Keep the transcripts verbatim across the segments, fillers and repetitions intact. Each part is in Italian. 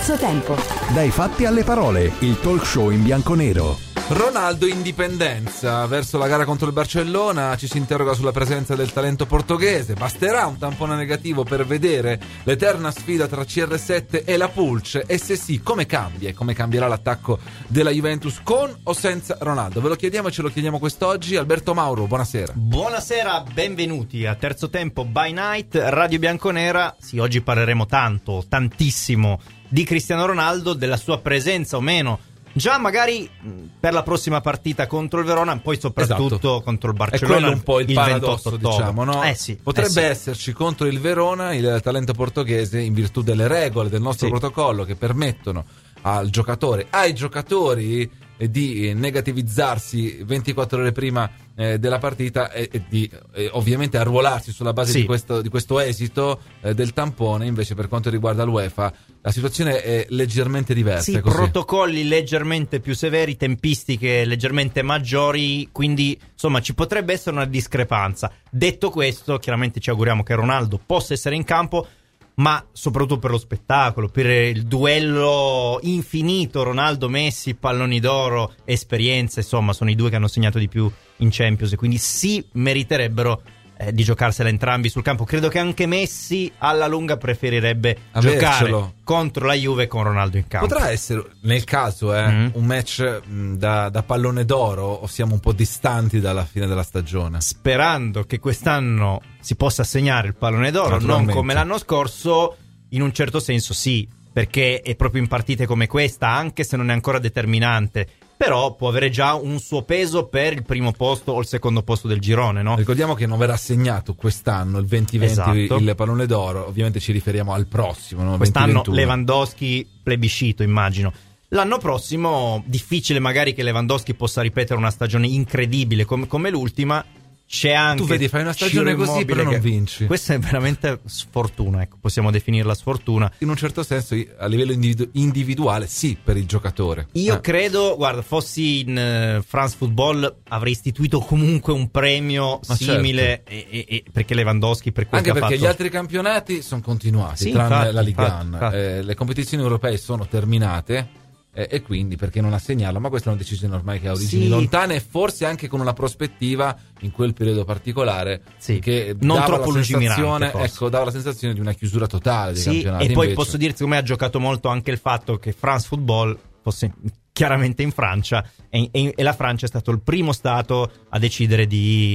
Terzo tempo. Dai fatti alle parole, il talk show in bianconero. Ronaldo in dipendenza verso la gara contro il Barcellona, ci si interroga sulla presenza del talento portoghese. Basterà un tampone negativo per vedere l'eterna sfida tra C R sette e la Pulce? E se sì, come cambia e come cambierà l'attacco della Juventus con o senza Ronaldo? Ve lo chiediamo e ce lo chiediamo quest'oggi. Alberto Mauro, buonasera. Buonasera, benvenuti a Terzo Tempo by Night, Radio Bianconera. Sì, oggi parleremo tanto, tantissimo di Cristiano Ronaldo, della sua presenza o meno già magari per la prossima partita contro il Verona, poi soprattutto esatto. contro il Barcellona. È quello un po' il, il paradosso, diciamo, no? Eh sì, Potrebbe eh sì. esserci contro il Verona il talento portoghese in virtù delle regole del nostro sì. protocollo che permettono al giocatore, ai giocatori eh, di negativizzarsi ventiquattro ore prima eh, della partita e, e di eh, ovviamente arruolarsi sulla base sì. di questo, di questo esito eh, del tampone. Invece per quanto riguarda l'UEFA la situazione è leggermente diversa. Sì, così. protocolli leggermente più severi, tempistiche leggermente maggiori, quindi insomma ci potrebbe essere una discrepanza. Detto questo, chiaramente ci auguriamo che Ronaldo possa essere in campo, ma soprattutto per lo spettacolo, per il duello infinito Ronaldo-Messi, palloni d'oro, esperienza, insomma sono i due che hanno segnato di più in Champions e quindi sì, meriterebbero eh, di giocarsela entrambi sul campo. Credo che anche Messi alla lunga preferirebbe Avercelo. giocare contro la Juve con Ronaldo in campo. Potrà essere, nel caso, eh, Mm. un match mh, da, da pallone d'oro o siamo un po' distanti dalla fine della stagione? Sperando che quest'anno si possa assegnare il pallone d'oro, non come l'anno scorso, in un certo senso sì, perché è proprio in partite come questa, anche se non è ancora determinante, però può avere già un suo peso per il primo posto o il secondo posto del girone, no? Ricordiamo che non verrà assegnato quest'anno il venti venti Esatto. il pallone d'oro, ovviamente ci riferiamo al prossimo, no? Quest'anno venti ventuno. Lewandowski plebiscito, immagino. L'anno prossimo difficile magari che Lewandowski possa ripetere una stagione incredibile come, come l'ultima. C'è anche Tu vedi, fai una stagione Ciro così Immobile però non che... vinci. Questa è veramente sfortuna, ecco, possiamo definirla sfortuna. In un certo senso a livello individu- individuale sì, per il giocatore. Io eh. credo, guarda, fossi in uh, France Football avrei istituito comunque un premio Ma simile certo. e, e, e perché Lewandowski per quel Anche che ha perché fatto... gli altri campionati sono continuati, Sì, tranne infatti, la Ligue infatti, uno. infatti. Eh, le competizioni europee sono terminate eh, e quindi perché non assegnarlo? Ma questa è una decisione ormai che ha origini Sì. lontane e forse anche con una prospettiva in quel periodo particolare Sì. che Non dava troppo la sensazione, lungimirante, forse. ecco, dava la sensazione di una chiusura totale dei Sì, campionati. e poi Invece- posso dirti come ha giocato molto anche il fatto che France Football fosse chiaramente in Francia e, e- e la Francia è stato il primo stato a decidere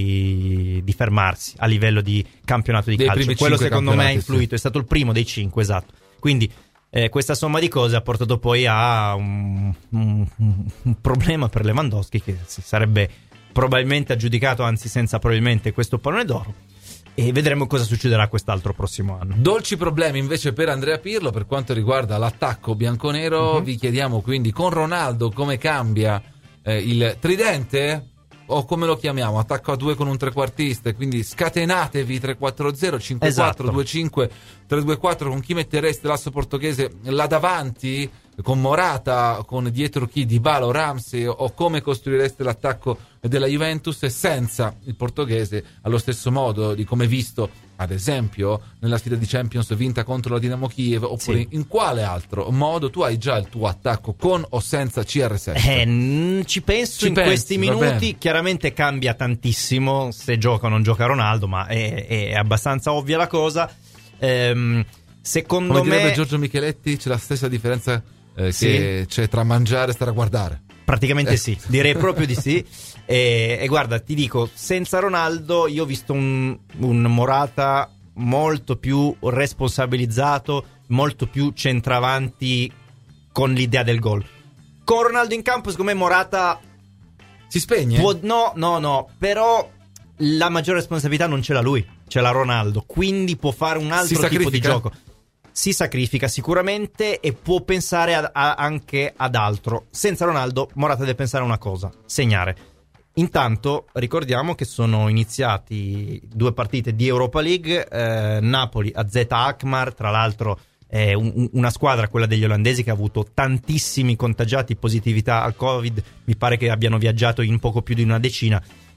di, di fermarsi a livello di campionato di Dei calcio. primi Quello cinque secondo me ha campionati, influito, sì. è stato il primo dei cinque, esatto. Quindi eh, questa somma di cose ha portato poi a un, un- un problema per Lewandowski che si sarebbe probabilmente aggiudicato, anzi senza probabilmente, questo pallone d'oro. E vedremo cosa succederà quest'altro prossimo anno. Dolci problemi invece per Andrea Pirlo per quanto riguarda l'attacco bianconero. Uh-huh. Vi chiediamo quindi con Ronaldo come cambia eh, il tridente o come lo chiamiamo, attacco a due con un trequartista, quindi scatenatevi tre quattro zero cinque quattro due cinque tre due quattro. Con chi mettereste l'asso portoghese là davanti, con Morata, con dietro chi, Dybala o Ramsey, o come costruireste l'attacco della Juventus e senza il portoghese allo stesso modo di come visto ad esempio nella sfida di Champions vinta contro la Dinamo Kiev, oppure Sì. in quale altro modo tu hai già il tuo attacco con o senza C R sette? Eh, n- ci penso Ci in pensi, questi va bene. minuti. Chiaramente cambia tantissimo se gioca o non gioca Ronaldo, ma è, è abbastanza ovvia la cosa. Ehm, secondo Come direbbe me Giorgio Micheletti, c'è la stessa differenza eh, Sì. che c'è tra mangiare e stare a guardare. praticamente Eh. sì, direi proprio di sì. E, e guarda, ti dico, senza Ronaldo io ho visto un, un Morata molto più responsabilizzato, molto più centravanti con l'idea del gol. Con Ronaldo in campo, secondo me Morata Si spegne? può, no, no, no, però la maggiore responsabilità non ce l'ha lui, ce l'ha Ronaldo, quindi può fare un altro tipo di sacrifica? gioco. Si sacrifica sicuramente e può pensare a, a, anche ad altro. Senza Ronaldo Morata deve pensare a una cosa: segnare. Intanto ricordiamo che sono iniziati due partite di Europa League, eh, Napoli a Z Alkmaar, tra l'altro è un, una squadra, quella degli olandesi, che ha avuto tantissimi contagiati, positività al Covid, mi pare che abbiano viaggiato in poco più di una decina,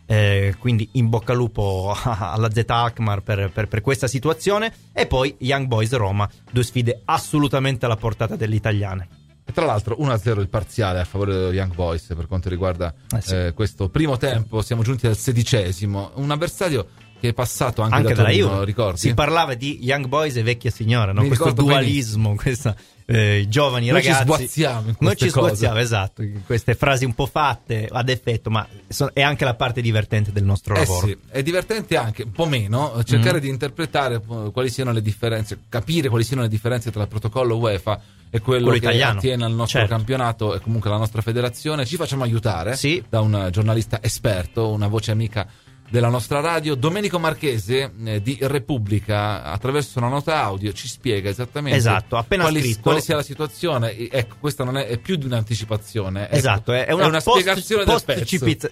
Eh, quindi in bocca al lupo alla Z Alkmaar per, per, per questa situazione. E poi Young Boys Roma, due sfide assolutamente alla portata delle italiane. E tra l'altro uno a zero il parziale a favore dei Young Boys per quanto riguarda eh sì. eh, questo primo tempo. Siamo giunti al sedicesimo, un avversario che è passato anche, anche da dalla Torino, Juve. ricordi? Si parlava di Young Boys e vecchia signora, no? Mi Questo dualismo, questa, eh, giovani noi ragazzi. Noi ci sguazziamo in Noi ci cose. sguazziamo, esatto, in queste frasi un po' fatte ad effetto, ma so, è anche la parte divertente del nostro eh lavoro. Sì, è divertente anche, un po' meno, cercare mm. di interpretare quali siano le differenze, capire quali siano le differenze tra il protocollo UEFA e quello, quello che italiano. attiene al nostro certo. campionato e comunque alla nostra federazione. Ci facciamo aiutare sì. da un giornalista esperto, una voce amica della nostra radio, Domenico Marchese eh, di Repubblica, attraverso una nota audio ci spiega esattamente esatto, appena quali, scritto, quale sia la situazione. E, ecco, questa non è, è più di un'anticipazione, esatto, ecco, è una, è una post, spiegazione post del pezzo. Cipiz-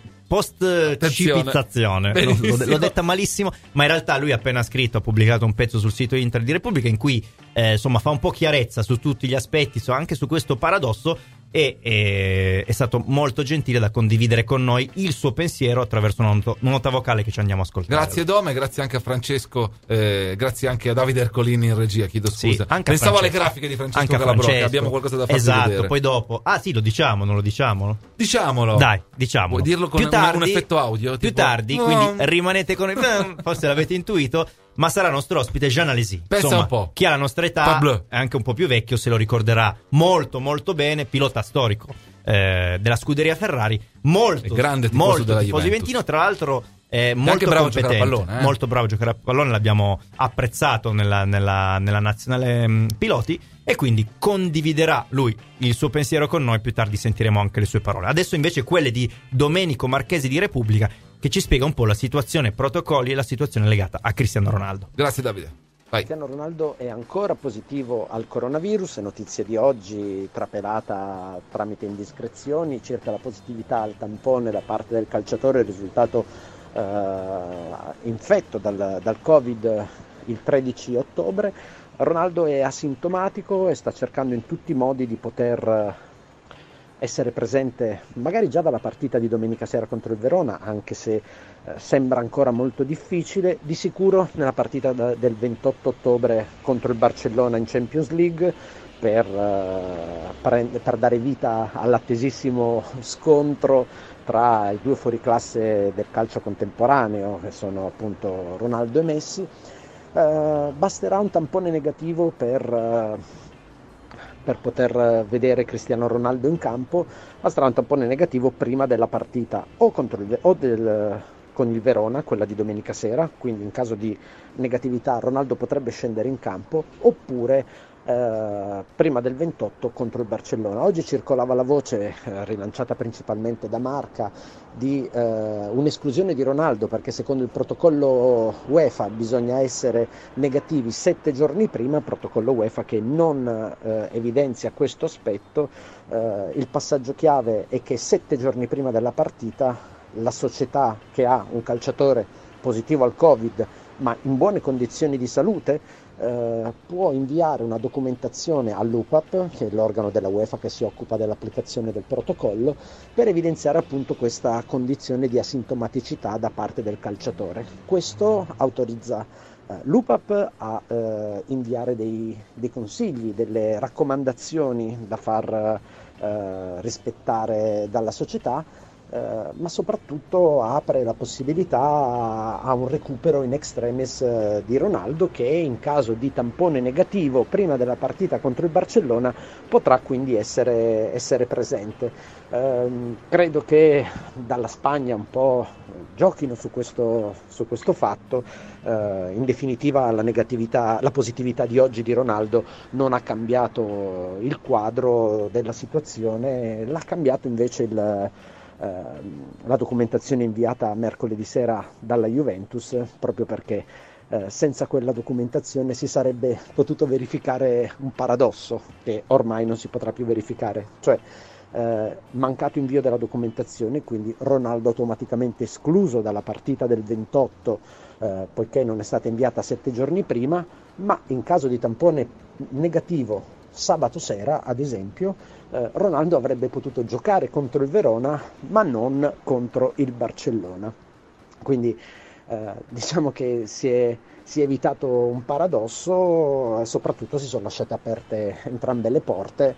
post-cipizzazione, l'ho, l'ho detta malissimo, ma in realtà lui ha appena scritto, ha pubblicato un pezzo sul sito Inter di Repubblica in cui eh, insomma fa un po' chiarezza su tutti gli aspetti, so, anche su questo paradosso, e è, è stato molto gentile da condividere con noi il suo pensiero attraverso una nota, una nota vocale che ci andiamo a ascoltare. Grazie Dome, grazie anche a Francesco, eh, grazie anche a Davide Ercolini in regia, chiedo scusa. Sì, pensavo alle grafiche di Francesco anche Calabrocca, Francesco. Abbiamo qualcosa da farvi esatto, vedere. Poi dopo, ah sì, lo diciamo, non lo diciamo? Diciamolo. Dai, diciamolo. Vuoi dirlo con più tardi, un, un effetto audio? Più tipo... tardi, no. quindi rimanete con noi, forse l'avete intuito, ma sarà nostro ospite Jean Alesi. Pensa Insomma, un po'. Chi ha la nostra età, Pablo. è anche un po' più vecchio, se lo ricorderà molto molto bene, pilota storico eh, della scuderia Ferrari, molto, grande tifoso molto della tifoso Juventus. Juventino, tra l'altro è molto anche bravo competente, a giocare a pallone, eh? molto bravo a giocare a pallone, l'abbiamo apprezzato nella, nella, nella nazionale mh, piloti, e quindi condividerà lui il suo pensiero con noi. Più tardi sentiremo anche le sue parole. Adesso invece quelle di Domenico Marchese di Repubblica, che ci spiega un po' la situazione protocolli e la situazione legata a Cristiano Ronaldo. Grazie Davide. Vai. Cristiano Ronaldo è ancora positivo al coronavirus, è notizia di oggi trapelata tramite indiscrezioni circa la positività al tampone da parte del calciatore, il risultato eh, infetto dal, dal Covid il tredici ottobre. Ronaldo è asintomatico e sta cercando in tutti i modi di poter essere presente magari già dalla partita di domenica sera contro il Verona, anche se eh, sembra ancora molto difficile, di sicuro nella partita da, del ventotto ottobre contro il Barcellona in Champions League per, eh, prend- per dare vita all'attesissimo scontro tra i due fuoriclasse del calcio contemporaneo, che sono appunto Ronaldo e Messi. Uh, basterà un tampone negativo per, uh, per poter vedere Cristiano Ronaldo in campo, basterà un tampone negativo prima della partita o, contro il, o del, con il Verona, quella di domenica sera, quindi in caso di negatività Ronaldo potrebbe scendere in campo, oppure Uh, prima del ventotto contro il Barcellona. Oggi circolava la voce, uh, rilanciata principalmente da Marca, di uh, un'esclusione di Ronaldo, perché secondo il protocollo UEFA bisogna essere negativi sette giorni prima, protocollo UEFA che non uh, evidenzia questo aspetto. Uh, il passaggio chiave è che sette giorni prima della partita la società che ha un calciatore positivo al Covid ma in buone condizioni di salute Uh, può inviare una documentazione all'U P A P, che è l'organo della UEFA che si occupa dell'applicazione del protocollo, per evidenziare appunto questa condizione di asintomaticità da parte del calciatore. Questo autorizza uh, l'U P A P a uh, inviare dei, dei consigli, delle raccomandazioni da far uh, rispettare dalla società, Uh, ma soprattutto apre la possibilità a, a un recupero in extremis uh, di Ronaldo, che in caso di tampone negativo prima della partita contro il Barcellona potrà quindi essere, essere presente. Uh, credo che dalla Spagna un po' giochino su questo, su questo fatto. Uh, in definitiva la negatività, la positività di oggi di Ronaldo non ha cambiato il quadro della situazione, l'ha cambiato invece il la documentazione inviata mercoledì sera dalla Juventus, proprio perché eh, senza quella documentazione si sarebbe potuto verificare un paradosso che ormai non si potrà più verificare, cioè eh, mancato invio della documentazione, quindi Ronaldo automaticamente escluso dalla partita del ventotto eh, poiché non è stata inviata sette giorni prima, ma in caso di tampone negativo sabato sera, ad esempio, eh, Ronaldo avrebbe potuto giocare contro il Verona, ma non contro il Barcellona. Quindi eh, diciamo che si è, si è evitato un paradosso e soprattutto si sono lasciate aperte entrambe le porte.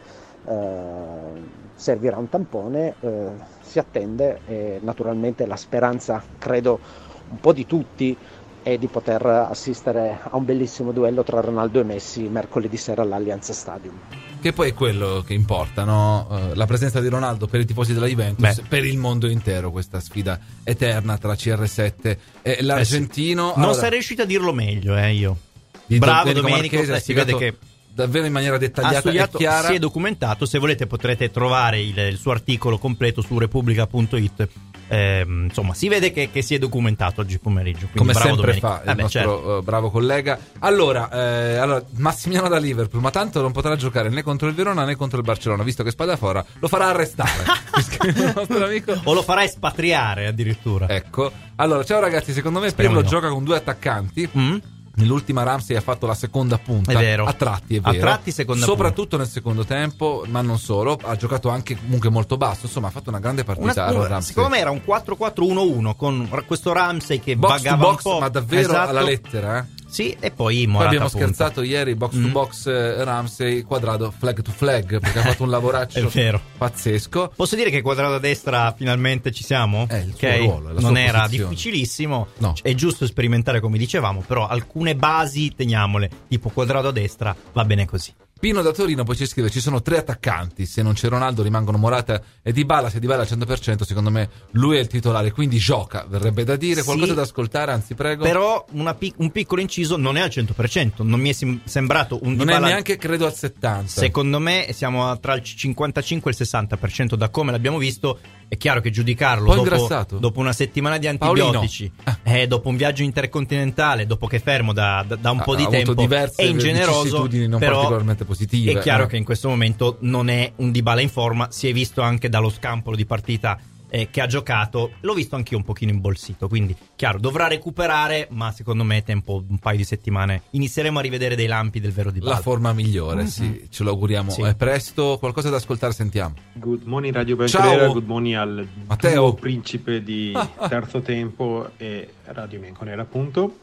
Eh, servirà un tampone, eh, si attende, e naturalmente la speranza, credo, un po' di tutti è di poter assistere a un bellissimo duello tra Ronaldo e Messi mercoledì sera all'Allianz Stadium. Che poi è quello che importa, no? Uh, la presenza di Ronaldo per i tifosi della Juventus, Beh. per il mondo intero, questa sfida eterna tra C R sette e l'argentino. Eh sì. Non allora, sei riuscito a dirlo meglio, eh, io. Bravo Domenico, Domenico si vede che davvero in maniera dettagliata e chiara. Si è documentato. Se volete potrete trovare il, il suo articolo completo su repubblica punto it. Eh, insomma, si vede che, che si è documentato oggi pomeriggio. Come bravo sempre Domenico. fa il eh beh, nostro certo. uh, bravo collega. Allora, eh, allora, Massimiliano da Liverpool, ma tanto non potrà giocare né contro il Verona né contro il Barcellona, visto che Spadafora lo farà arrestare. il nostro amico. O lo farà espatriare addirittura. Ecco. Allora, ciao ragazzi, secondo me Pirlo no. gioca con due attaccanti. Mm? Nell'ultima Ramsey ha fatto la seconda punta. È vero. A tratti, è vero. A tratti seconda Soprattutto punta. nel secondo tempo, ma non solo. Ha giocato anche comunque molto basso. Insomma, ha fatto una grande partita. Una, Ramsey. Secondo me era un quattro quattro uno uno con questo Ramsey che box vagava to box, un po'. ma davvero esatto. alla lettera, eh? Sì, e poi Morata. Poi abbiamo punta. scherzato ieri, box mm. to box eh, Ramsey, Quadrado flag to flag, perché ha fatto un lavoraccio È vero. pazzesco. Posso dire che Quadrado a destra finalmente ci siamo? È il okay. suo ruolo, è la non sua era posizione. difficilissimo, no. È giusto sperimentare come dicevamo, però alcune basi teniamole, tipo Quadrado a destra, va bene così. Pino da Torino poi ci scrive: ci sono tre attaccanti, se non c'è Ronaldo rimangono Morata e Dybala. Se Dybala al cento per cento secondo me lui è il titolare, quindi gioca, verrebbe da dire. Qualcosa sì, da ascoltare, anzi prego. Però una pic- un piccolo inciso, non è al cento per cento, non mi è sim- sembrato un non Dybala. Non è neanche credo al settanta per cento. Secondo me siamo tra il cinquantacinque e il sessanta per cento da come l'abbiamo visto. È chiaro che giudicarlo dopo, dopo una settimana di antibiotici, eh, dopo un viaggio intercontinentale, dopo che è fermo da, da, da un ah, po' di tempo, è ingeneroso, non però particolarmente positive. È chiaro eh. che in questo momento non è un Dybala in forma, si è visto anche dallo scampolo di partita eh, che ha giocato, l'ho visto anch'io un pochino imbolsito, quindi chiaro, dovrà recuperare, ma secondo me è tempo un paio di settimane inizieremo a rivedere dei lampi del vero Dybala. La forma migliore, mm-hmm. sì, ce lo auguriamo. Sì. È presto, qualcosa da ascoltare, sentiamo. Good morning Radio Bianconera, good morning al Matteo, principe di terzo tempo e Radio Bianconera appunto,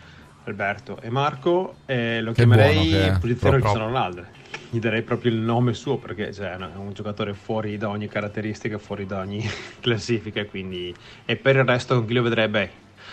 Alberto e Marco, e lo che chiamerei buono, posizione Cristiano Ronaldo. Gli darei proprio il nome suo, perché cioè, è un giocatore fuori da ogni caratteristica, fuori da ogni classifica, quindi, e per il resto con chi lo vedrebbe?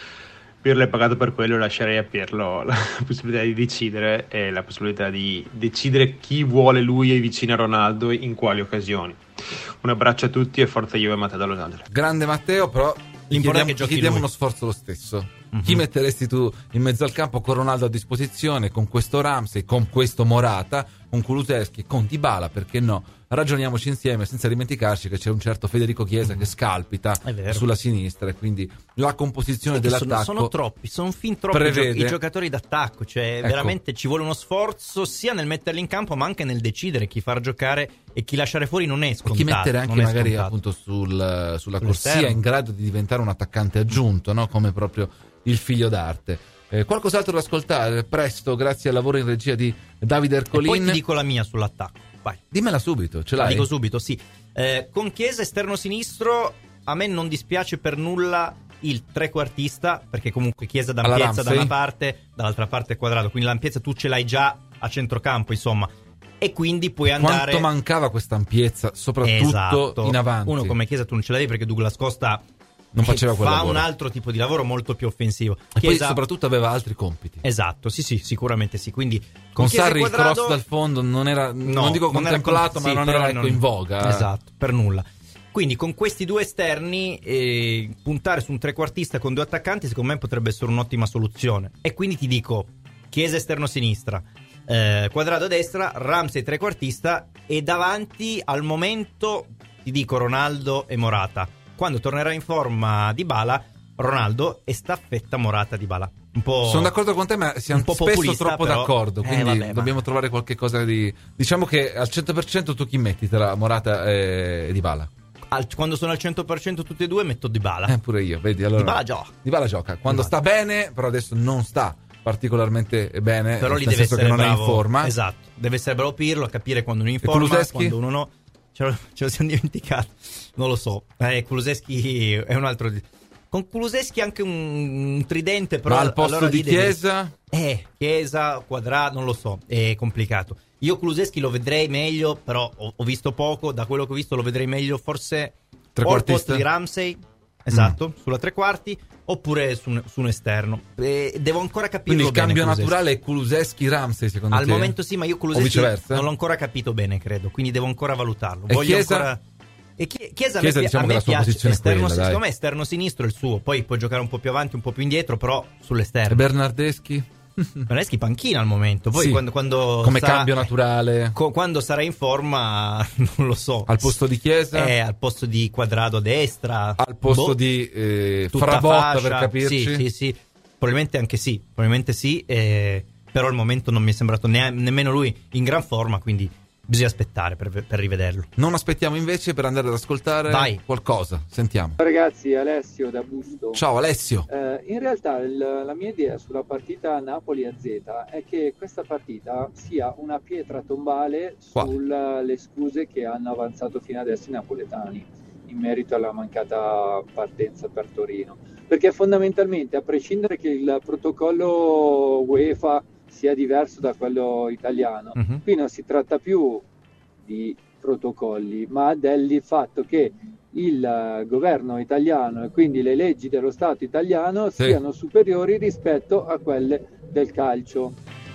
Pirlo è pagato per quello, lascerei a Pirlo la possibilità di decidere e la possibilità di decidere chi vuole lui vicino a Ronaldo in quali occasioni. Un abbraccio a tutti e forza Juve, Matteo da Los Angeles. Grande Matteo, però l'importante chiediamo, è che chiediamo uno sforzo lo stesso. Mm-hmm. Chi metteresti tu in mezzo al campo con Ronaldo a disposizione, con questo Ramsey, con questo Morata, con Kulusevski, con Dybala, perché no? Ragioniamoci insieme senza dimenticarci che c'è un certo Federico Chiesa mm-hmm. che scalpita sulla sinistra, e quindi la composizione sì, dell'attacco sono, sono troppi, sono fin troppi prevede... i giocatori d'attacco, cioè ecco. veramente ci vuole uno sforzo sia nel metterli in campo ma anche nel decidere chi far giocare e chi lasciare fuori. Non è scontato, e chi mettere anche magari scontato. appunto sul, sulla corsia in grado di diventare un attaccante aggiunto, no? Come proprio il figlio d'arte. Eh, qualcos'altro da ascoltare presto grazie al lavoro in regia di Davide Ercolin. E poi ti dico la mia sull'attacco, vai. Dimmela subito, ce l'hai? La dico subito, sì. Eh, con Chiesa esterno sinistro a me non dispiace per nulla il trequartista, perché comunque Chiesa da ampiezza da una parte, dall'altra parte Quadrado, quindi l'ampiezza tu ce l'hai già a centrocampo, insomma, e quindi puoi andare. Quanto mancava questa ampiezza, soprattutto esatto. in avanti. Uno come Chiesa tu non ce l'avevi perché Douglas Costa non faceva quel fa lavoro. Un altro tipo di lavoro molto più offensivo. E Chiesa... poi soprattutto aveva altri compiti. Esatto, sì sì, sicuramente sì. Quindi con, con Sarri Quadrado... il cross dal fondo non era, no, non dico non contemplato, era, ma sì, non era ecco non... in voga. Esatto, per nulla. Quindi con questi due esterni eh, puntare su un trequartista con due attaccanti secondo me potrebbe essere un'ottima soluzione. E quindi ti dico Chiesa esterno sinistra, eh, Quadrado a destra, Ramsey trequartista, e davanti al momento ti dico Ronaldo e Morata. Quando tornerà in forma Dybala, Ronaldo, e staffetta Morata Dybala. Un po'... Sono d'accordo con te, ma siamo un po' spesso populista, troppo però... d'accordo, quindi eh, vabbè, dobbiamo ma... trovare qualche cosa di... Diciamo che al cento per cento tu chi metti tra Morata e Dybala? Al, quando sono al cento per cento tutti e due metto Dybala. Eh, pure io, vedi, allora... Dybala gioca. Dybala gioca, quando Dybala. sta bene, però adesso non sta particolarmente bene, però lì nel deve senso essere che non bravo, è in forma. Esatto, deve essere bravo Pirlo a capire quando uno è in forma, quando uno no. Ce lo, ce lo siamo dimenticato, non lo so. Eh, Kulusevski è un altro. con Kulusevski anche un, un tridente, però ma al posto allora di Chiesa? Devi... Eh, Chiesa, Quadrato, non lo so, è complicato. Io Kulusevski lo vedrei meglio, però ho, ho visto poco, da quello che ho visto lo vedrei meglio forse o al posto di Ramsey, esatto, mm. sulla tre quarti, oppure su un, su un esterno. E devo ancora capire. Quindi il bene cambio Kulusevski. naturale è Kulusevski-Ramsey, secondo al te? Al momento sì, ma io Kulusevski non l'ho ancora capito bene, credo, quindi devo ancora valutarlo. E Voglio Chiesa? ancora... E Chiesa, Chiesa a me, diciamo a me che la sua piace, posizione esterno, è quella, secondo dai. me esterno sinistro è il suo, poi puoi giocare un po' più avanti, un po' più indietro, però sull'esterno. E Bernardeschi? Bernardeschi panchina al momento, poi sì, quando, quando come sarà, cambio naturale, co- quando sarà in forma non lo so. Al posto di Chiesa? Eh, al posto di Quadrado a destra, al posto boh, di eh, Frabotta, per capirci. Sì, sì, sì, probabilmente anche sì, probabilmente sì, eh, però al momento non mi è sembrato ne- nemmeno lui in gran forma, quindi bisogna aspettare per, per rivederlo. Non aspettiamo invece per andare ad ascoltare Vai. qualcosa. Sentiamo. Ciao ragazzi, Alessio da Busto. Ciao Alessio. Eh, in realtà il, la mia idea sulla partita Napoli-A Z è che questa partita sia una pietra tombale sulle scuse che hanno avanzato fino adesso i napoletani in merito alla mancata partenza per Torino. Perché fondamentalmente, a prescindere che il protocollo UEFA sia diverso da quello italiano, uh-huh. qui non si tratta più di protocolli, ma del fatto che il governo italiano e quindi le leggi dello Stato italiano sì. siano superiori rispetto a quelle del calcio.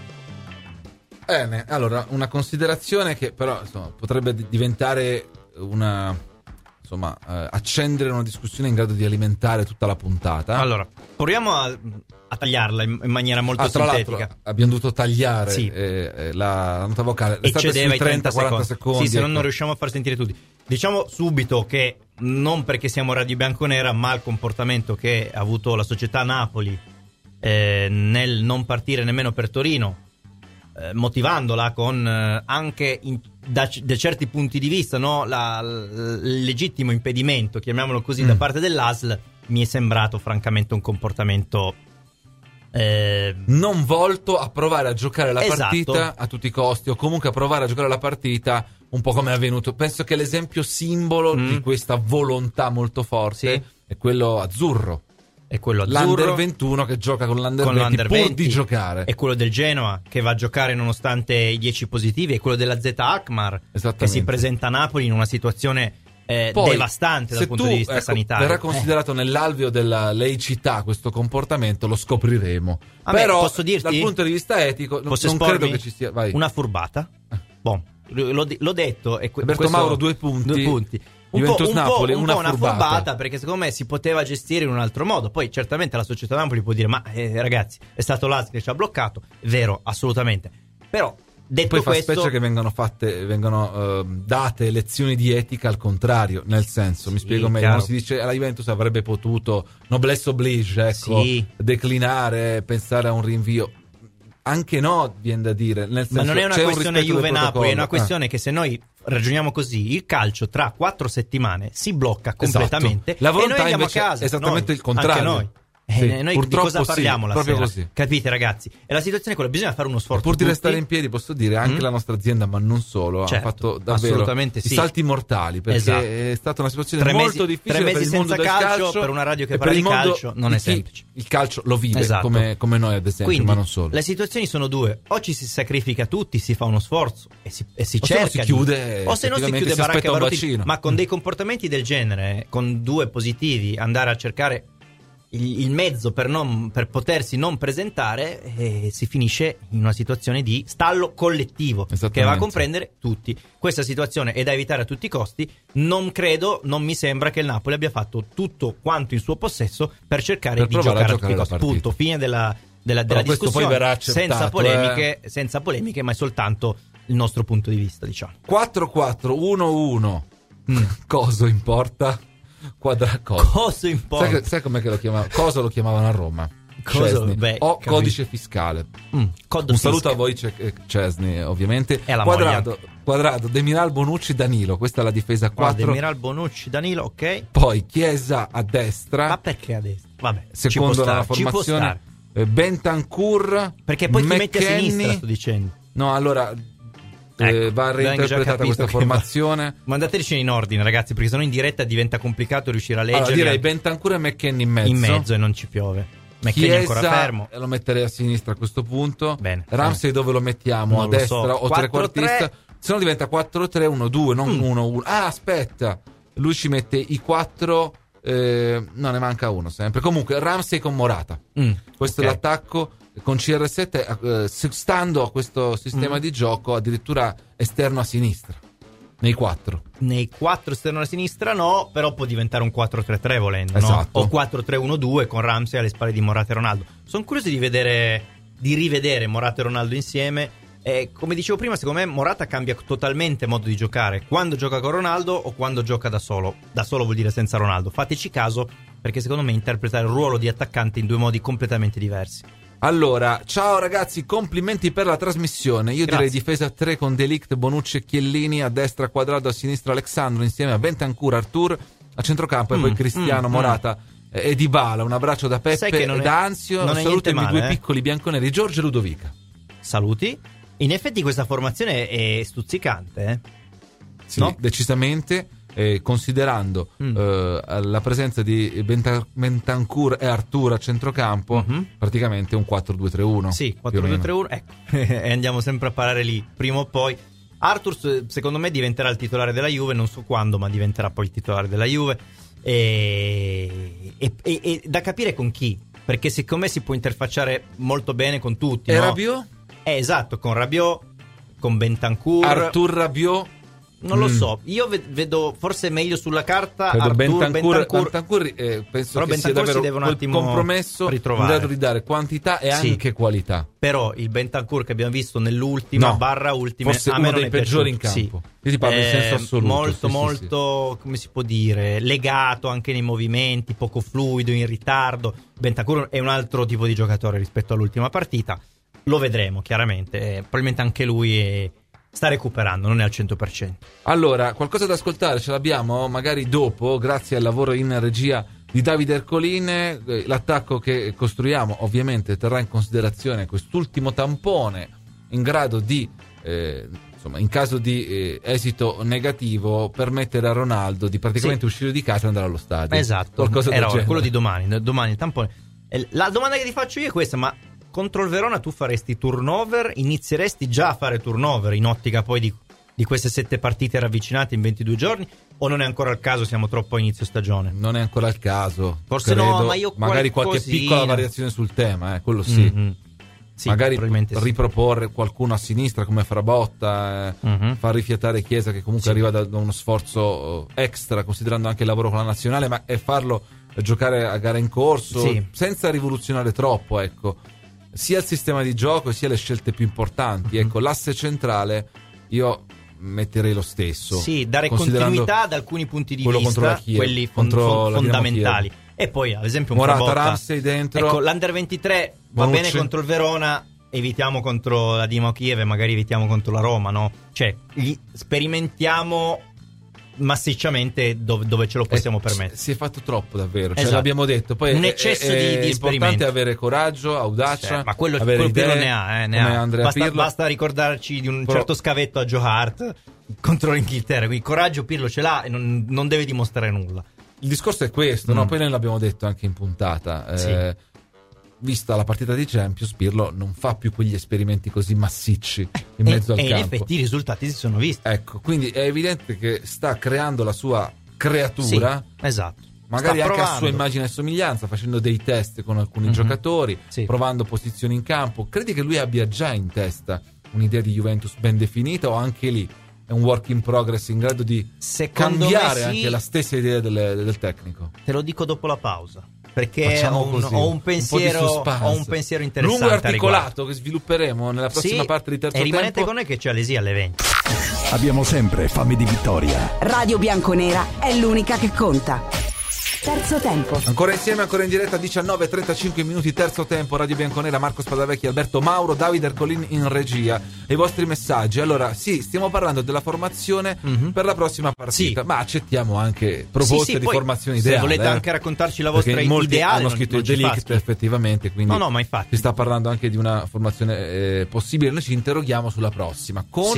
Bene, allora una considerazione che però insomma, potrebbe diventare una insomma eh, accendere una discussione in grado di alimentare tutta la puntata. Allora, proviamo a, a tagliarla in, in maniera molto ah, tra sintetica. Abbiamo dovuto tagliare sì. eh, la, la nota vocale. E cedeva i trenta quaranta secondi. Sì, se ecco. non, non riusciamo a far sentire tutti. Diciamo subito che non perché siamo Radio Bianconera, ma il comportamento che ha avuto la società Napoli eh, nel non partire nemmeno per Torino, eh, motivandola con eh, anche in, da, da certi punti di vista, no, la, il legittimo impedimento, chiamiamolo così, mm. da parte dell'A S L, mi è sembrato francamente un comportamento eh, non volto a provare a giocare la esatto. partita a tutti i costi, o comunque a provare a giocare la partita un po' come è avvenuto. Penso che l'esempio simbolo mm. di questa volontà molto forte sì. è quello azzurro. È quello azzurro, l'Under ventuno che gioca con l'Under con venti l'Under pur venti, di giocare. è quello del Genoa che va a giocare nonostante i dieci positivi, è quello della Z Alkmaar che si presenta a Napoli in una situazione eh, Poi, devastante dal punto tu, di vista ecco, sanitario. verrà considerato eh. nell'alveo della laicità questo comportamento, lo scopriremo. Vabbè, però posso dirti, dal punto di vista etico non credo che ci sia. Vai. Una furbata. Bon, l'ho, l'ho detto e que- Alberto Mauro due punti. Due punti. Un Juventus po', un Napoli, po', un una, po' una furbata. furbata, perché secondo me si poteva gestire in un altro modo. Poi certamente la società Napoli può dire ma eh, ragazzi è stato l'A S L che ci ha bloccato, è vero, assolutamente, però detto poi fa questo, specie che vengano fatte vengono uh, date lezioni di etica al contrario, nel senso sì, mi spiego meglio, non si dice la Juventus avrebbe potuto noblesse oblige, ecco, sì. declinare, pensare a un rinvio. Anche no, viene da dire, nel senso, ma non è una c'è questione un Juve-Napoli, è una ah. questione che se noi ragioniamo così, il calcio tra quattro settimane si blocca completamente, esatto. La volontà e noi andiamo invece a casa, è esattamente noi, il contrario. Anche noi. Sì, eh, noi di cosa parliamo sì, la proprio sera? Così. Capite ragazzi? E la situazione è quella, bisogna fare uno sforzo. Pur di tutti. restare in piedi, posso dire, anche mm? la nostra azienda, ma non solo, certo, ha fatto davvero assolutamente sì. i salti mortali, perché esatto. è stata una situazione tre molto mesi, difficile tre mesi per il mondo senza del calcio, calcio, per una radio che e parla per di il mondo calcio non è semplice. Il calcio lo vive, esatto. come, come noi ad esempio, quindi, ma non solo. Le situazioni sono due: o ci si sacrifica tutti, si fa uno sforzo e si, e si o cerca se no si chiude, di, o se no si chiude si baracca un Barutini, ma con dei comportamenti del genere, con due positivi, andare a cercare il, il mezzo per, non, per potersi non presentare, e si finisce in una situazione di stallo collettivo che va a comprendere tutti. Questa situazione è da evitare a tutti i costi. Non credo, non mi sembra che il Napoli abbia fatto tutto quanto in suo possesso per cercare per di giocare a, a tutti i costi. Punto, fine della, della, della discussione, poi verrà accettato, senza polemiche, eh. senza polemiche, ma è soltanto il nostro punto di vista, diciamo. quattro quattro uno uno mm. Coso importa? Quadracoso. Coso importa? Sai, sai com'è che lo chiamavano? Cosa lo chiamavano a Roma? Coso, beh, o capito. codice fiscale. Mm, Un fisc. saluto a voi Cesni, ovviamente. E la Quadrato, Quadrato, Demiral, Bonucci, Danilo. Questa è la difesa quattro. Demiral, Bonucci, Danilo, ok. Poi Chiesa a destra. Ma perché a destra? Vabbè, secondo stare, la formazione. Bentancur. Perché poi McKennie, ti metti a sinistra, sto dicendo. No, allora ecco, eh, va reinterpretata questa formazione. Ma... Mandateci in ordine, ragazzi, perché sennò in diretta diventa complicato riuscire a leggere. Allora, direi Bentancur e McKennie in mezzo. In mezzo e non ci piove. McKennie ancora fermo. Lo metterei a sinistra a questo punto. Bene. Ramsey dove lo mettiamo? Non a destra so. o trequartista? Se no diventa quattro tre uno due, non mm. uno uno. Ah, aspetta. Lui ci mette i quattro. Eh, no, ne manca uno sempre. Comunque, Ramsey con Morata. Mm. Questo okay. è l'attacco. Con C R sette, eh, stando a questo sistema mm. di gioco, addirittura esterno a sinistra. Nei quattro. Nei quattro esterno a sinistra no, però può diventare un quattro tre tre volendo, esatto. no? O quattro tre uno due con Ramsey alle spalle di Morata e Ronaldo. Sono curioso di vedere, di rivedere Morata e Ronaldo insieme. E come dicevo prima, secondo me Morata cambia totalmente modo di giocare quando gioca con Ronaldo o quando gioca da solo. Da solo vuol dire senza Ronaldo. Fateci caso, perché secondo me interpreta il ruolo di attaccante in due modi completamente diversi. Allora, ciao ragazzi, complimenti per la trasmissione. Io Grazie. direi difesa tre con De Ligt, Bonucci e Chiellini, a destra Quadrado, a sinistra Alexandro, insieme a Bentancur, Artur, a centrocampo mm, e poi Cristiano, mm, Morata mm. e Dybala. Un abbraccio da Peppe e da Anzio. Salutami i due eh? piccoli bianconeri, Giorgio e Ludovica. Saluti. In effetti questa formazione è stuzzicante, eh? Sì, no? decisamente. Eh, considerando mm. eh, la presenza di Benta- Bentancur e Artur a centrocampo, mm-hmm. praticamente un quattro due tre uno. Sì, quattro due tre uno, ecco. E andiamo sempre a parare lì, prima o poi. Artur secondo me diventerà il titolare della Juve, non so quando, ma diventerà poi il titolare della Juve. E, e, e, e da capire con chi, perché secondo me si può interfacciare molto bene con tutti. E no? Rabiot? Eh, esatto, con Rabiot, con Bentancur, Artur Rabiot. Non lo mm. so, io vedo forse meglio sulla carta Credo Artur, Bentancur, Bentancur, Bentancur eh, penso però che Bentancur sia davvero si deve un attimo compromesso ritrovare. in grado di dare quantità e sì. anche qualità. Però il Bentancur che abbiamo visto nell'ultima no, barra ultima forse a uno me dei non peggiori in piaciuto. campo. Sì. Io ti parlo eh, in senso assoluto. Molto sì, molto, sì, come si può dire, legato anche nei movimenti, poco fluido, in ritardo. Bentancur è un altro tipo di giocatore rispetto all'ultima partita. Lo vedremo chiaramente, eh, probabilmente anche lui è sta recuperando, non è al cento per cento. Allora, qualcosa da ascoltare ce l'abbiamo magari dopo, grazie al lavoro in regia di Davide Ercolin. L'attacco che costruiamo ovviamente terrà in considerazione quest'ultimo tampone in grado di, eh, insomma, in caso di eh, esito negativo, permettere a Ronaldo di praticamente sì. uscire di casa e andare allo stadio. Esatto, qualcosa era del quello di domani, domani il tampone. La domanda che ti faccio io è questa, ma contro il Verona tu faresti turnover? Inizieresti già a fare turnover in ottica poi di, di queste sette partite ravvicinate in ventidue giorni? O non è ancora il caso, siamo troppo a inizio stagione? Non è ancora il caso. Forse credo. no, ma io magari qualche piccola variazione sul tema, eh, quello sì. Mm-hmm. sì magari riproporre sì. qualcuno a sinistra come Frabotta, eh, mm-hmm. far rifiatare Chiesa che comunque sì. arriva da, da uno sforzo extra, considerando anche il lavoro con la nazionale, ma e farlo giocare a gara in corso sì. senza rivoluzionare troppo, ecco. Sia il sistema di gioco sia le scelte più importanti. Ecco, l'asse centrale io metterei lo stesso. Sì, dare continuità ad alcuni punti di vista, Kiev, quelli fon- fon- fondamentali. E poi, ad esempio, un Morata, Ramsey dentro. Ecco, l'Under ventitré va Bonucci. Bene contro il Verona, evitiamo contro la Dinamo Kiev e magari evitiamo contro la Roma, no? Cioè, gli sperimentiamo massicciamente dove, dove ce lo possiamo eh, permettere. Si è fatto troppo davvero, esatto. cioè l'abbiamo detto. Poi un eccesso è, di, di è importante avere coraggio, audacia, cioè, ma quello, avere quello idee, Pirlo ne ha, eh, ne ha. Basta, basta ricordarci di un Però, certo scavetto a Joe Hart contro l'Inghilterra, quindi coraggio Pirlo ce l'ha e non, non deve dimostrare nulla. Il discorso è questo, mm. no? Poi noi l'abbiamo detto anche in puntata, eh, sì. vista la partita di Champions, Pirlo non fa più quegli esperimenti così massicci in mezzo e, al e campo. E in effetti i risultati si sono visti. Ecco, quindi è evidente che sta creando la sua creatura. Sì, esatto. Magari sta anche provando. a sua immagine e somiglianza, facendo dei test con alcuni mm-hmm. giocatori, sì. provando posizioni in campo. Credi che lui abbia già in testa un'idea di Juventus ben definita o anche lì è un work in progress in grado di Secondo cambiare sì. anche la stessa idea del, del tecnico? Te lo dico dopo la pausa. Perché ho un, un, ho, un pensiero, un ho un pensiero interessante. Lungo e articolato che svilupperemo nella prossima sì, parte di terzo tempo. E rimanete tempo. con noi che c'è Alesi alle venti. Abbiamo sempre fame di vittoria. Radio Bianconera è l'unica che conta. Terzo tempo. Ancora insieme, ancora in diretta, diciannove e trentacinque minuti, terzo tempo, Radio Bianconera, Marco Spadavecchi, Alberto Mauro, Davide Ercolin in regia. E i vostri messaggi. Allora, sì, stiamo parlando della formazione mm-hmm. per la prossima partita, sì. ma accettiamo anche proposte sì, sì, di poi, formazione se ideale. Se volete eh? anche raccontarci la vostra Perché molti ideale, hanno scritto non, il non delict effettivamente, quindi no, no, ma infatti. si sta parlando anche di una formazione eh, possibile. Noi ci interroghiamo sulla prossima con... Sì.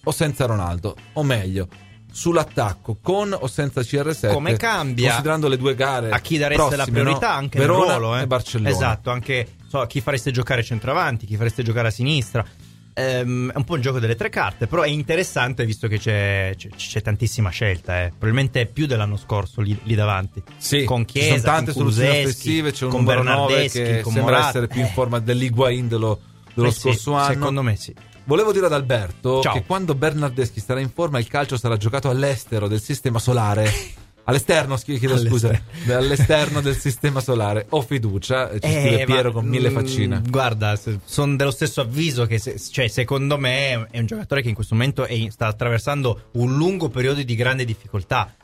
o senza Ronaldo, o meglio sull'attacco con o senza C R sette, come cambia considerando le due gare a chi dareste prossime, la priorità, no? Anche Verona nel ruolo, eh? e Barcellona. Esatto, anche so, a chi fareste giocare centravanti, chi fareste giocare a sinistra. Ehm, è un po' un gioco delle tre carte, però è interessante visto che c'è, c'è, c'è tantissima scelta, eh. Probabilmente più dell'anno scorso lì, lì davanti. Sì, con Chiesa, ci sono tante con soluzioni Kulusevski, offensive, c'è un con numero nove Bernardeschi, che con sembra Morata. essere più in eh. forma dell'Higuain dello, dello Eh scorso sì, anno. Secondo me sì. Volevo dire ad Alberto Ciao. che quando Bernardeschi sarà in forma il calcio sarà giocato all'estero del sistema solare. All'esterno, chiedo scusa, all'esterno del sistema solare. Ho fiducia, ci Eh, scrive Piero ma, con mille mh, faccine. Guarda, sono dello stesso avviso che se, cioè, secondo me è un giocatore che in questo momento è, sta attraversando un lungo periodo di grande difficoltà.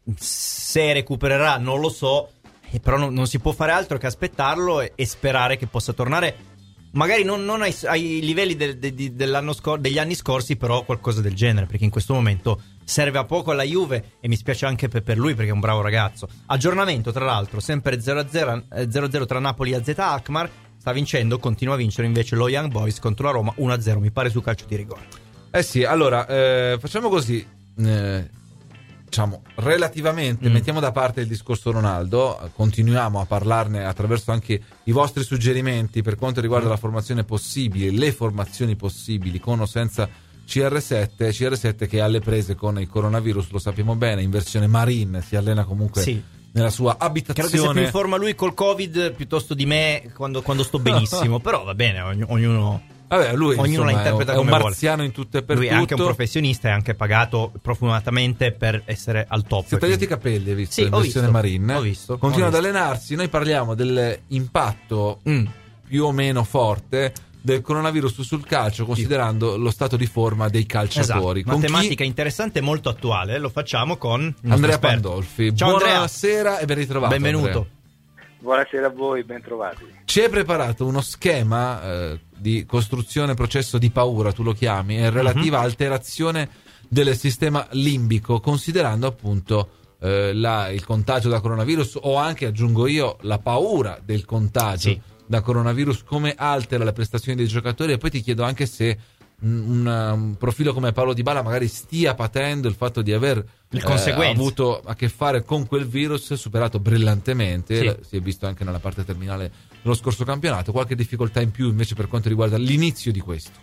Se recupererà non lo so, eh, però non, non si può fare altro che aspettarlo e, e sperare che possa tornare. Magari non, non ai, ai livelli del, de, de, dell'anno scor- degli anni scorsi, però qualcosa del genere, perché in questo momento serve a poco alla Juve e mi spiace anche per, per lui perché è un bravo ragazzo. Aggiornamento tra l'altro, sempre zero a zero tra Napoli e A Z Alkmaar, sta vincendo, continua a vincere invece lo Young Boys contro la Roma uno a zero, mi pare su calcio di rigore. Eh sì, allora eh, facciamo così, eh, diciamo relativamente, mm. mettiamo da parte il discorso Ronaldo, continuiamo a parlarne attraverso anche i vostri suggerimenti per quanto riguarda mm. la formazione possibile, le formazioni possibili con o senza C R sette, C R sette che è alle prese con il coronavirus, lo sappiamo bene, in versione Marin, si allena comunque sì. nella sua abitazione. Credo che sia più in forma lui col Covid piuttosto di me quando, quando sto benissimo, però va bene, ogn- ognuno... Vabbè, lui ognuno insomma, la interpreta è un, come è un marziano vuole. In tutto e per lui tutto. È anche un professionista, è anche pagato profumatamente per essere al top. Si è tagliati i capelli, hai visto? Sì, in ho versione visto, Marin. Ho visto. Continua ho ad visto. allenarsi. Noi parliamo dell'impatto mm. più o meno forte del coronavirus sul calcio, considerando sì. lo stato di forma dei calciatori. Esatto. Matematica chi... interessante e molto attuale. Lo facciamo con Andrea esperto. Pandolfi. Ciao, buonasera Andrea. E ben ritrovato. Benvenuto. Andrea. Buonasera a voi, ben trovati. Ci hai preparato uno schema eh, di costruzione processo di paura, tu lo chiami, è relativa uh-huh. alterazione del sistema limbico, considerando appunto eh, la, il contagio da coronavirus o anche, aggiungo io, la paura del contagio sì. da coronavirus, come altera le prestazioni dei giocatori. E poi ti chiedo anche se un, un profilo come Paolo Dybala magari stia patendo il fatto di aver eh, avuto a che fare con quel virus, superato brillantemente, sì. si è visto anche nella parte terminale dello scorso campionato, qualche difficoltà in più invece per quanto riguarda l'inizio di questo.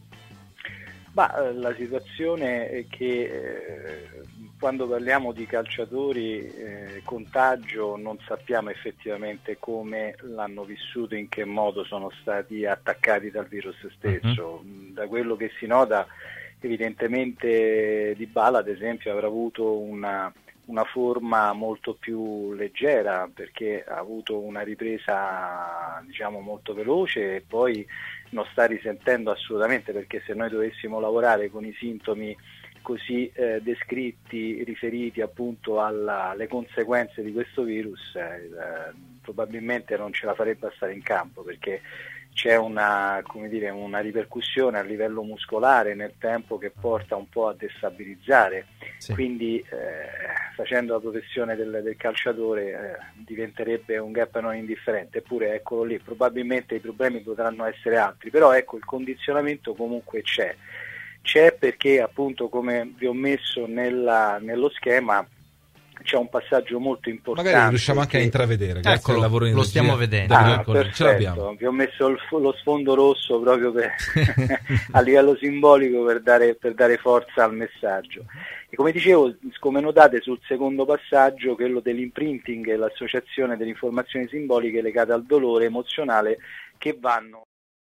Ma la situazione è che eh, quando parliamo di calciatori eh, contagio non sappiamo effettivamente come l'hanno vissuto, in che modo sono stati attaccati dal virus stesso. Uh-huh. Da quello che si nota evidentemente Dybala ad esempio avrà avuto una, una forma molto più leggera perché ha avuto una ripresa diciamo molto veloce e poi non sta risentendo assolutamente, perché se noi dovessimo lavorare con i sintomi così eh, descritti, riferiti appunto alla, alle conseguenze di questo virus, eh, probabilmente non ce la farebbe a stare in campo, perché c'è una, come dire, una ripercussione a livello muscolare nel tempo che porta un po' a destabilizzare, sì. quindi eh, facendo la professione del, del calciatore eh, diventerebbe un gap non indifferente, eppure eccolo lì, probabilmente i problemi potranno essere altri, però ecco il condizionamento comunque c'è, c'è perché appunto come vi ho messo nella, nello schema c'è un passaggio molto importante. Magari riusciamo anche che... a intravedere, grazie Eccolo, al lavoro in lo regia. stiamo vedendo. Ah, ce l'abbiamo. Vi ho messo il, lo sfondo rosso proprio per, a livello simbolico per dare, per dare forza al messaggio. E come dicevo, come notate sul secondo passaggio, quello dell'imprinting e l'associazione delle informazioni simboliche legate al dolore emozionale che vanno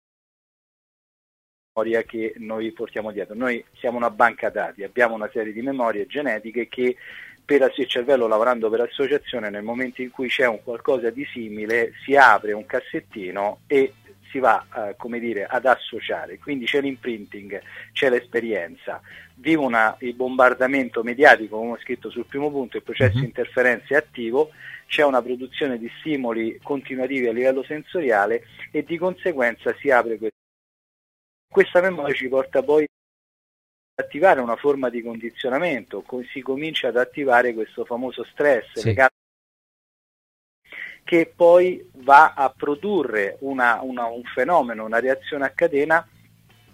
che noi portiamo dietro. Noi siamo una banca dati, abbiamo una serie di memorie genetiche che per il cervello, lavorando per associazione, nel momento in cui c'è un qualcosa di simile si apre un cassettino e si va eh, come dire ad associare, quindi c'è l'imprinting, c'è l'esperienza, vive una, il bombardamento mediatico, come ho scritto sul primo punto, il processo mm-hmm. interferenza è attivo, c'è una produzione di stimoli continuativi a livello sensoriale e di conseguenza si apre questo. Questa memoria ci porta poi ad attivare una forma di condizionamento, si comincia ad attivare questo famoso stress sì. legato, che poi va a produrre una, una, un fenomeno, una reazione a catena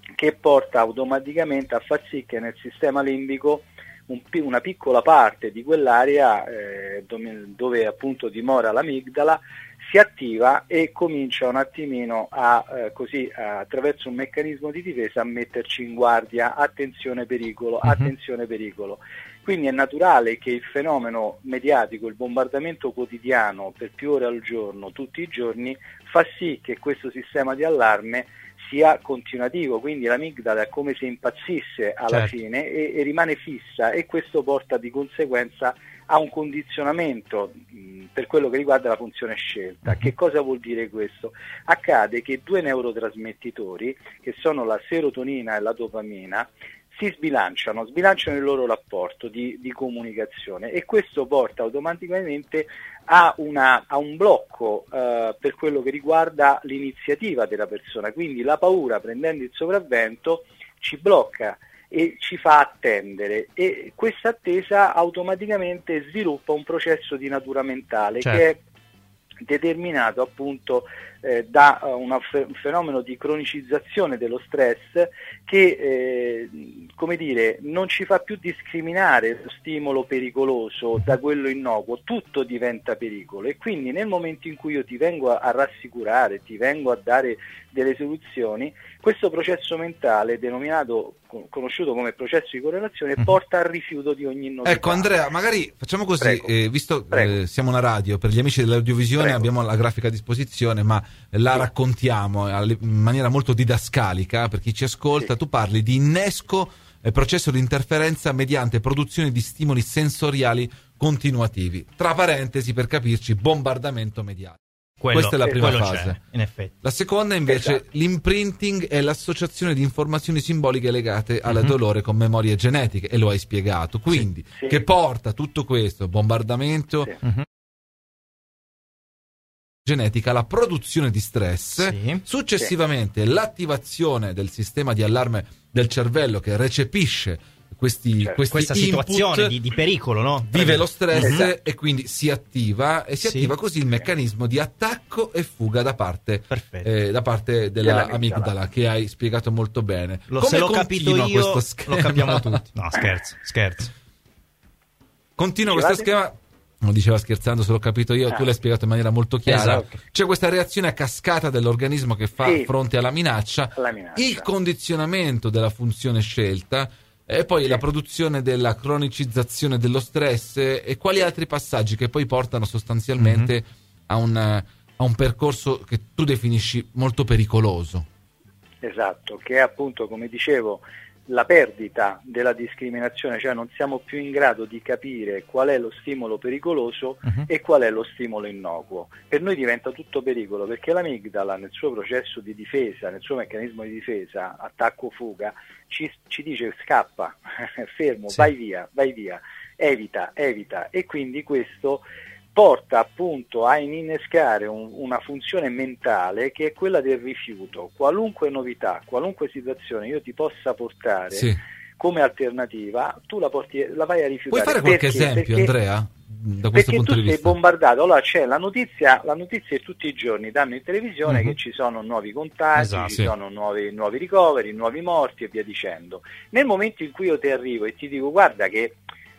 che porta automaticamente a far sì che nel sistema limbico un, una piccola parte di quell'area eh, dove, dove appunto dimora l'amigdala si attiva e comincia un attimino a eh, così a, attraverso un meccanismo di difesa a metterci in guardia, attenzione pericolo, uh-huh. attenzione pericolo. Quindi è naturale che il fenomeno mediatico, il bombardamento quotidiano per più ore al giorno, tutti i giorni, fa sì che questo sistema di allarme sia continuativo, quindi l'amigdala è come se impazzisse alla certo. fine e, e rimane fissa, e questo porta di conseguenza a un condizionamento mh, per quello che riguarda la funzione scelta. Uh-huh. Che cosa vuol dire questo? Accade che due neurotrasmettitori, che sono la serotonina e la dopamina, si sbilanciano, sbilanciano il loro rapporto di, di comunicazione, e questo porta automaticamente a, una, a un blocco eh, per quello che riguarda l'iniziativa della persona. Quindi la paura, prendendo il sopravvento, ci blocca e ci fa attendere, e questa attesa automaticamente sviluppa un processo di natura mentale, certo. che è determinato appunto eh, da uh, una fe- un fenomeno di cronicizzazione dello stress che eh, come dire non ci fa più discriminare lo stimolo pericoloso da quello innocuo, tutto diventa pericolo, e quindi nel momento in cui io ti vengo a, a rassicurare, ti vengo a dare delle soluzioni, questo processo mentale, denominato conosciuto come processo di correlazione, porta al rifiuto di ogni novità. Ecco Andrea, magari facciamo così, eh, visto che eh, siamo una radio, per gli amici dell'audiovisione Prego. abbiamo la grafica a disposizione, ma la sì. raccontiamo in maniera molto didascalica per chi ci ascolta. Sì. Tu parli di innesco e processo di interferenza mediante produzione di stimoli sensoriali continuativi, tra parentesi, per capirci, bombardamento mediatico. Quello, Questa è la prima fase. In effetti. La seconda invece, esatto. l'imprinting è l'associazione di informazioni simboliche legate al uh-huh. dolore con memorie genetiche, e lo hai spiegato. Quindi, sì, sì. che porta tutto questo bombardamento sì. uh-huh. genetica alla produzione di stress, sì. successivamente sì. l'attivazione del sistema di allarme del cervello che recepisce Questi, certo. questi questa input, situazione di, di pericolo, no? Vive lo stress esatto. e quindi si attiva e si sì. attiva così il meccanismo di attacco e fuga da parte, eh, da parte della amigdala, che hai spiegato molto bene. Lo, Come se l'ho capito io, questo schema? Lo capiamo tutti. No, scherzo, scherzo. Continua questo schema. Non diceva scherzando, se l'ho capito io, ah. tu l'hai spiegato in maniera molto chiara. Esatto. C'è questa reazione a cascata dell'organismo che fa sì. fronte alla minaccia, alla minaccia, il condizionamento della funzione scelta, e poi sì. la produzione della cronicizzazione dello stress, e quali altri passaggi che poi portano sostanzialmente mm-hmm. a, un, a un percorso che tu definisci molto pericoloso. Esatto, che è appunto, come dicevo, la perdita della discriminazione, cioè non siamo più in grado di capire qual è lo stimolo pericoloso uh-huh. e qual è lo stimolo innocuo. Per noi diventa tutto pericolo, perché l'amigdala nel suo processo di difesa, nel suo meccanismo di difesa, attacco-fuga, ci, ci dice scappa, fermo, sì. vai via, vai via, evita, evita, e quindi questo porta appunto a innescare un, una funzione mentale che è quella del rifiuto. Qualunque novità, qualunque situazione io ti possa portare sì. come alternativa, tu la, porti, la vai a rifiutare. Puoi fare qualche perché? esempio, perché, Andrea? Da questo perché punto tu di vista? sei bombardato. Allora c'è la notizia, la notizia è tutti i giorni danno in televisione uh-huh. che ci sono nuovi contagi, esatto, ci sì. sono nuovi, nuovi ricoveri, nuovi morti e via dicendo. Nel momento in cui io ti arrivo e ti dico guarda che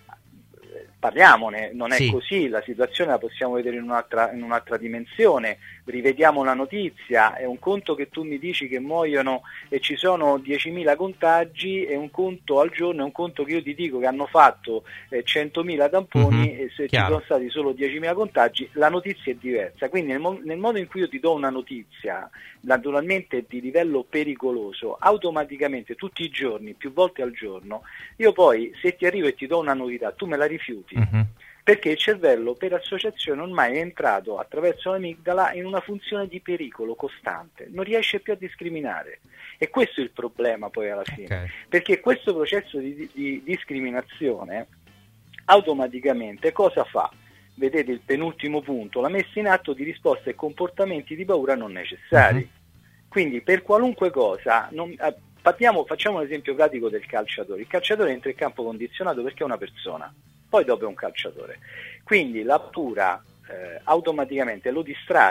parliamone, non è sì. così, la situazione la possiamo vedere in un'altra, in un'altra dimensione, rivediamo la notizia, è un conto che tu mi dici che muoiono e ci sono diecimila contagi, è un conto al giorno, è un conto che io ti dico che hanno fatto eh, centomila tamponi mm-hmm. e se Chiaro. ci sono stati solo diecimila contagi, la notizia è diversa. Quindi nel, mo- nel modo in cui io ti do una notizia, naturalmente di livello pericoloso, automaticamente tutti i giorni, più volte al giorno, io poi se ti arrivo e ti do una novità, tu me la rifiuti. Mm-hmm. Perché il cervello per associazione ormai è entrato attraverso l'amigdala in una funzione di pericolo costante, non riesce più a discriminare, e questo è il problema poi alla fine, okay. perché questo processo di, di, di discriminazione automaticamente cosa fa? Vedete il penultimo punto, la messa in atto di risposte e comportamenti di paura non necessari. Mm-hmm. Quindi per qualunque cosa, non, eh, partiamo, facciamo un esempio pratico del calciatore. Il calciatore entra in campo condizionato perché è una persona, poi dopo è un calciatore. Quindi la paura eh, automaticamente lo distrae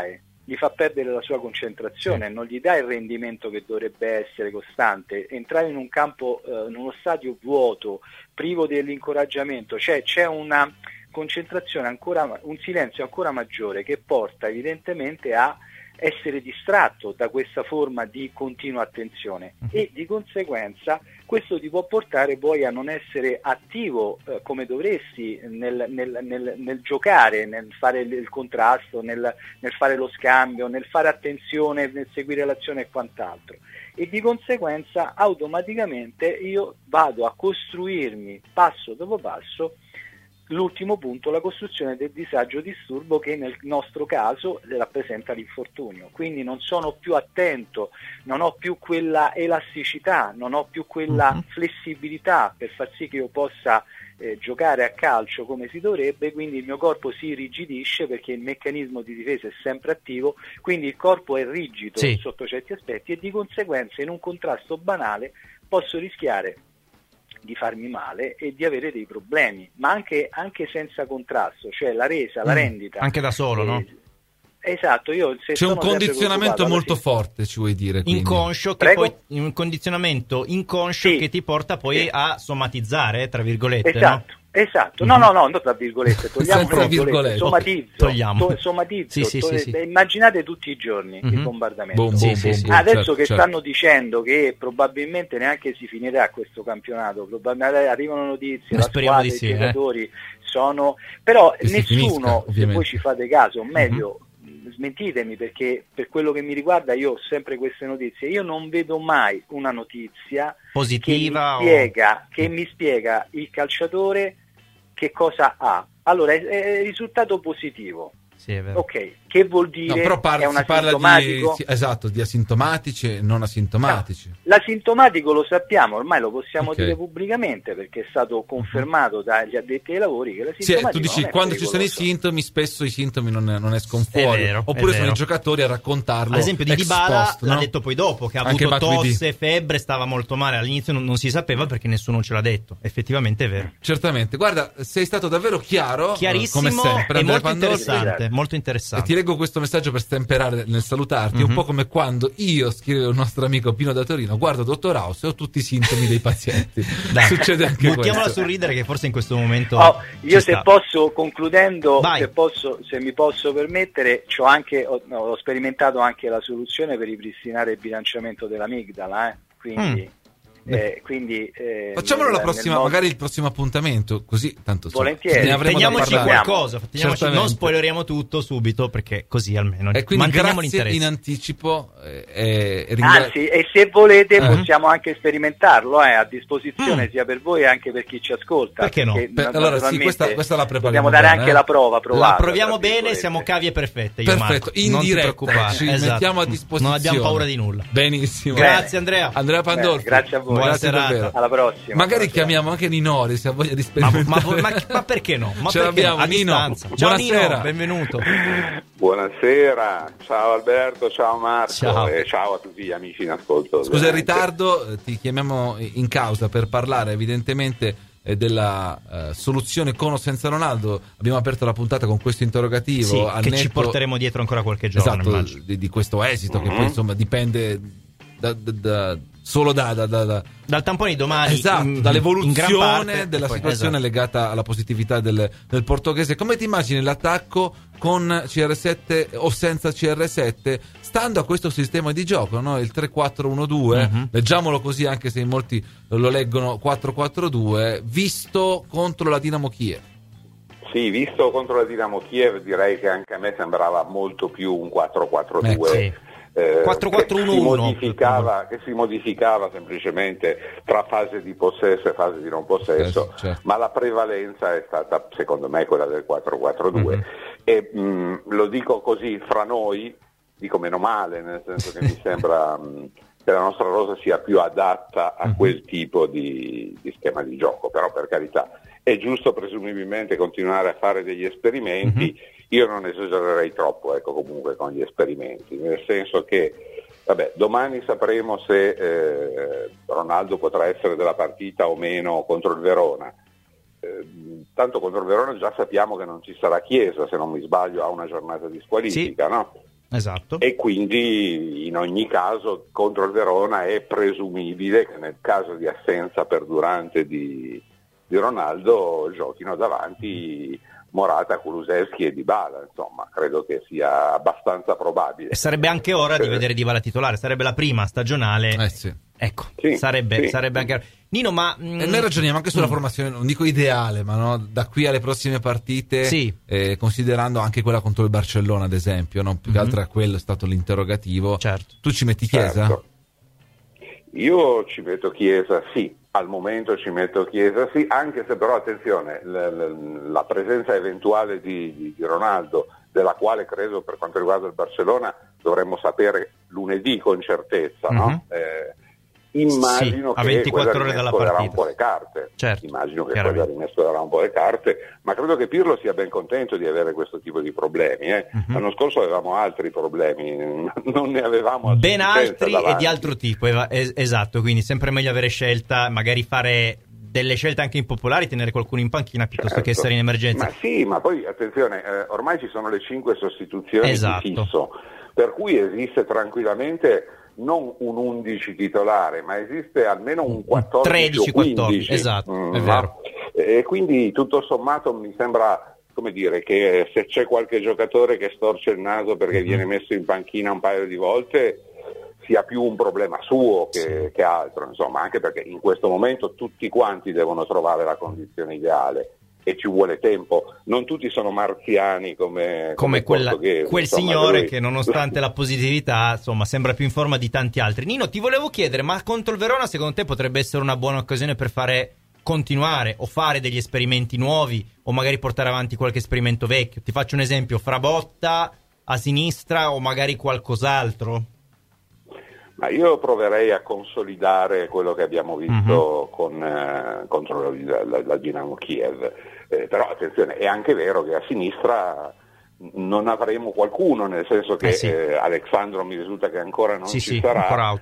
gli fa perdere la sua concentrazione, non gli dà il rendimento che dovrebbe essere costante. Entrare in un campo, eh, in uno stadio vuoto, privo dell'incoraggiamento, cioè c'è una concentrazione ancora, un silenzio ancora maggiore che porta evidentemente a essere distratto da questa forma di continua attenzione, e di conseguenza questo ti può portare poi a non essere attivo eh, come dovresti nel, nel, nel, nel giocare, nel fare il, il contrasto, nel, nel fare lo scambio, nel fare attenzione, nel seguire l'azione e quant'altro, e di conseguenza automaticamente io vado a costruirmi passo dopo passo l'ultimo punto, la costruzione del disagio disturbo, che nel nostro caso rappresenta l'infortunio. Quindi non sono più attento, non ho più quella elasticità, non ho più quella uh-huh. flessibilità per far sì che io possa eh, giocare a calcio come si dovrebbe, quindi il mio corpo si irrigidisce perché il meccanismo di difesa è sempre attivo, quindi il corpo è rigido sì. sotto certi aspetti, e di conseguenza in un contrasto banale posso rischiare di farmi male e di avere dei problemi, ma anche, anche senza contrasto, cioè la resa, mm, la rendita. Anche da solo, eh, no? Esatto, io se c'è un condizionamento molto sì. forte, ci vuoi dire? Quindi. Inconscio, che poi, un condizionamento inconscio sì. che ti porta poi sì. a somatizzare, tra virgolette. Esatto. No? Esatto, no, no, no, non tra virgolette, togliamo tra virgolette, somatizzo, togliamo. To, somatizzo sì, sì, to, sì, sì. immaginate tutti i giorni mm-hmm. il bombardamento. Boom, boom, sì, boom, boom, adesso certo, che certo. stanno dicendo che probabilmente neanche si finirà questo campionato, probabilmente arrivano notizie, la squadra, i sì, giocatori eh. sono, però che nessuno, finisca, se voi ci fate caso, meglio mm-hmm. smentitemi, perché per quello che mi riguarda io ho sempre queste notizie, io non vedo mai una notizia positiva che mi spiega, o... che mi spiega il calciatore che cosa ha. Allora, è, è risultato positivo. Sì, è vero. Ok, che vuol dire? No, però par- è un si parla asintomatico? di, esatto, di asintomatici e non asintomatici. No, l'asintomatico lo sappiamo, ormai lo possiamo okay. dire pubblicamente, perché è stato confermato dagli addetti ai lavori che l'asintomatico sì, tu dici, quando ci sono i sintomi, spesso i sintomi non, non escono fuori. È vero, oppure è sono vero. i giocatori a raccontarlo. Ad esempio di Dybala post, l'ha no? detto poi dopo, che ha Anche avuto Matuidi. tosse, febbre, stava molto male. All'inizio non, non si sapeva perché nessuno ce l'ha detto. Effettivamente è vero. Certamente, guarda, sei stato davvero chiaro, chiarissimo, come sempre, e molto Pandolfi. interessante, molto interessante. E ti leggo questo messaggio per stemperare nel salutarti, mm-hmm. un po' come quando io, scrive il nostro amico Pino da Torino, guardo Dottor House e ho tutti i sintomi dei pazienti. Dai, succede anche buttiamola questo. sul ridere, che forse in questo momento oh, io se sta. posso, concludendo, Vai. se posso, se mi posso permettere, c'ho anche, ho, no, ho sperimentato anche la soluzione per ripristinare il bilanciamento dell'amigdala, eh? quindi mm. Eh, quindi eh, facciamolo nel, la prossima, nel magari il prossimo appuntamento, così tanto volentieri. Ne avremo teniamoci da parlare. qualcosa, teniamoci, non spoileriamo tutto subito, perché così almeno e quindi manteniamo grazie l'interesse in anticipo eh, e ringra- anzi, e se volete uh-huh. possiamo anche sperimentarlo, eh, a disposizione mm. sia per voi che per chi ci ascolta, perché no? Per, allora sì, questa, questa la prepariamo dobbiamo dare bene, anche eh? la prova provata, la proviamo bene, siamo cavie perfette, io perfetto, Marco. in non diretta ti preoccupare, ci esatto. mettiamo a disposizione, non abbiamo paura di nulla. Benissimo, grazie Andrea Andrea Pandolfi, bene, grazie a voi, grazie davvero. Alla prossima. Magari chiamiamo anche Ninori se ha voglia di sperimentare. Ma, ma, ma, ma perché no? Ma ce perché l'abbiamo, no? A Nino. distanza. Ciao Buonasera. Nino, benvenuto. Buonasera, ciao Alberto, ciao Marco ciao. e ciao a tutti gli amici in ascolto. Scusa il ovviamente. ritardo, ti chiamiamo in causa per parlare evidentemente eh, della eh, soluzione con o senza Ronaldo. Abbiamo aperto la puntata con questo interrogativo. Sì, al che netto... ci porteremo dietro ancora qualche giorno. Esatto, di, di questo esito mm-hmm. che poi insomma dipende da, da, da, solo da, da, da, da dal tampone di domani, esatto, in, dall'evoluzione in parte, della poi, situazione esatto. legata alla positività del, del portoghese. Come ti immagini l'attacco con C R sette o senza C R sette, stando a questo sistema di gioco, no? Il tre quattro uno due, uh-huh. leggiamolo così anche se in molti lo leggono quattro quattro due, visto contro la Dinamo Kiev? Sì, visto contro la Dinamo Kiev direi che anche a me sembrava molto più un quattro quattro due. Eh, sì. Eh, quattro quattro uno uno che, si modificava, che si modificava semplicemente tra fase di possesso e fase di non possesso, certo, certo. ma la prevalenza è stata secondo me quella del quattro quattro due. Mm-hmm. E mh, lo dico così fra noi, dico meno male, nel senso che mi sembra mh, che la nostra rosa sia più adatta a mm-hmm. quel tipo di, di schema di gioco, però per carità è giusto presumibilmente continuare a fare degli esperimenti. Mm-hmm. Io non esagererei troppo, ecco, comunque con gli esperimenti, nel senso che vabbè, domani sapremo se eh, Ronaldo potrà essere della partita o meno contro il Verona. Eh, tanto contro il Verona già sappiamo che non ci sarà Chiesa, se non mi sbaglio, a una giornata di squalifica, sì. no? Esatto. E quindi in ogni caso contro il Verona è presumibile che nel caso di assenza perdurante di, di Ronaldo giochino davanti Morata, Kulusevski e Dybala, insomma credo che sia abbastanza probabile. E sarebbe anche ora di vedere Dybala titolare, sarebbe la prima stagionale. Eh sì. Ecco, sì, sarebbe, sì. sarebbe anche... Nino, ma... Mm, e noi ragioniamo anche sulla mm. formazione, non dico ideale, ma no, da qui alle prossime partite, sì. eh, considerando anche quella contro il Barcellona, ad esempio, no? Più che mm-hmm. altro a quello è stato l'interrogativo. Certo. Tu ci metti Chiesa? Certo. Io ci metto Chiesa, sì. Al momento ci metto Chiesa, sì, anche se però, attenzione, la, la, la presenza eventuale di, di, di Ronaldo, della quale credo per quanto riguarda il Barcellona dovremmo sapere lunedì con certezza, mm-hmm. no? Eh, immagino sì, che a ventiquattro ore dalla partita un po' le carte, certo, immagino che quella rimescolerà un po' le carte, ma credo che Pirlo sia ben contento di avere questo tipo di problemi. Eh. Mm-hmm. L'anno scorso avevamo altri problemi, non ne avevamo a ben altri davanti. E di altro tipo, es- esatto, quindi sempre meglio avere scelta, magari fare delle scelte anche impopolari, tenere qualcuno in panchina piuttosto certo. che essere in emergenza. Ma sì, ma poi attenzione, eh, ormai ci sono le cinque sostituzioni esatto. di fisso, per cui esiste tranquillamente non un undici titolare, ma esiste almeno un quattordici tredici, o quindici. quattordici, esatto, mm, è vero. E quindi tutto sommato mi sembra, come dire, che se c'è qualche giocatore che storce il naso perché mm-hmm. viene messo in panchina un paio di volte sia più un problema suo che, sì. che altro, insomma, anche perché in questo momento tutti quanti devono trovare la condizione ideale e ci vuole tempo, non tutti sono marziani come, come, come quella, quel insomma, signore lui... che nonostante la positività insomma sembra più in forma di tanti altri. Nino, ti volevo chiedere, ma contro il Verona secondo te potrebbe essere una buona occasione per fare continuare o fare degli esperimenti nuovi o magari portare avanti qualche esperimento vecchio? Ti faccio un esempio, Frabotta a sinistra o magari qualcos'altro? Ma io proverei a consolidare quello che abbiamo visto mm-hmm. con, eh, contro la, la, la Dinamo Kiev, eh, però attenzione, è anche vero che a sinistra non avremo qualcuno, nel senso che eh sì. eh, Alexandro mi risulta che ancora non sì, ci sì, sarà,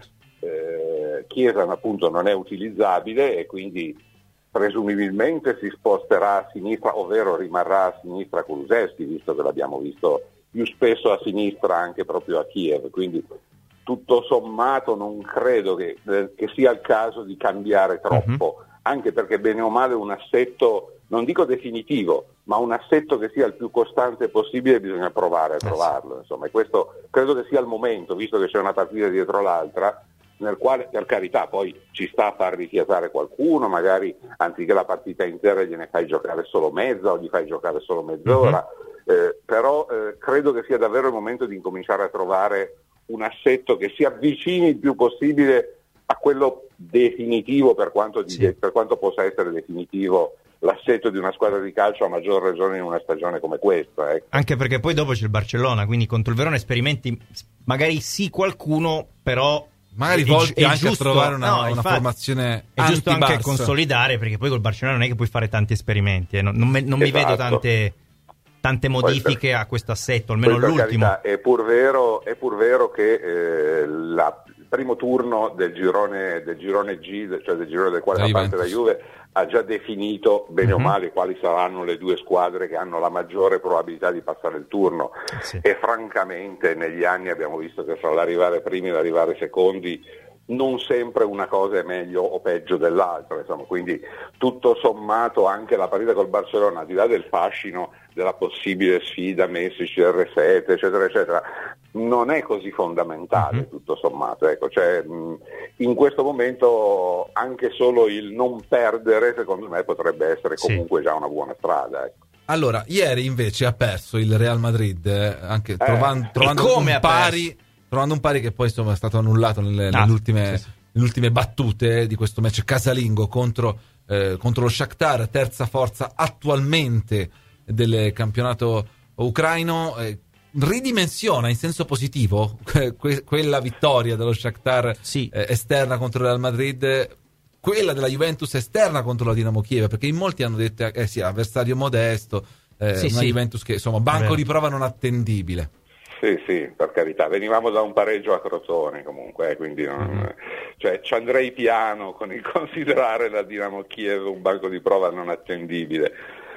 eh, Chiesa appunto non è utilizzabile e quindi presumibilmente si sposterà a sinistra, ovvero rimarrà a sinistra Kulusevski, visto che l'abbiamo visto più spesso a sinistra anche proprio a Kiev, quindi tutto sommato non credo che, eh, che sia il caso di cambiare troppo, uh-huh. anche perché bene o male un assetto, non dico definitivo, ma un assetto che sia il più costante possibile bisogna provare a trovarlo, insomma, e questo credo che sia il momento, visto che c'è una partita dietro l'altra, nel quale per carità poi ci sta a far rifiatare qualcuno, magari anziché la partita intera gliene fai giocare solo mezza o gli fai giocare solo mezz'ora, uh-huh. eh, però eh, credo che sia davvero il momento di incominciare a trovare un assetto che si avvicini il più possibile a quello definitivo, per quanto, di, sì. per quanto possa essere definitivo l'assetto di una squadra di calcio, a maggior ragione in una stagione come questa. Ecco. Anche perché poi dopo c'è il Barcellona, quindi contro il Verona esperimenti magari sì qualcuno, però magari volti anche giusto, a trovare una, no, una infatti, formazione è giusto anche consolidare, perché poi col Barcellona non è che puoi fare tanti esperimenti, eh. non, non, me, non esatto. mi vedo tante tante modifiche per, a questo assetto, almeno l'ultimo. Carità, è pur vero, è pur vero che eh, la, il primo turno del girone, del girone G, cioè del girone del quale fa parte la Juve, ha già definito bene uh-huh. o male quali saranno le due squadre che hanno la maggiore probabilità di passare il turno, sì. e francamente negli anni abbiamo visto che fra l'arrivare primi e l'arrivare secondi non sempre una cosa è meglio o peggio dell'altra, insomma, quindi tutto sommato anche la partita col Barcellona, al di là del fascino della possibile sfida Messi, C R sette eccetera eccetera, non è così fondamentale mm-hmm. tutto sommato, ecco, cioè, mh, in questo momento anche solo il non perdere secondo me potrebbe essere comunque sì. già una buona strada, ecco. Allora, ieri invece ha perso il Real Madrid, eh, anche eh. trovando, trovando come un pari trovando un pari che poi insomma è stato annullato nelle, ah, nelle, ultime, sì, sì. nelle ultime battute di questo match casalingo contro, eh, contro lo Shakhtar, terza forza attualmente del campionato ucraino. Eh, ridimensiona in senso positivo que- quella vittoria dello Shakhtar sì. eh, esterna contro il Real Madrid, quella della Juventus esterna contro la Dinamo Kiev, perché in molti hanno detto eh sì, avversario modesto, eh, sì, una sì. Juventus che insomma banco di prova non attendibile. Sì, sì, per carità, venivamo da un pareggio a Crotone comunque, eh, quindi non, mm-hmm. cioè, ci andrei piano con il considerare la Dinamo Kiev un banco di prova non attendibile.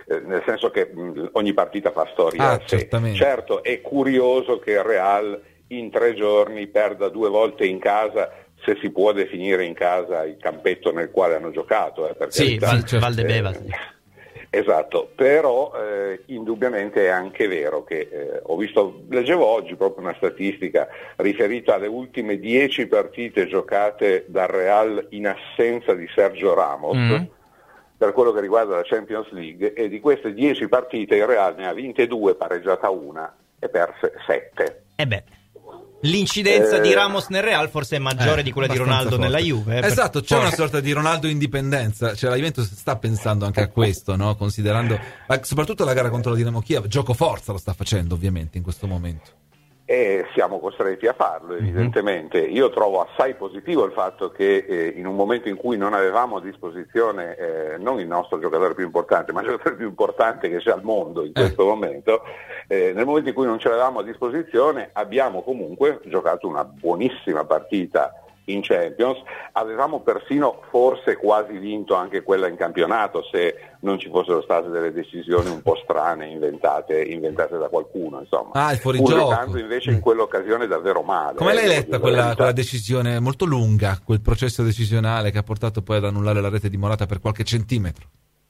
eh, nel senso che mh, ogni partita fa storia ah, a sé. Certo, è curioso che il Real in tre giorni perda due volte in casa, se si può definire in casa il campetto nel quale hanno giocato. Eh, per sì, carità, Val, cioè, Valdebeba. Eh, esatto, però eh, indubbiamente è anche vero che eh, ho visto, leggevo oggi proprio una statistica riferita alle ultime dieci partite giocate dal Real in assenza di Sergio Ramos, mm. per quello che riguarda la Champions League, e di queste dieci partite il Real ne ha vinte due, pareggiata una e perse sette. E beh. L'incidenza eh, di Ramos nel Real forse è maggiore eh, di quella di Ronaldo forte. nella Juve. Eh, esatto, c'è forse. una sorta di Ronaldo indipendenza, cioè la Juventus sta pensando anche a questo, no? Considerando soprattutto la gara contro la Dinamo Kiev, gioco forza lo sta facendo ovviamente in questo momento. E siamo costretti a farlo, evidentemente. Mm-hmm. Io trovo assai positivo il fatto che eh, in un momento in cui non avevamo a disposizione eh, non il nostro giocatore più importante, ma il giocatore più importante che c'è al mondo in questo eh. momento, eh, nel momento in cui non ce l'avevamo a disposizione abbiamo comunque giocato una buonissima partita in Champions, avevamo persino forse quasi vinto anche quella in campionato se non ci fossero state delle decisioni un po' strane inventate, inventate da qualcuno, insomma. Ah, il fuorigioco. Giocando invece in quell'occasione davvero male. Come l'hai eh, letta quella, quella decisione molto lunga, quel processo decisionale che ha portato poi ad annullare la rete di Morata per qualche centimetro?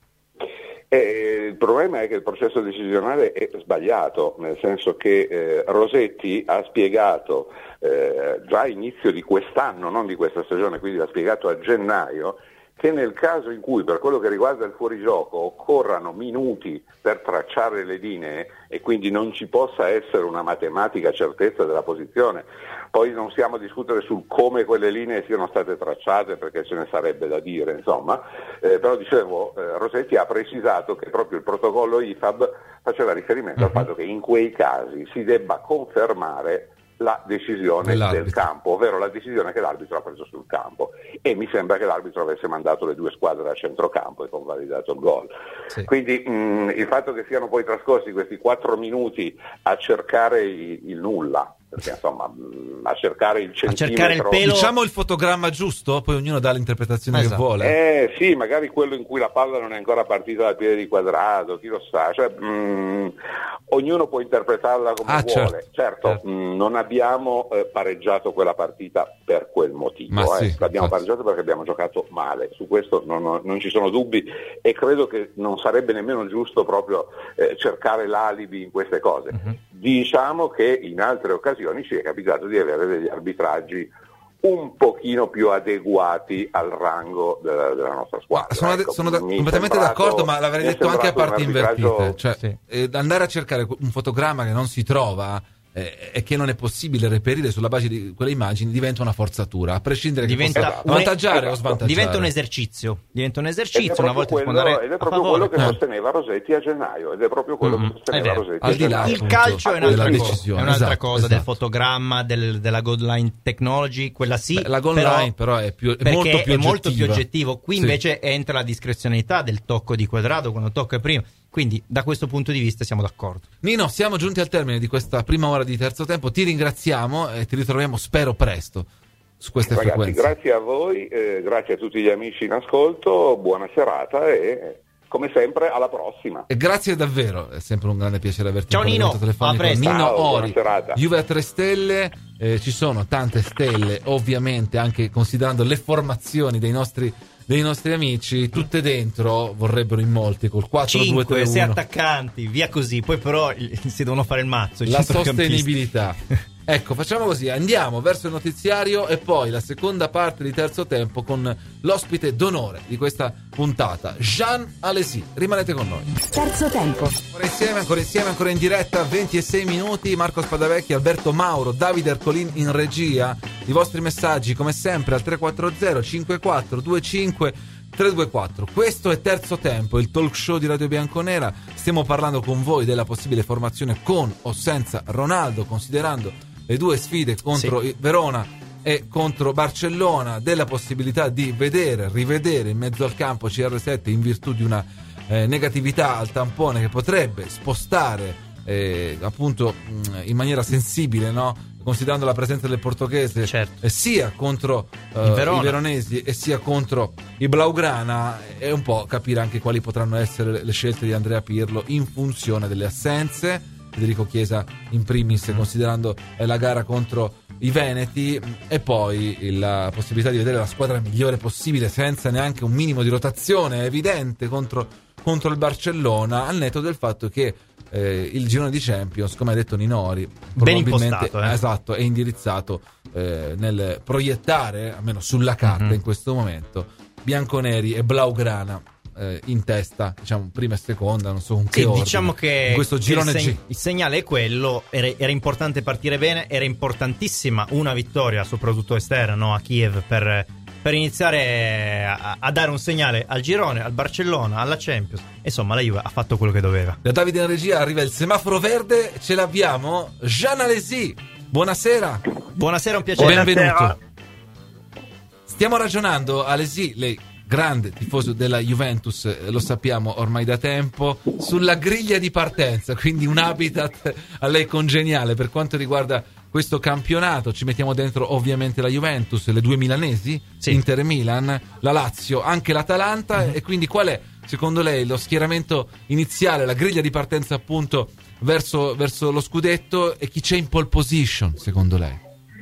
Eh, il problema è che il processo decisionale è sbagliato, nel senso che eh, Rossetti ha spiegato eh, già a inizio di quest'anno, non di questa stagione, quindi l'ha spiegato a gennaio, che nel caso in cui per quello che riguarda il fuorigioco occorrano minuti per tracciare le linee e quindi non ci possa essere una matematica certezza della posizione, poi non stiamo a discutere sul come quelle linee siano state tracciate perché ce ne sarebbe da dire, insomma, eh, però dicevo, eh, Rossetti ha precisato che proprio il protocollo I F A B faceva riferimento uh-huh. al fatto che in quei casi si debba confermare la decisione dell'arbitro. del campo, ovvero la decisione che l'arbitro ha preso sul campo, e mi sembra che l'arbitro avesse mandato le due squadre a centrocampo e convalidato il gol. Sì. Quindi mh, il fatto che siano poi trascorsi questi quattro minuti a cercare il, il nulla, perché insomma mh, a cercare il centimetro, a cercare il pelo, diciamo il fotogramma giusto, poi ognuno dà l'interpretazione esatto. che vuole. Eh sì, magari quello in cui la palla non è ancora partita dal piede di Quadrato, chi lo sa, cioè, mh, ognuno può interpretarla come ah, vuole. Certo, certo, certo. Mh, non abbiamo eh, pareggiato quella partita per quel motivo, Ma eh. sì, l'abbiamo infatti. pareggiato perché abbiamo giocato male, su questo non, non, non ci sono dubbi, e credo che non sarebbe nemmeno giusto proprio eh, cercare l'alibi in queste cose. Uh-huh. Diciamo che in altre occasioni ci è capitato di avere degli arbitraggi un pochino più adeguati al rango della, della nostra squadra. Sono, ecco, sono da, completamente sembrato, d'accordo, ma l'avrei detto anche a parti invertite. Cioè, sì. eh, andare a cercare un fotogramma che non si trova eh, e che non è possibile reperire sulla base di quelle immagini diventa una forzatura, a prescindere diventa che possa avvantaggiare esatto. o svantaggiare. Diventa un esercizio, diventa un esercizio, una volta quello, si può andare ed è proprio quello che sosteneva Rossetti a gennaio, ed è proprio quello mm-hmm. che sosteneva Rossetti Al a di là, gennaio. Il calcio è un'altra cosa, decisione. è un'altra esatto, cosa esatto. del fotogramma, del, della goal line technology, quella sì. Beh, la goal però, line però è, più, è perché molto più è molto più oggettivo. Qui sì. invece entra la discrezionalità del tocco di Quadrato quando tocca prima. Quindi da questo punto di vista siamo d'accordo. Nino, siamo giunti al termine di questa prima ora di terzo tempo. Ti ringraziamo e ti ritroviamo, spero, presto su queste Ragazzi, frequenze. Grazie a voi, eh, grazie a tutti gli amici in ascolto, buona serata e come sempre alla prossima. E grazie davvero, è sempre un grande piacere averti. Ciao Nino, telefonico. a presto. Nino Ciao, Ori, buona serata. Juve a tre stelle, eh, ci sono tante stelle ovviamente, anche considerando le formazioni dei nostri dei nostri amici, tutte dentro vorrebbero in molti col quattro due tre uno. sei attaccanti, via così, poi però si devono fare il mazzo, la sostenibilità. Ecco, facciamo così, andiamo verso il notiziario e poi la seconda parte di terzo tempo con l'ospite d'onore di questa puntata, Jean Alesi. Rimanete con noi. Terzo tempo. Ancora insieme, ancora insieme, ancora in diretta, ventisei minuti, Marco Spadavecchi, Alberto Mauro, Davide Ercolin in regia. I vostri messaggi come sempre al tre quattro zero cinque quattro due cinque tre due quattro. Questo è Terzo Tempo, il talk show di Radio Bianconera. Stiamo parlando con voi della possibile formazione con o senza Ronaldo, considerando le due sfide contro sì. Verona e contro Barcellona, della possibilità di vedere, rivedere in mezzo al campo C R sette in virtù di una eh, negatività al tampone che potrebbe spostare eh, appunto in maniera sensibile, no? considerando la presenza del portoghese, certo. sia contro uh, i veronesi e sia contro i Blaugrana, è un po' capire anche quali potranno essere le scelte di Andrea Pirlo in funzione delle assenze. Federico Chiesa in primis, mm. considerando eh, la gara contro i veneti, e poi la possibilità di vedere la squadra migliore possibile senza neanche un minimo di rotazione evidente contro, contro il Barcellona, al netto del fatto che Eh, il girone di Champions, come ha detto Ninori, ben probabilmente impostato, eh. esatto, è indirizzato eh, nel proiettare, almeno sulla carta, mm-hmm. in questo momento, bianconeri e blaugrana eh, in testa, diciamo prima e seconda, non so con che sì, ordine, diciamo che in questo girone il, seg- G. il segnale è quello, era, era importante partire bene, era importantissima una vittoria, soprattutto esterna, no, a Kiev, per per iniziare a, a dare un segnale al girone, al Barcellona, alla Champions. Insomma, la Juve ha fatto quello che doveva. Da Davide in regia arriva il semaforo verde, ce l'abbiamo. Jean Alesi, buonasera. Buonasera, un piacere. Benvenuto. Stiamo ragionando, Alesi, lei grande tifoso della Juventus, lo sappiamo ormai da tempo, sulla griglia di partenza, quindi un habitat a lei congeniale per quanto riguarda questo campionato. Ci mettiamo dentro ovviamente la Juventus, le due milanesi, sì. Inter e Milan, la Lazio, anche l'Atalanta, mm-hmm. e quindi qual è secondo lei lo schieramento iniziale, la griglia di partenza appunto verso, verso lo scudetto, e chi c'è in pole position secondo lei?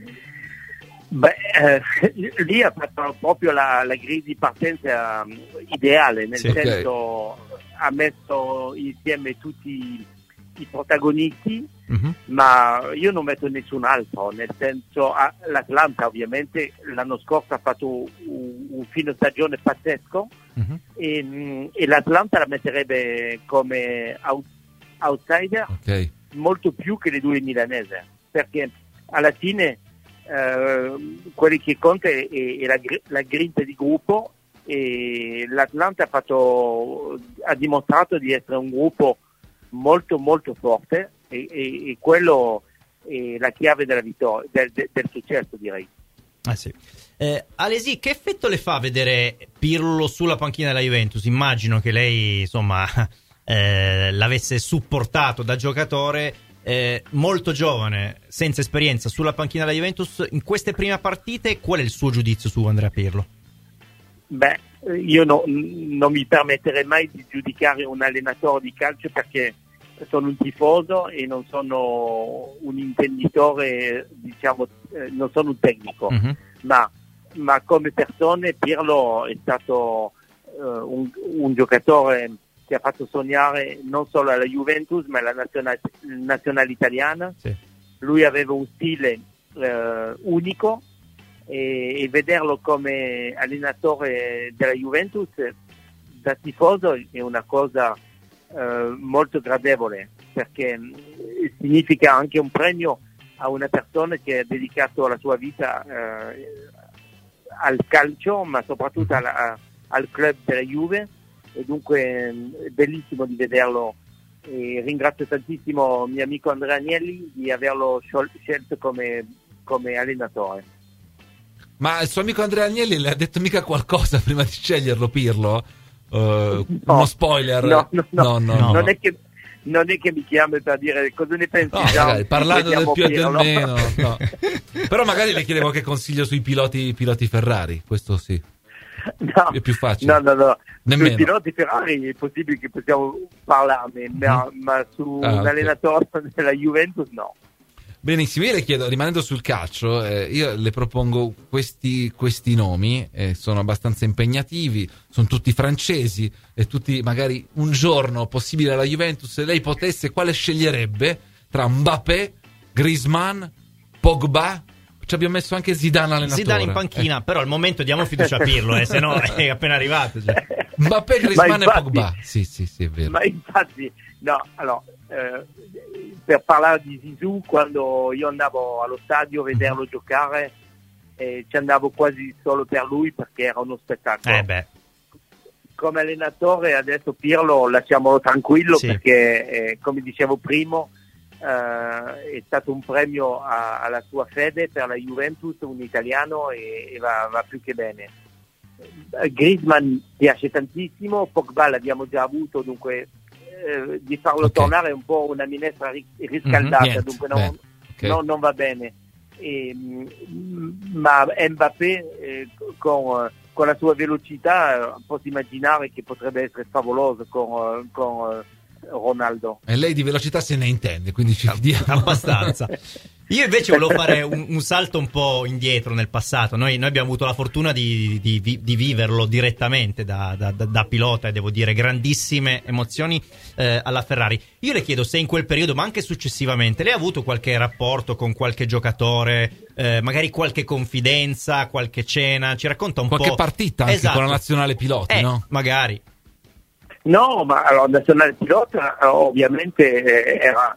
Beh, eh, lì ha fatto proprio la, la griglia di partenza ideale, nel sì, senso okay. ha messo insieme tutti i protagonisti, mm-hmm. ma io non metto nessun altro, nel senso ah, l'Atlanta ovviamente l'anno scorso ha fatto un, un fine stagione pazzesco, mm-hmm. e, e l'Atlanta la metterebbe come out, outsider, okay. molto più che le due milanese, perché alla fine eh, quelli che conta è, è la, la grinta di gruppo, e l'Atlanta ha fatto ha dimostrato di essere un gruppo molto molto forte, e, e, e quello è la chiave della vittoria, del, del, del successo, direi. Ah, sì. eh, Alesi, che effetto le fa vedere Pirlo sulla panchina della Juventus? Immagino che lei insomma eh, l'avesse supportato da giocatore, eh, molto giovane, senza esperienza, sulla panchina della Juventus in queste prime partite. Qual è il suo giudizio su Andrea Pirlo? Beh, io no, non mi permetterei mai di giudicare un allenatore di calcio, perché sono un tifoso e non sono un intenditore, diciamo, eh, non sono un tecnico, mm-hmm. ma, ma come persone Pirlo è stato eh, un, un giocatore che ha fatto sognare non solo la Juventus ma la nazionale, nazionale italiana. Sì. Lui aveva un stile eh, unico, e, e vederlo come allenatore della Juventus da tifoso è una cosa Uh, molto gradevole, perché uh, significa anche un premio a una persona che ha dedicato la sua vita uh, al calcio, ma soprattutto alla, al club della Juve, e dunque um, è bellissimo di vederlo, e ringrazio tantissimo mio amico Andrea Agnelli di averlo scelto come, come allenatore. Ma il suo amico Andrea Agnelli le ha detto mica qualcosa prima di sceglierlo, Pirlo? Uh, no, uno spoiler? No, no, no, no, no, no. Non, è che, non è che mi chiami per dire cosa ne pensi. No, già, magari, parlando del più e del meno, no. Però magari le chiedevo che consiglio sui piloti, piloti Ferrari, questo sì. No, è più facile. No, no, no. Nemmeno. Sui piloti Ferrari è possibile che possiamo parlarne, mm. ma, ma su ah, un okay. allenatore della Juventus no. Benissimo, io le chiedo, rimanendo sul calcio, eh, io le propongo questi, questi nomi, eh, sono abbastanza impegnativi, sono tutti francesi, e tutti magari un giorno possibile alla Juventus, se lei potesse, quale sceglierebbe tra Mbappé, Griezmann, Pogba? Ci abbiamo messo anche Zidane allenatore. Zidane in panchina, eh. però al momento diamo fiducia a Pirlo, eh, se no è appena arrivato. Cioè. Mbappé, Griezmann infatti, e Pogba. Sì, sì, sì, è vero. Ma infatti, no, allora, eh, per parlare di Zizou, quando io andavo allo stadio a vederlo mm-hmm. giocare, eh, ci andavo quasi solo per lui, perché era uno spettacolo. Eh beh. Come allenatore adesso Pirlo lasciamolo tranquillo, sì. perché eh, come dicevo prima, Uh, è stato un premio a, alla sua fede per la Juventus, un italiano, e, e va, va più che bene. Uh, Griezmann piace tantissimo, Pogba l'abbiamo già avuto, dunque uh, di farlo okay. tornare è un po' una minestra ris- riscaldata, mm-hmm, dunque non, Beh, okay. no, non va bene. e, ma Mbappé eh, con, con la sua velocità posso immaginare che potrebbe essere favoloso con, con Ronaldo. E lei di velocità se ne intende, quindi ci fidiamo abbastanza. Io invece volevo fare un, un salto un po' indietro nel passato. Noi, noi abbiamo avuto la fortuna di, di, di viverlo direttamente da, da, da pilota, e devo dire grandissime emozioni eh, alla Ferrari. Io le chiedo se in quel periodo, ma anche successivamente, lei ha avuto qualche rapporto con qualche giocatore, eh, magari qualche confidenza, qualche cena, ci racconta un qualche po'... qualche partita anche esatto. con la nazionale piloti, eh, no? Magari. No, ma allora, nazionale pilota ovviamente era,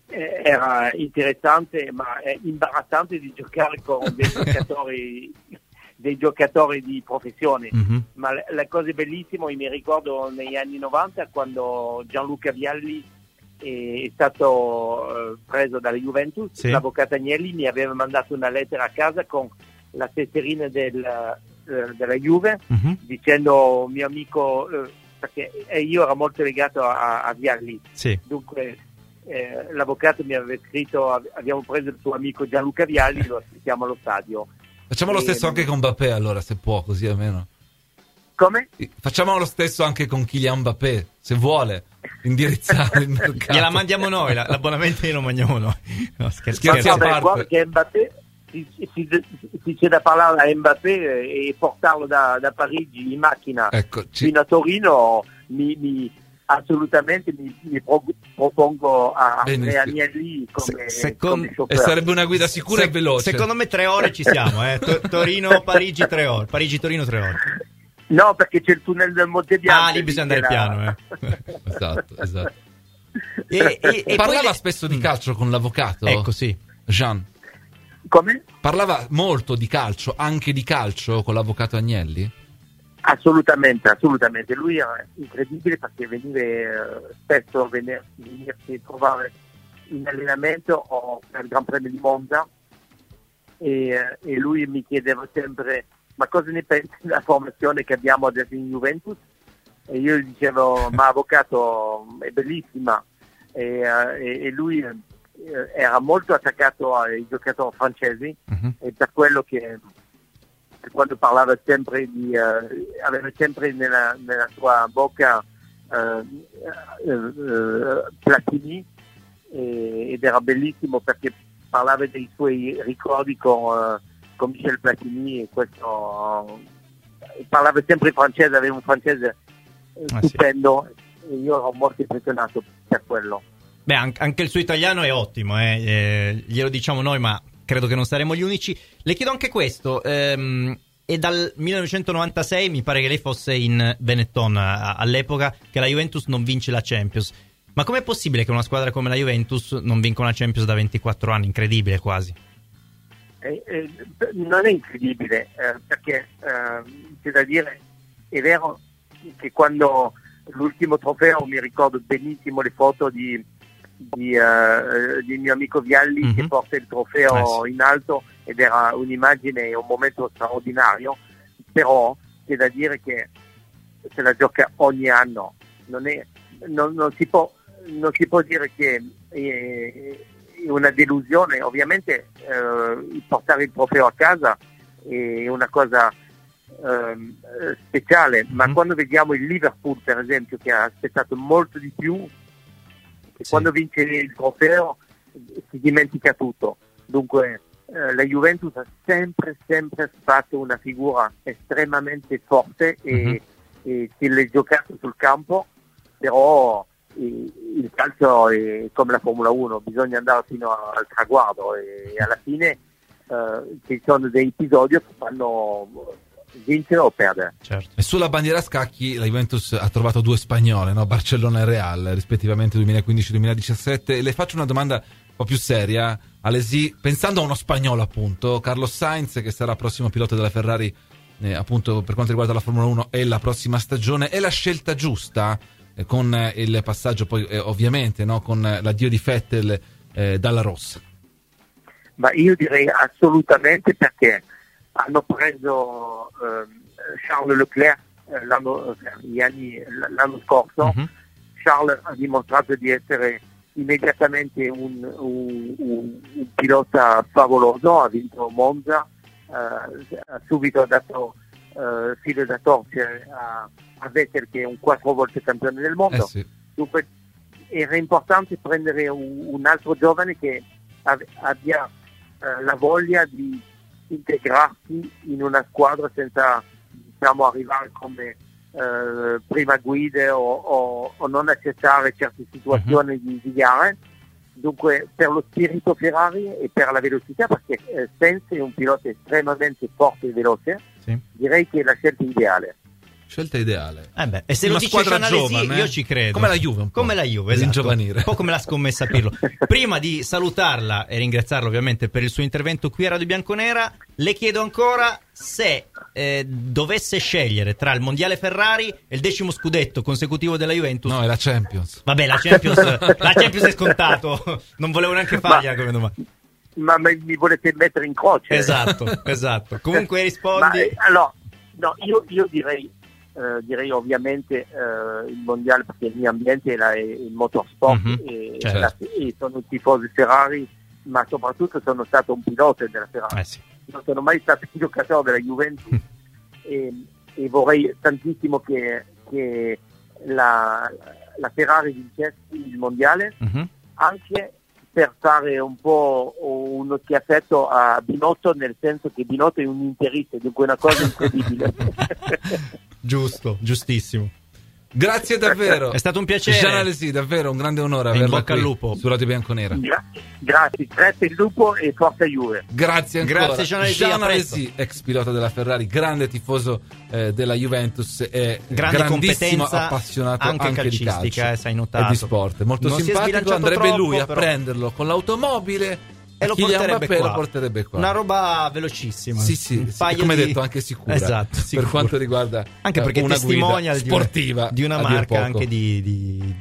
era interessante, ma è imbarazzante di giocare con dei giocatori, dei giocatori di professione. Mm-hmm. Ma le, le cose bellissime, mi ricordo negli anni novanta quando Gianluca Vialli è stato preso dalla Juventus, sì. L'avvocato Agnelli mi aveva mandato una lettera a casa con la tesserina del, della Juve, mm-hmm. dicendo mio amico... perché io ero molto legato a, a Vialli, sì. Dunque eh, l'avvocato mi aveva scritto: abbiamo preso il tuo amico Gianluca Vialli, lo aspettiamo allo stadio. Facciamo e, lo stesso anche con Mbappé, allora, se può, così almeno. Come? Facciamo lo stesso anche con Kylian Mbappé, se vuole indirizzare il mercato. Gliela mandiamo noi, l'abbonamento glielo mandiamo noi. No, scherzo, scherzo a parte. Guarda che Mbappé, si, si, si c'è da parlare a Mbappé e portarlo da, da Parigi in macchina, ecco, ci... fino a Torino, mi, mi assolutamente mi, mi pro, propongo a Agnelli come, Se, come e sarebbe una guida sicura Se, e veloce. Secondo me tre ore ci siamo, eh. Torino Parigi tre ore, Parigi Torino tre ore. No, perché c'è il tunnel del Monte Bianco. Ah, lì bisogna andare piano, eh. Esatto, esatto. E, e, e parlava poi... spesso di calcio con l'avvocato? Ecco, sì. Jean. Come? Parlava molto di calcio, anche di calcio con l'avvocato Agnelli? Assolutamente, assolutamente. Lui era incredibile perché veniva spesso venire, venirsi a trovare in allenamento o per il Gran Premio di Monza e, e lui mi chiedeva sempre: ma cosa ne pensi della formazione che abbiamo adesso in Juventus? E io gli dicevo: ma avvocato, è bellissima. E, e, e lui era molto attaccato ai giocatori francesi, uh-huh. E per quello che quando parlava sempre di uh, aveva sempre nella, nella sua bocca uh, uh, uh, Platini, e, ed era bellissimo perché parlava dei suoi ricordi con, uh, con Michel Platini, e questo uh, parlava sempre francese, aveva un francese uh, ah, stupendo, sì. E io ero molto impressionato per quello. Beh, anche il suo italiano è ottimo, eh. Eh, glielo diciamo noi, ma credo che non saremo gli unici. Le chiedo anche questo, ehm, è dal millenovecentonovantasei, mi pare che lei fosse in Benetton a, all'epoca, che la Juventus non vince la Champions. Ma com'è possibile che una squadra come la Juventus non vinca una Champions da ventiquattro anni? Incredibile quasi. Eh, eh, non è incredibile, eh, perché eh, c'è da dire, è vero che quando l'ultimo trofeo, mi ricordo benissimo le foto di Di, uh, di mio amico Vialli, mm-hmm. che porta il trofeo eh sì. in alto, ed era un'immagine e un momento straordinario, però c'è da dire che se la gioca ogni anno, non, è, non, non, si, può, non si può dire che è una delusione. Ovviamente eh, portare il trofeo a casa è una cosa eh, speciale, mm-hmm. ma quando vediamo il Liverpool per esempio, che ha aspettato molto di più, sì. Quando vince il trofeo si dimentica tutto. Dunque eh, la Juventus ha sempre sempre fatto una figura estremamente forte e, mm-hmm. e si è giocato sul campo, però il, il calcio è come la Formula uno, bisogna andare fino al traguardo, e alla fine eh, ci sono dei episodi che fanno vincere o perdere. Certo. E sulla bandiera a scacchi la Juventus ha trovato due spagnole, no? Barcellona e Real, rispettivamente duemilaquindici duemiladiciassette. E le faccio una domanda un po' più seria, Alesi, pensando a uno spagnolo appunto, Carlos Sainz, che sarà prossimo pilota della Ferrari eh, appunto per quanto riguarda la Formula uno e la prossima stagione, è la scelta giusta eh, con eh, il passaggio poi eh, ovviamente, no? Con eh, l'addio di Vettel eh, dalla rossa? Ma io direi assolutamente, perché hanno preso eh, Charles Leclerc eh, l'anno, gli anni, l'anno scorso. Uh-huh. Charles ha dimostrato di essere immediatamente un, un, un, un pilota favoloso, ha vinto Monza, eh, ha subito dato eh, filo da torcere a, a Vettel, che è un quattro volte campione del mondo. Eh sì. Dunque era importante prendere un, un altro giovane che av- abbia eh, la voglia di integrarsi in una squadra senza, diciamo, arrivare come eh, prima guida o, o, o non accettare certe situazioni uh-huh. di, di gare. Dunque per lo spirito Ferrari e per la velocità, perché eh, Sainz è un pilota estremamente forte e veloce, sì. direi che è la scelta ideale. Scelta ideale. Eh beh, e se una lo dice Gianalesi, giovane, io ci credo. Come la Juve, un po'. Come la Juve, esatto. Un po' come la scommessa Pirlo. Prima di salutarla e ringraziarla ovviamente per il suo intervento qui a Radio Bianconera, le chiedo ancora se eh, dovesse scegliere tra il mondiale Ferrari e il decimo scudetto consecutivo della Juventus. No, è la Champions. Vabbè, la Champions, la Champions è scontato. Non volevo neanche fargliela come domanda. Ma mi volete mettere in croce? Esatto, esatto. Comunque rispondi. Ma, allora, no, io, io direi Uh, direi ovviamente uh, il mondiale, perché il mio ambiente è, la, è il motorsport mm-hmm, e, certo. la, e sono un tifoso Ferrari, ma soprattutto sono stato un pilota della Ferrari. Eh sì. Non sono mai stato un giocatore della Juventus e, e vorrei tantissimo che, che la, la Ferrari vincesse il mondiale, mm-hmm. anche per fare un po' uno schiaffetto a Binotto, nel senso che Binotto è un interista, dunque una cosa incredibile. Giusto, giustissimo. Grazie davvero. È stato un piacere. Gianalesi, davvero un grande onore averla in bocca qui al lupo su Radio Bianconera. Gra- grazie, grazie il lupo e forza Juve. Grazie ancora. Grazie Gianalesi, Gianalesi, ex pilota della Ferrari, grande tifoso eh, della Juventus e grande grandissimo competenza appassionato anche, anche di calcistica, calcio eh, sai notato. e di sport. Molto non simpatico, andrebbe troppo, lui a però... prenderlo con l'automobile e lo porterebbe, Mbappé, lo porterebbe qua. Una roba velocissima. Sì, sì, sì come di... detto, anche sicura. Esatto, sicura. Per quanto riguarda anche perché una testimonial sportiva di una, di una marca anche di, di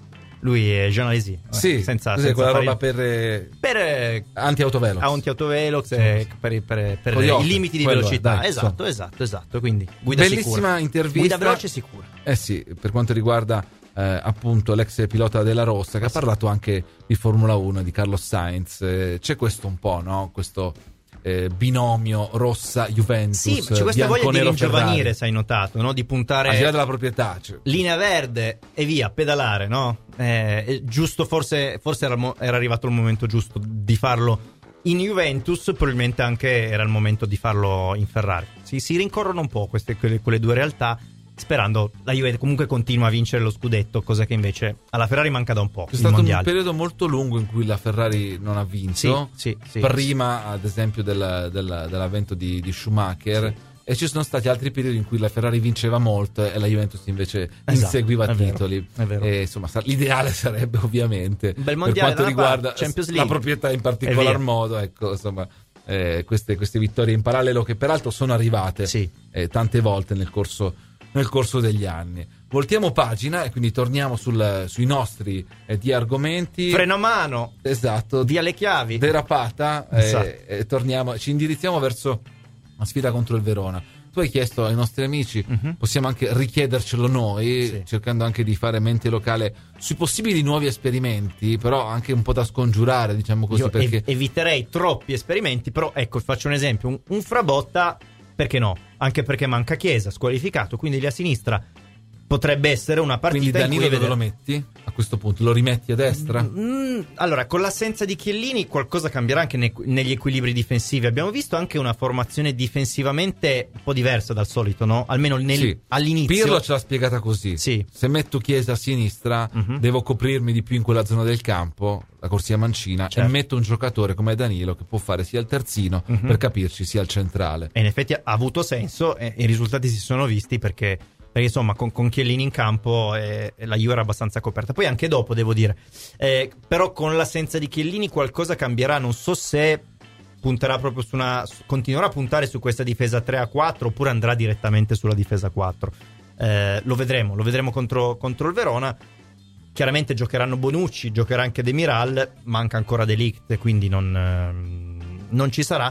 lui è Gianalesi. Sì, senza, senza quella roba per, per anti-autovelox. Anti-autovelox sì, sì. per, per, per i limiti di Quello velocità. È, dai, esatto, so. esatto, esatto. Quindi guida bellissima sicura. intervista. Guida veloce e sicura. Eh sì, per quanto riguarda Eh, appunto l'ex pilota della Rossa, che ha parlato anche di Formula uno, di Carlos Sainz. Eh, c'è questo un po', no? Questo eh, binomio Rossa-Juventus. Sì, c'è questa voglia di ringiovanire, sai notato, no? Di puntare al di là della proprietà, cioè. Linea verde e via, pedalare, no? Eh, giusto, forse, forse era, era arrivato il momento giusto di farlo in Juventus, probabilmente anche era il momento di farlo in Ferrari. Si, si rincorrono un po' queste, quelle, quelle due realtà, sperando la Juve comunque continua a vincere lo scudetto, cosa che invece alla Ferrari manca da un po'. C'è stato mondiale. Un periodo molto lungo in cui la Ferrari non ha vinto, sì, sì, sì, prima sì. ad esempio del, del, dell'avvento di, di Schumacher, sì. e ci sono stati altri periodi in cui la Ferrari vinceva molto e la Juventus invece esatto, inseguiva è titoli. Vero, è vero. E, insomma, l'ideale sarebbe ovviamente un bel mondiale per quanto riguarda Champions la proprietà in particolar modo, ecco, insomma, eh, queste, queste vittorie in parallelo che peraltro sono arrivate sì. eh, tante volte nel corso nel corso degli anni. Voltiamo pagina e quindi torniamo sul, sui nostri eh, di argomenti. Freno a mano, esatto, via le chiavi, derapata, esatto. e, e torniamo, ci indirizziamo verso la sfida contro il Verona. Tu hai chiesto ai nostri amici, uh-huh. possiamo anche richiedercelo noi, sì. cercando anche di fare mente locale sui possibili nuovi esperimenti, però anche un po' da scongiurare, diciamo così. Io perché ev- eviterei troppi esperimenti, però ecco, faccio un esempio, un, un Frabotta, perché no? Anche perché manca Chiesa, squalificato, quindi lì a sinistra potrebbe essere una partita. Quindi Danilo in cui dove vedere... lo metti? A questo punto lo rimetti a destra? Mm, allora, con l'assenza di Chiellini qualcosa cambierà anche ne- negli equilibri difensivi. Abbiamo visto anche una formazione difensivamente un po' diversa dal solito, no? Almeno nel, sì. all'inizio. Pirlo ce l'ha spiegata così. Sì. Se metto Chiesa a sinistra, uh-huh. devo coprirmi di più in quella zona del campo, la corsia mancina, certo. e metto un giocatore come Danilo che può fare sia il terzino, uh-huh. per capirci, sia il centrale. E in effetti ha avuto senso e i risultati si sono visti perché... perché insomma con, con Chiellini in campo eh, la Juve era abbastanza coperta, poi anche dopo devo dire, eh, però con l'assenza di Chiellini qualcosa cambierà, non so se punterà proprio su una, continuerà a puntare su questa difesa tre a quattro oppure andrà direttamente sulla difesa quattro, eh, lo vedremo, lo vedremo contro, contro il Verona. Chiaramente giocheranno Bonucci, giocherà anche Demiral, manca ancora De Ligt, quindi non, eh, non ci sarà.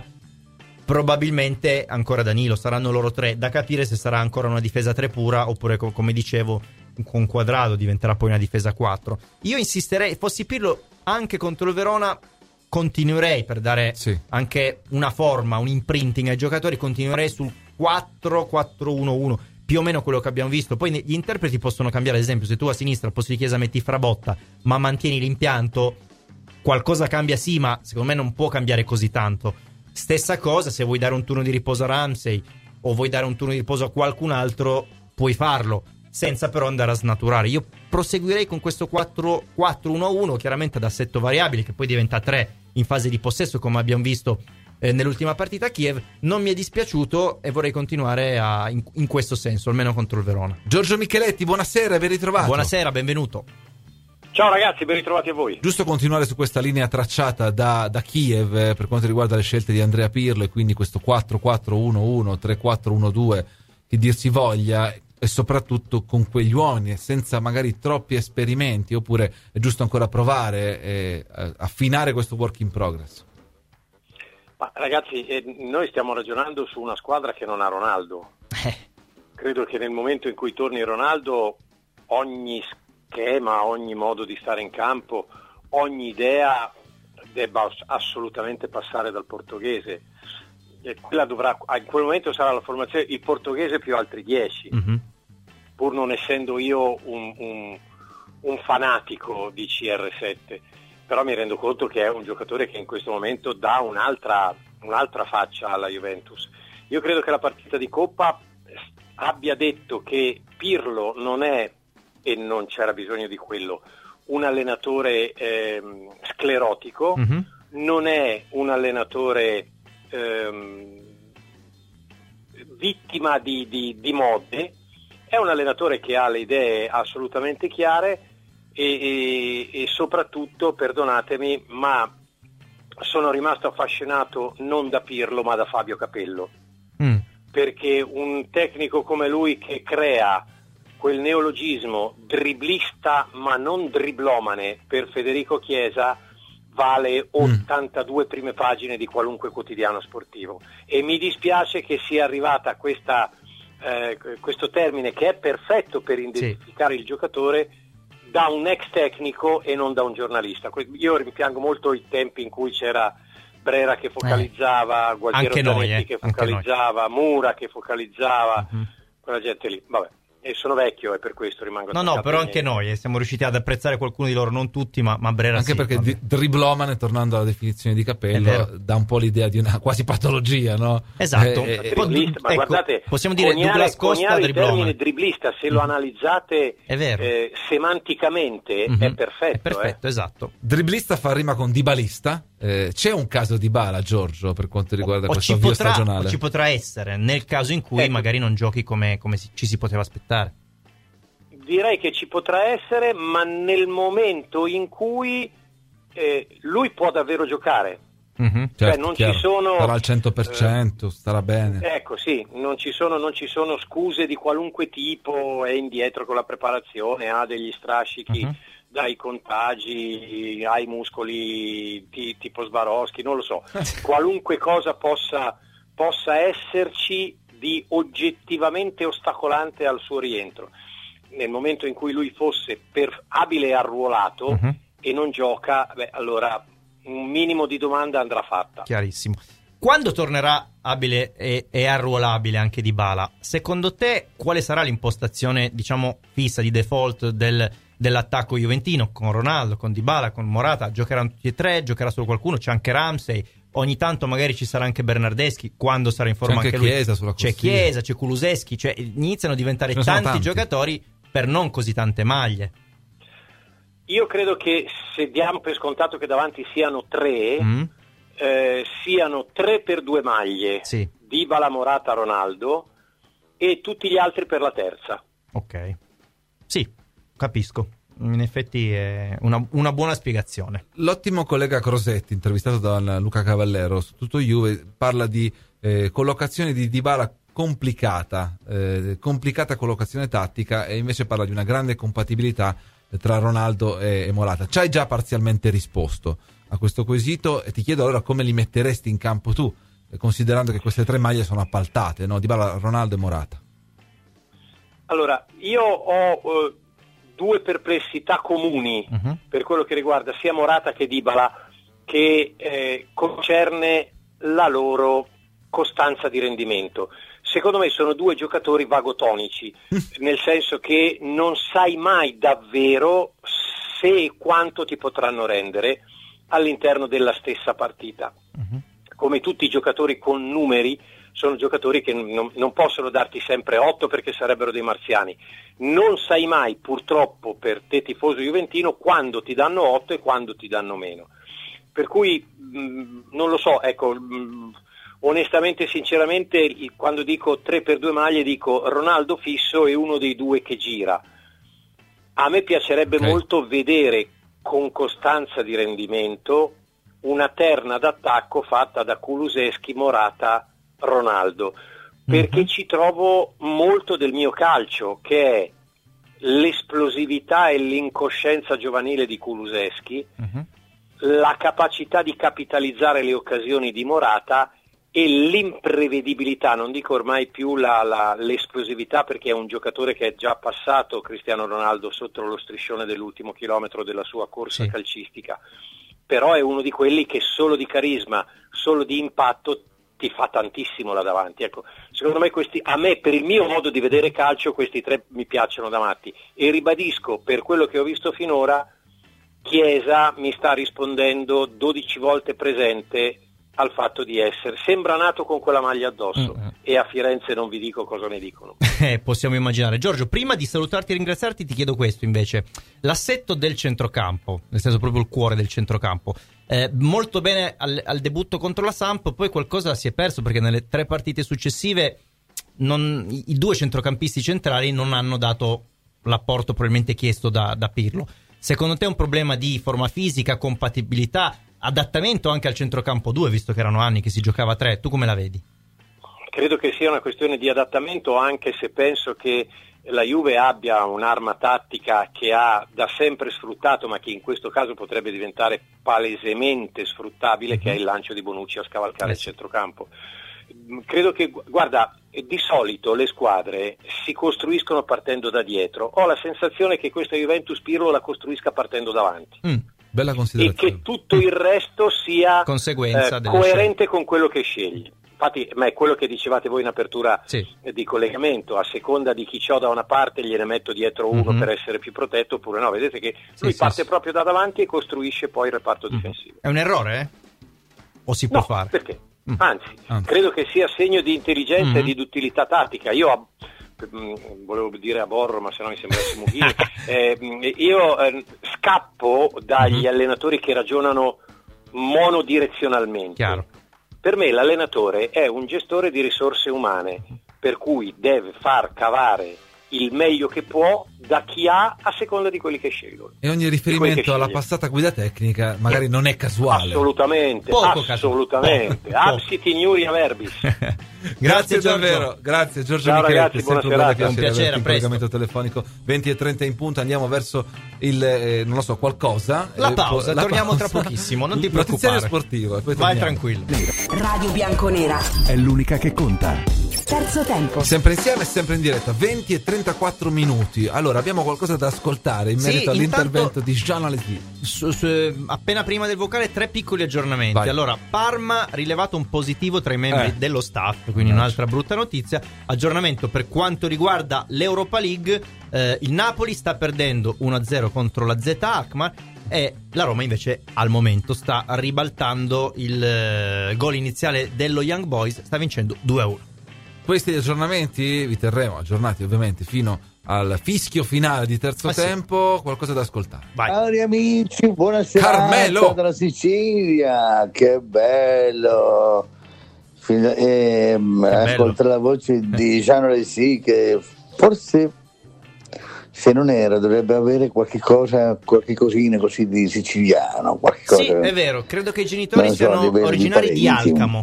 Probabilmente ancora Danilo, saranno loro tre, da capire se sarà ancora una difesa tre pura oppure, come dicevo, con Quadrado diventerà poi una difesa quattro. Io insisterei, fossi Pirlo anche contro il Verona, continuerei per dare sì. anche una forma, un imprinting ai giocatori, continuerei sul quattro quattro uno uno, più o meno quello che abbiamo visto. Poi gli interpreti possono cambiare, ad esempio se tu a sinistra al posto di Chiesa metti Frabotta ma mantieni l'impianto, qualcosa cambia sì, ma secondo me non può cambiare così tanto. Stessa cosa se vuoi dare un turno di riposo a Ramsey o vuoi dare un turno di riposo a qualcun altro, puoi farlo senza però andare a snaturare. Io proseguirei con questo quattro quattro uno uno, chiaramente ad assetto variabile, che poi diventa tre in fase di possesso come abbiamo visto eh, nell'ultima partita a Kiev. Non mi è dispiaciuto e vorrei continuare a, in, in questo senso, almeno contro il Verona. Giorgio Micheletti, buonasera, ben ritrovato. Buonasera, benvenuto. Ciao ragazzi, ben ritrovati a voi. Giusto continuare su questa linea tracciata da, da Kiev eh, per quanto riguarda le scelte di Andrea Pirlo, e quindi questo quattro quattro uno uno, tre quattro uno due, che dir si voglia, e soprattutto con quegli uomini, senza magari troppi esperimenti, oppure è giusto ancora provare e affinare questo work in progress? Ma ragazzi, eh, noi stiamo ragionando su una squadra che non ha Ronaldo. Eh. Credo che nel momento in cui torni Ronaldo, ogni schema, ogni modo di stare in campo, ogni idea debba assolutamente passare dal portoghese. E quella dovrà, in quel momento sarà la formazione il portoghese più altri dieci, mm-hmm. pur non essendo io un, un, un fanatico di C R sette, però mi rendo conto che è un giocatore che in questo momento dà un'altra, un'altra faccia alla Juventus. Io credo che la partita di Coppa abbia detto che Pirlo non è, e non c'era bisogno di quello, un allenatore eh, sclerotico, mm-hmm. non è un allenatore Ehm, vittima di, di, di mode, è un allenatore che ha le idee assolutamente chiare e, e, e soprattutto, perdonatemi, ma sono rimasto affascinato non da Pirlo ma da Fabio Capello, mm. perché un tecnico come lui che crea quel neologismo dribblista ma non driblomane per Federico Chiesa vale ottantadue mm. prime pagine di qualunque quotidiano sportivo, e mi dispiace che sia arrivata questa, eh, questo termine che è perfetto per identificare sì. il giocatore da un ex tecnico e non da un giornalista. Io rimpiango molto i tempi in cui c'era Brera che focalizzava, eh. Gualtiero Zanetti eh. che focalizzava, Mura che focalizzava, mm-hmm. quella gente lì, vabbè. E sono vecchio e per questo rimango no no però anche noi siamo riusciti ad apprezzare qualcuno di loro, non tutti, ma, ma Brera anche sì, perché di, driblomane, tornando alla definizione di Capello, dà un po' l'idea di una quasi patologia, no? Esatto, eh, eh, driblista, ma ecco, guardate, possiamo dire coniare, Douglas Costa il termine driblista, se lo analizzate eh, semanticamente mm-hmm. è perfetto, è perfetto eh. esatto. Driblista fa rima con dibalista. Eh, c'è un caso di Bala, Giorgio, per quanto riguarda o, questo o avvio potrà, stagionale? O ci potrà essere nel caso in cui ecco. magari non giochi come, come ci si poteva aspettare. Direi che ci potrà essere, ma nel momento in cui eh, lui può davvero giocare. Mm-hmm, cioè certo, non chiaro. ci sono starà al cento per cento, eh, starà bene. Ecco, sì, non ci sono non ci sono scuse di qualunque tipo, è indietro con la preparazione, ha degli strascichi mm-hmm. dai contagi ai muscoli t- tipo Swarovski, non lo so. Qualunque cosa possa possa esserci di oggettivamente ostacolante al suo rientro. Nel momento in cui lui fosse per, abile e arruolato uh-huh. e non gioca, beh, allora un minimo di domanda andrà fatta. Chiarissimo. Quando tornerà abile e, e arruolabile anche Dybala, secondo te quale sarà l'impostazione, diciamo, fissa di default del, dell'attacco juventino, con Ronaldo, con Dybala, con Morata? Giocheranno tutti e tre, giocherà solo qualcuno, c'è anche Ramsey, ogni tanto magari ci sarà anche Bernardeschi quando sarà in forma c'è anche, anche lui. Chiesa sulla c'è Chiesa, c'è Kulusevski, cioè iniziano a diventare tanti, tanti giocatori per non così tante maglie. Io credo che se diamo per scontato che davanti siano tre, mm. eh, siano tre per due maglie, sì. Dybala, Morata, Ronaldo, e tutti gli altri per la terza. Ok, sì, capisco. In effetti è una, una buona spiegazione. L'ottimo collega Crosetti, intervistato da Luca Cavallero su Tutto Juve, parla di eh, collocazione di Dybala complicata, eh, complicata collocazione tattica, e invece parla di una grande compatibilità tra Ronaldo e, e Morata. Ci hai già parzialmente risposto a questo quesito e ti chiedo allora come li metteresti in campo tu, eh, considerando che queste tre maglie sono appaltate, no? Dybala, Ronaldo e Morata. Allora, io ho... Uh... due perplessità comuni uh-huh. per quello che riguarda sia Morata che Dybala, che eh, concerne la loro costanza di rendimento. Secondo me sono due giocatori vagotonici, nel senso che non sai mai davvero se e quanto ti potranno rendere all'interno della stessa partita. Uh-huh. Come tutti i giocatori con numeri, sono giocatori che non, non possono darti sempre otto perché sarebbero dei marziani. Non sai mai, purtroppo, per te tifoso juventino, quando ti danno otto e quando ti danno meno. Per cui mh, non lo so, ecco, mh, onestamente, sinceramente, quando dico tre per due maglie dico Ronaldo fisso e uno dei due che gira. A me piacerebbe okay. molto vedere con costanza di rendimento una terna d'attacco fatta da Kulusevski, Morata, Ronaldo, perché mm-hmm. ci trovo molto del mio calcio, che è l'esplosività e l'incoscienza giovanile di Kulusevski, mm-hmm. la capacità di capitalizzare le occasioni di Morata e l'imprevedibilità, non dico ormai più la, la, l'esplosività, perché è un giocatore che è già passato, Cristiano Ronaldo, sotto lo striscione dell'ultimo chilometro della sua corsa sì. calcistica, però è uno di quelli che solo di carisma, solo di impatto ti fa tantissimo là davanti. Ecco, secondo me questi, a me, per il mio modo di vedere calcio, questi tre mi piacciono da matti, e ribadisco, per quello che ho visto finora, Chiesa mi sta rispondendo dodici volte presente al fatto di essere, sembra nato con quella maglia addosso, mm-hmm. e a Firenze non vi dico cosa ne dicono. Eh, possiamo immaginare. Giorgio, prima di salutarti e ringraziarti ti chiedo questo invece, l'assetto del centrocampo, nel senso proprio il cuore del centrocampo, eh, molto bene al, al debutto contro la Samp, poi qualcosa si è perso perché nelle tre partite successive non, i, i due centrocampisti centrali non hanno dato l'apporto probabilmente chiesto da, da Pirlo. Secondo te è un problema di forma fisica, compatibilità, adattamento anche al centrocampo due, visto che erano anni che si giocava a tre? Tu come la vedi? Credo che sia una questione di adattamento, anche se penso che la Juve abbia un'arma tattica che ha da sempre sfruttato, ma che in questo caso potrebbe diventare palesemente sfruttabile, mm-hmm. che è il lancio di Bonucci a scavalcare eh sì. il centrocampo. Credo che, guarda, di solito le squadre si costruiscono partendo da dietro. Ho la sensazione che questa Juventus Pirlo la costruisca partendo davanti. Mm, bella considerazione. E che tutto il resto sia conseguenza eh, coerente con quello che scegli. Infatti, ma è quello che dicevate voi in apertura sì. di collegamento, a seconda di chi c'ho da una parte gliene metto dietro uno mm-hmm. per essere più protetto, oppure no. Vedete che lui sì, parte sì, proprio da davanti e costruisce poi il reparto mm-hmm. difensivo. È un errore, eh? O si può no, fare? Perché? Anzi, Anzi, credo che sia segno di intelligenza mm-hmm. e di duttilità tattica. Io ab- mh, volevo dire aborro, ma se no mi sembrasse mughino. eh, io eh, scappo dagli mm-hmm. allenatori che ragionano monodirezionalmente. Chiaro. Per me l'allenatore è un gestore di risorse umane, per cui deve far cavare il meglio che può da chi ha, a seconda di quelli che scelgono. E ogni riferimento alla passata guida tecnica magari non è casuale. Assolutamente, Poco assolutamente. Absit ignuria verbis. Grazie, grazie davvero, grazie Giorgio Ciao Micheletti, ragazzi, buona serata. Un piacere, un collegamento telefonico venti e trenta in punto, andiamo verso il eh, non lo so, qualcosa. La pausa, eh, la torniamo pausa. tra pochissimo, non ti preoccupare. Notiziario sportivo, e poi vai torniamo. tranquillo. Radio Bianconera è l'unica che conta. Terzo tempo. Sempre insieme, sempre in diretta, venti e trentaquattro minuti. Allora, abbiamo qualcosa da ascoltare in merito sì, all'intervento di Jean Alesi. Su, su, appena prima del vocale, tre piccoli aggiornamenti. Vai. Allora, Parma rilevato un positivo tra i membri eh. dello staff, quindi un'altra brutta notizia. Aggiornamento per quanto riguarda l'Europa League, eh, il Napoli sta perdendo uno a zero contro la Z Alkmaar e la Roma invece al momento sta ribaltando il eh, gol iniziale dello Young Boys, sta vincendo due a uno. Questi aggiornamenti vi terremo aggiornati ovviamente fino al fischio finale di terzo ah, tempo. Sì. Qualcosa da ascoltare. Vai. Cari amici, buonasera. Carmelo dalla Sicilia, che bello. Fin- eh, ascoltare la voce di Jean Alesi, che forse se non era dovrebbe avere qualche cosa, qualche cosina così di siciliano. Qualche cosa, sì, è vero. Credo che i genitori so, siano originari di, di Alcamo.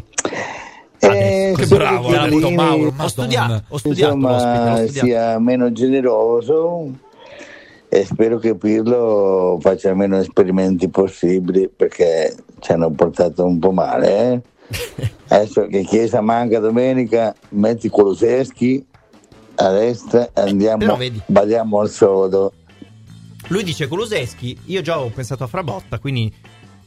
Eh, che bravo, ha detto Mauro. Ho studiato, ho studiato, insomma, ho studiato. Sia meno generoso e spero che Pirlo faccia meno esperimenti possibili, perché ci hanno portato un po' male. Eh? Adesso che Chiesa manca domenica, metti Kulusevski a destra e andiamo, badiamo al sodo. Lui dice Kulusevski, io già ho pensato a Frabotta, quindi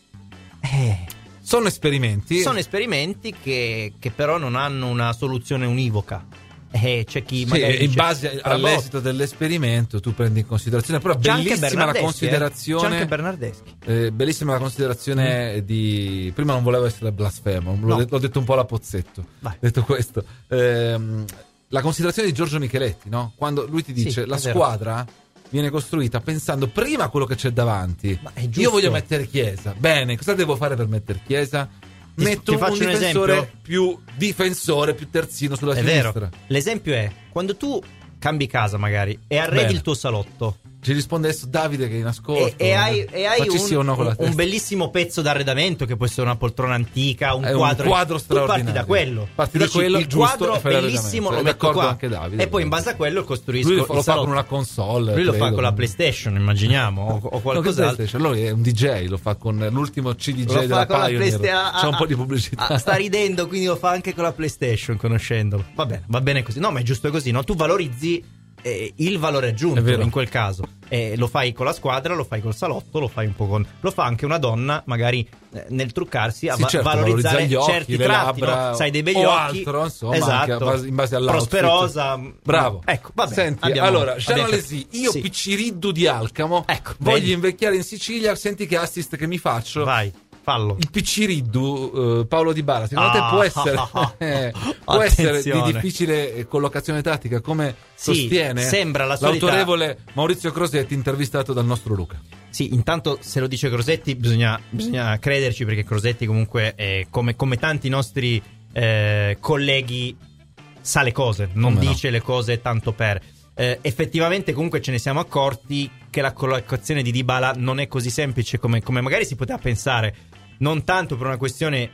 eh, sono esperimenti. Sono esperimenti che, che però non hanno una soluzione univoca. Eh, c'è chi sì, magari in dice, base all'esito dell'esperimento tu prendi in considerazione, però c'è bellissima la considerazione, eh? C'è anche Bernardeschi. Eh, bellissima la considerazione mm. di prima non volevo essere blasfemo, no. l'ho, detto, l'ho detto un po' alla Pozzetto. Vai. Detto questo, ehm, la considerazione di Giorgio Micheletti, no? Quando lui ti dice sì, la squadra viene costruita pensando prima a quello che c'è davanti. Io voglio mettere Chiesa. Bene, cosa devo fare per mettere Chiesa? Ti, Metto ti faccio un, un difensore esempio. più difensore, più terzino sulla è sinistra. Vero. L'esempio è quando tu cambi casa magari e arredi Bene. il tuo salotto. Ci risponde adesso Davide che è in ascolto. E, e hai, e hai un, un, un bellissimo pezzo d'arredamento che può essere una poltrona antica, un è quadro. Un quadro straordinario. Tu parti da quello. Parti da quello, il giusto, quadro bellissimo lo metto qua. Anche Davide, e poi in base a quello costruisco lui il lo fa salotto. con una console. Lui credo. lo fa con la PlayStation, immaginiamo, o, o qualcos'altro. No, lui è un D J, lo fa con l'ultimo C D J lo della Pioneer. C'è un po' di pubblicità. Ah, sta ridendo, quindi lo fa anche con la PlayStation, conoscendolo. Va bene, va bene così. No, ma è giusto così, no? Tu valorizzi eh, il valore aggiunto in quel caso. Eh, lo fai con la squadra, lo fai col salotto, lo fai un po' con. Lo fa anche una donna, magari eh, nel truccarsi a sì, va- certo, valorizzare gli occhi, certi le tratti, labbra, no? Sai, dei begli o occhi, altro, insomma, esatto, anche base, in base all'outfit. prosperosa. Bravo. Ecco, vabbè. Senti, abbiamo, allora, abbiamo Gianalesi, io sì. Picciriddu di Alcamo, ecco, voglio vedi? invecchiare in Sicilia, senti che assist che mi faccio. Vai. Fallo. Il Picciriddu, uh, Paolo Di Bala, secondo ah, te può essere eh, può essere di difficile collocazione tattica, come sì, sostiene sembra la solita... l'autorevole Maurizio Crosetti, intervistato dal nostro Luca? Sì, intanto se lo dice Crosetti bisogna, bisogna crederci, perché Crosetti comunque è, come, come tanti nostri eh, colleghi sa le cose, non come dice no. le cose tanto per... Eh, effettivamente comunque ce ne siamo accorti che la collocazione di Dybala non è così semplice come, come magari si poteva pensare, non tanto per una questione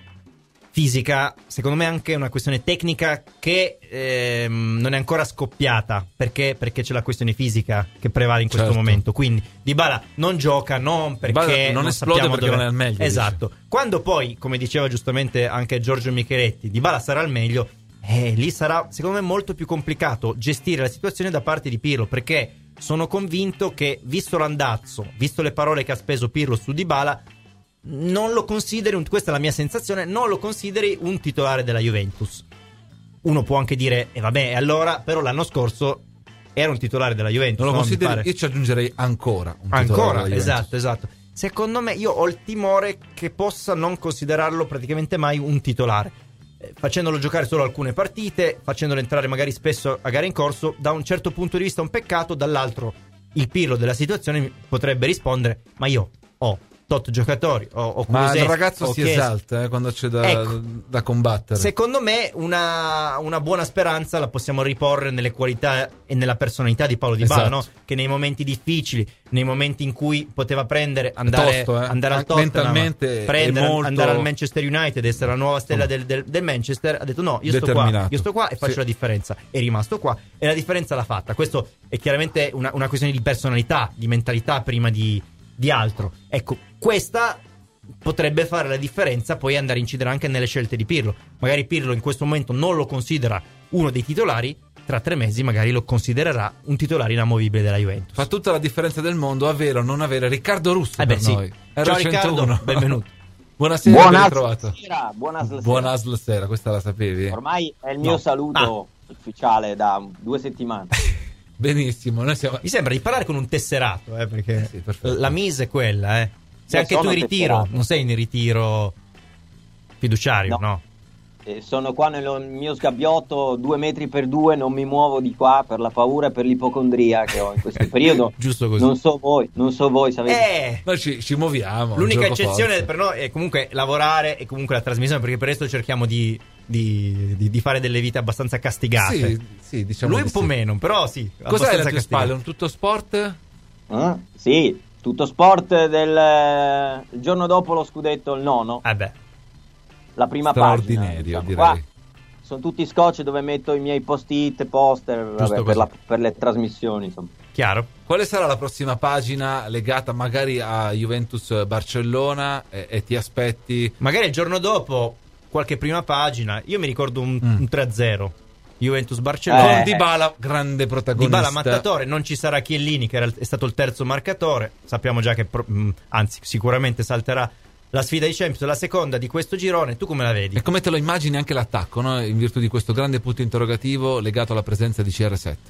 fisica, secondo me anche una questione tecnica che ehm, non è ancora scoppiata, perché perché c'è la questione fisica che prevale in questo certo. momento, quindi Dybala non gioca non perché non, non esplode perché dove... non è al meglio, esatto, dice. Quando poi, come diceva giustamente anche Giorgio Micheletti, Dybala sarà al meglio, Eh, lì sarà secondo me molto più complicato gestire la situazione da parte di Pirlo, perché sono convinto che, visto l'andazzo, visto le parole che ha speso Pirlo su Dybala, non lo consideri un, questa è la mia sensazione, non lo consideri un titolare della Juventus. Uno può anche dire e eh vabbè, allora però l'anno scorso era un titolare della Juventus, non lo no, consideri, io ci aggiungerei ancora un titolare ancora della Juventus. esatto esatto secondo me io ho il timore che possa non considerarlo praticamente mai un titolare, facendolo giocare solo alcune partite, facendolo entrare magari spesso a gare in corso. Da un certo punto di vista un peccato, dall'altro il Pirlo della situazione potrebbe rispondere ma io ho tot giocatori, ho, ho ma il ragazzo si chiesto. esalta eh, quando c'è da, ecco, da combattere. Secondo me una, una buona speranza la possiamo riporre nelle qualità e nella personalità di Paolo Dybala, esatto. no? Che nei momenti difficili, nei momenti in cui poteva prendere, andare, tosto, eh? andare al Tottenham, prendere, molto... andare al Manchester United, essere la nuova stella del, del, del Manchester, ha detto no, io sto qua, io sto qua e faccio sì. la differenza. È rimasto qua e la differenza l'ha fatta. Questo è chiaramente una, una questione di personalità, di mentalità prima di, di altro. Ecco, questa potrebbe fare la differenza, poi andare a incidere anche nelle scelte di Pirlo. Magari Pirlo in questo momento non lo considera uno dei titolari, tra tre mesi magari lo considererà un titolare inamovibile della Juventus. Fa tutta la differenza del mondo avere o non avere Riccardo Russo eh beh, per sì. noi. Ciao Riccardo, benvenuto. Buonasera, buona ben trovato. Sera, buona sera. Buona sera, questa la sapevi? Ormai è il mio no. saluto ah. ufficiale da due settimane. Benissimo, noi siamo... Mi sembra di parlare con un tesserato, eh, perché eh sì, la mise è quella, eh. Sei anche tu in ritiro, tesserato. Non sei in ritiro fiduciario, no? no? Eh, sono qua nel mio sgabbiotto due metri per due, non mi muovo di qua per la paura e per l'ipocondria che ho in questo periodo. Giusto così. Non so voi, non so voi sapete. Eh, Noi ci, ci muoviamo. L'unica eccezione forza. per noi è comunque lavorare e comunque la trasmissione, perché per questo cerchiamo di, di, di, di fare delle vite abbastanza castigate. Sì, sì, diciamo lui un po' sì. meno, però sì. Cos'è alle tue spalle? Un tutto sport? Eh? Sì, tutto sport del il giorno dopo lo scudetto, il nono. Eh beh. La prima straordinario, pagina, diciamo. direi. Qua sono tutti scotch dove metto i miei post-it, poster vabbè, per, la, per le trasmissioni, insomma. Chiaro. Quale sarà la prossima pagina legata magari a Juventus Barcellona e, e ti aspetti? Magari il giorno dopo qualche prima pagina. Io mi ricordo un, mm. un tre a zero Juventus-Barcellona. Con Dybala, grande protagonista. Dybala mattatore, non ci sarà Chiellini che era, è stato il terzo marcatore. Sappiamo già che, anzi, sicuramente salterà la sfida di Champions, la seconda di questo girone. Tu come la vedi? E come te lo immagini anche l'attacco, no? In virtù di questo grande punto interrogativo legato alla presenza di C R sette?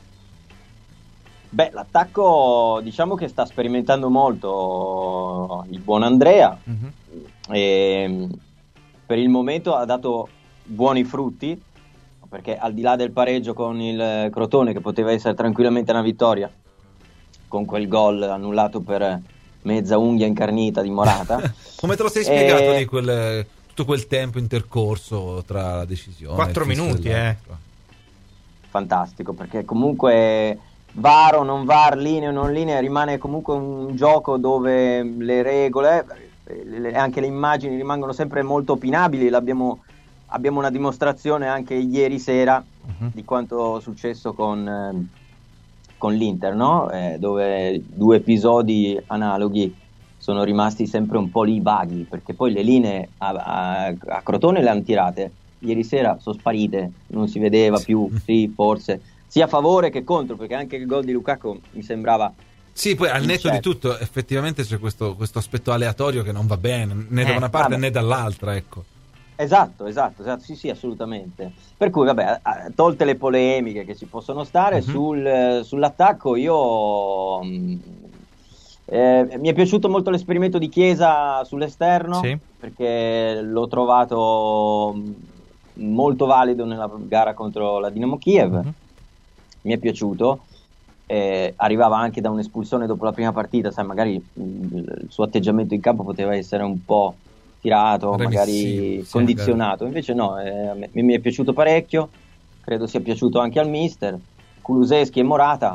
Beh, l'attacco diciamo che sta sperimentando molto il buon Andrea. Mm-hmm. E per il momento ha dato buoni frutti, perché al di là del pareggio con il Crotone, che poteva essere tranquillamente una vittoria, con quel gol annullato per mezza unghia incarnita di Morata. Come te lo sei spiegato e... lì quel, tutto quel tempo intercorso tra la decisione? Quattro minuti, eh. Fantastico, perché comunque V A R o non V A R, linea o non linea, rimane comunque un gioco dove le regole e anche le immagini rimangono sempre molto opinabili. L'abbiamo Abbiamo una dimostrazione anche ieri sera uh-huh. di quanto è successo con, eh, con l'Inter, no? Eh, dove due episodi analoghi sono rimasti sempre un po' lì vaghi, perché poi le linee a, a, a Crotone le hanno tirate, ieri sera sono sparite, non si vedeva più, sì, forse, sia a favore che contro, perché anche il gol di Lukaku mi sembrava... Sì, poi al netto di tutto effettivamente c'è questo, questo aspetto aleatorio che non va bene, né da eh, una parte vabbè. né dall'altra, ecco. Esatto, esatto, esatto, sì, sì, assolutamente. Per cui, vabbè, tolte le polemiche che ci possono stare, uh-huh. sul, sull'attacco io... Eh, mi è piaciuto molto l'esperimento di Chiesa sull'esterno, sì. perché l'ho trovato molto valido nella gara contro la Dinamo Kiev, uh-huh. mi è piaciuto. Eh, arrivava anche da un'espulsione dopo la prima partita, sai, magari il suo atteggiamento in campo poteva essere un po' tirato, Remissivo, magari sì, condizionato, invece no, eh, mi, mi è piaciuto parecchio, credo sia piaciuto anche al mister. Kulusevski e Morata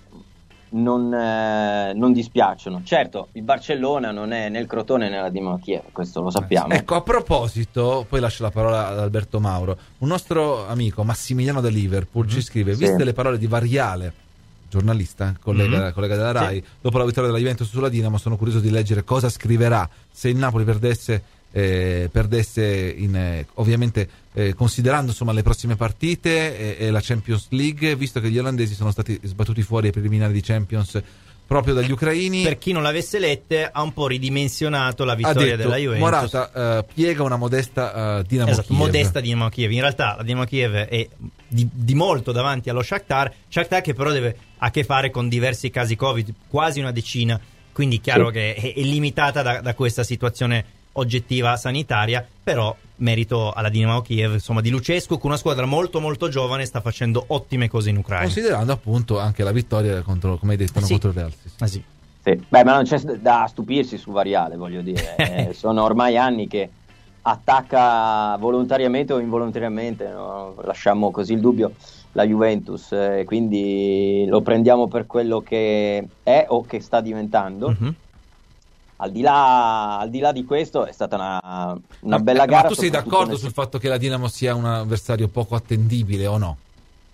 non, eh, non dispiacciono. Certo, il Barcellona non è né il Crotone né la Dinamo Kiev, questo lo sappiamo. Ecco, a proposito, poi lascio la parola ad Alberto Mauro, un nostro amico Massimiliano da Liverpool mm-hmm. ci scrive, sì. viste le parole di Variale, giornalista, collega, mm-hmm. collega della Rai, sì. dopo la vittoria della Juventus sulla Dinamo, sono curioso di leggere cosa scriverà se il Napoli perdesse eh, perdesse in, eh, ovviamente eh, considerando insomma le prossime partite e, e la Champions League, visto che gli olandesi sono stati sbattuti fuori ai preliminari di Champions proprio dagli ucraini. Per chi non l'avesse lette, ha un po' ridimensionato la vittoria detto, della Juventus. Morata uh, piega una modesta uh, Dinamo esatto, Kiev. modesta Dinamo Kiev. In realtà la Dinamo Kiev è di, di molto davanti allo Shakhtar, Shakhtar che però deve a che fare con diversi casi Covid, quasi una decina, quindi chiaro sì. che è, è limitata da, da questa situazione oggettiva sanitaria, però merito alla Dinamo Kiev, insomma, di Lucescu, con una squadra molto molto giovane, sta facendo ottime cose in Ucraina, considerando appunto anche la vittoria contro, come hai detto, sì. contro il Real. Sì. Ah, sì. Sì. Beh, ma non c'è da stupirsi su Variale, voglio dire. eh, sono ormai anni che attacca volontariamente o involontariamente, no? Lasciamo così il dubbio, la Juventus, eh, quindi lo prendiamo per quello che è o che sta diventando. Mm-hmm. Al di là, al di là di questo è stata una, una bella eh, gara. Ma tu sei d'accordo nel... sul fatto che la Dinamo sia un avversario poco attendibile o no?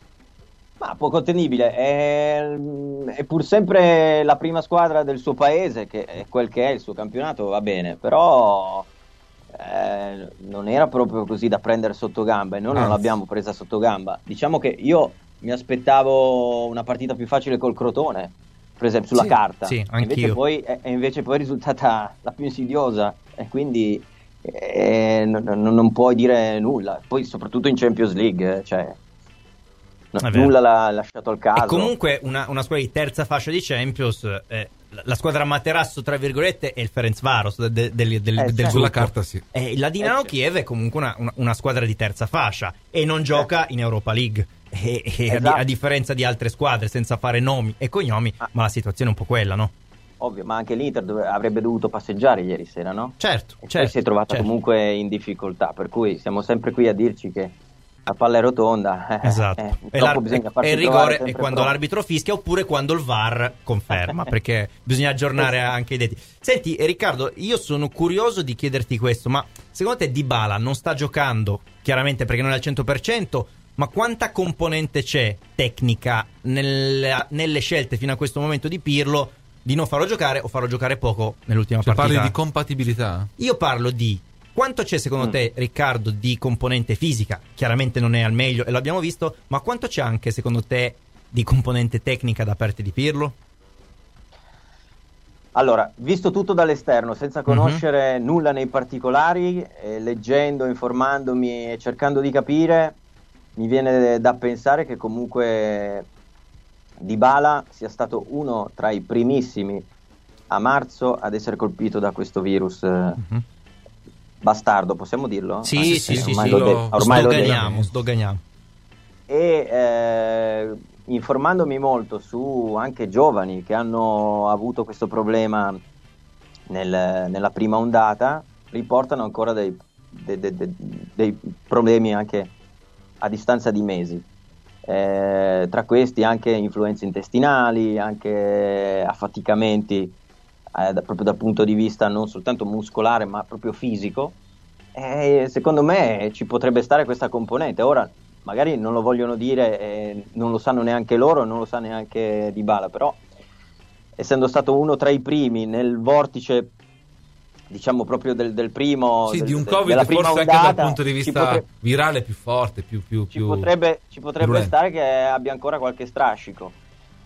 Ma poco attendibile, è, è pur sempre la prima squadra del suo paese, che è quel che è il suo campionato, va bene, però eh, non era proprio così da prendere sotto gamba e noi non l'abbiamo presa sotto gamba. Diciamo che io mi aspettavo una partita più facile col Crotone, per esempio sulla sì, carta, sì, invece poi, è, invece poi è risultata la più insidiosa e quindi eh, non, non puoi dire nulla, poi soprattutto in Champions League, cioè no, nulla l'ha lasciato al caso. E comunque una, una squadra di terza fascia di Champions, eh, la, la squadra materasso tra virgolette è il Ferencváros del, del, del, del, eh, del sulla carta sì. Eh, la Dinamo eh, Kiev è comunque una, una, una squadra di terza fascia e non gioca eh. in Europa League. E, e esatto. a, a differenza di altre squadre, senza fare nomi e cognomi, ah. ma la situazione è un po' quella, no? Ovvio, ma anche l'Inter dove avrebbe dovuto passeggiare ieri sera, no? Certo, e certo poi si è trovata certo. comunque in difficoltà, per cui siamo sempre qui a dirci che la palla è rotonda. Esatto. Eh, e, e il rigore è quando pronto. L'arbitro fischia oppure quando il V A R conferma, perché bisogna aggiornare anche i dati. Senti Riccardo, io sono curioso di chiederti questo, ma secondo te Dybala non sta giocando, chiaramente perché non è al cento per cento, ma quanta componente c'è tecnica nel, nelle scelte fino a questo momento di Pirlo di non farlo giocare o farlo giocare poco nell'ultima cioè, partita? Parli di compatibilità? Io parlo di Quanto c'è secondo Mm. te, Riccardo, di componente fisica? Chiaramente non è al meglio e l'abbiamo visto, ma quanto c'è anche secondo te di componente tecnica da parte di Pirlo? Allora, visto tutto dall'esterno, senza conoscere Mhm. nulla nei particolari, eh, leggendo, informandomi e cercando di capire, mi viene da pensare che comunque Dybala sia stato uno tra i primissimi a marzo ad essere colpito da questo virus eh, bastardo, possiamo dirlo? Sì, Ah, sì, sì, ormai sì, l'ho de- lo ormai l'ho detto. sdoganiamo, sdoganiamo. E eh, informandomi molto su anche giovani che hanno avuto questo problema nel- nella prima ondata, riportano ancora dei, de- de- de- dei problemi anche a distanza di mesi. Eh, tra questi anche influenze intestinali, anche affaticamenti eh, da- proprio dal punto di vista non soltanto muscolare ma proprio fisico. Eh, secondo me ci potrebbe stare questa componente. Ora magari non lo vogliono dire, eh, non lo sanno neanche loro, non lo sa neanche Dybala, però essendo stato uno tra i primi nel vortice, diciamo proprio del, del primo Sì, del- di un del- Covid della forse prima anche ondata, dal punto di ci vista potre- virale più forte, più, più, ci più potrebbe, ci potrebbe virulento. stare che abbia ancora qualche strascico.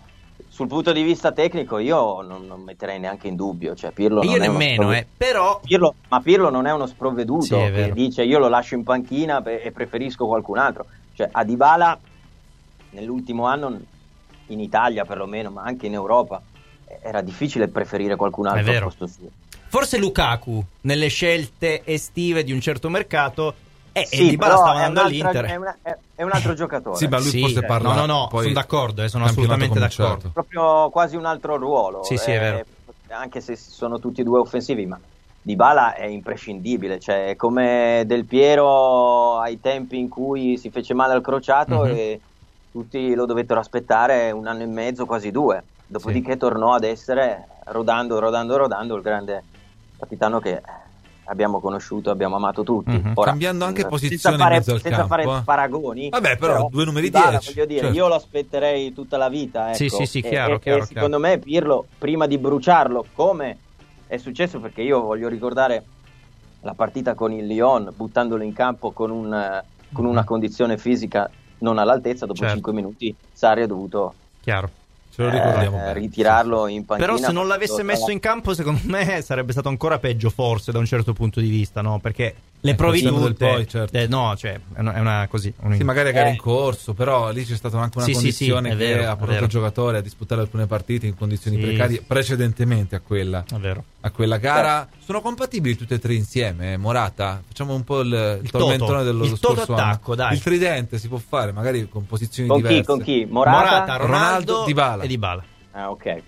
Sul punto di vista tecnico io non, non metterei neanche in dubbio, cioè Pirlo Io non è uno nemmeno, sprovve- eh, però Pirlo- ma Pirlo non è uno sprovveduto Sì, è che vero. dice io lo lascio in panchina pe- e preferisco qualcun altro. Cioè a Dybala nell'ultimo anno in Italia perlomeno, ma anche in Europa era difficile preferire qualcun altro È vero. al posto suo. forse Lukaku nelle scelte estive di un certo mercato e, Sì, e Dybala però stava è andando un'altra- all'Inter. È, una- è- è un altro giocatore. Sì, ma lui Sì, forse parla. no, no, no, poi sono d'accordo, eh, sono campionato assolutamente cominciato. d'accordo. Proprio quasi un altro ruolo. Sì, sì, è vero. Anche se sono tutti e due offensivi, ma Dybala è imprescindibile, cioè è come Del Piero ai tempi in cui si fece male al crociato Mhm. e tutti lo dovettero aspettare un anno e mezzo, quasi due. Dopodiché tornò ad essere, rodando, rodando, rodando, il grande capitano che abbiamo conosciuto, abbiamo amato tutti. Mhm. Ora, Cambiando anche senza posizione in fare, mezzo al senza campo, fare eh. paragoni. Vabbè, però, due numeri Dybala, dieci, voglio dire, certo. io lo aspetterei tutta la vita. Ecco. Sì, sì, sì, E- chiaro, e, chiaro, e secondo me Pirlo, prima di bruciarlo, come è successo, perché io voglio ricordare la partita con il Lyon, buttandolo in campo con, un, con una condizione fisica non all'altezza, dopo Certo. cinque minuti Sarri ha dovuto Chiaro. Ce lo ricordiamo eh, bene. ritirarlo in panchina. Però se non l'avesse Sotto messo la- in campo, secondo me sarebbe stato ancora peggio, forse, da un certo punto di vista, no? Perché le Ecco, provi il senno del tutte. poi, certo. eh, no, cioè, è una, è una così. un- Sì, magari a gara Eh. in corso, però lì c'è stata anche una Sì, sì, sì, condizione è che vero, ha è portato vero. il giocatore a disputare alcune partite in condizioni Sì, precarie sì. precedentemente a quella, È vero. a quella gara. Sono compatibili tutte e tre insieme, eh, Morata? Facciamo un po' il, il, Il tormentone toto. dello Il toto scorso attacco, anno. dai. Il tridente si può fare, magari con posizioni Con chi? diverse. Con chi? Morata? Morata, Ronaldo, Ronaldo, Dybala. e Dybala. Ah, ok.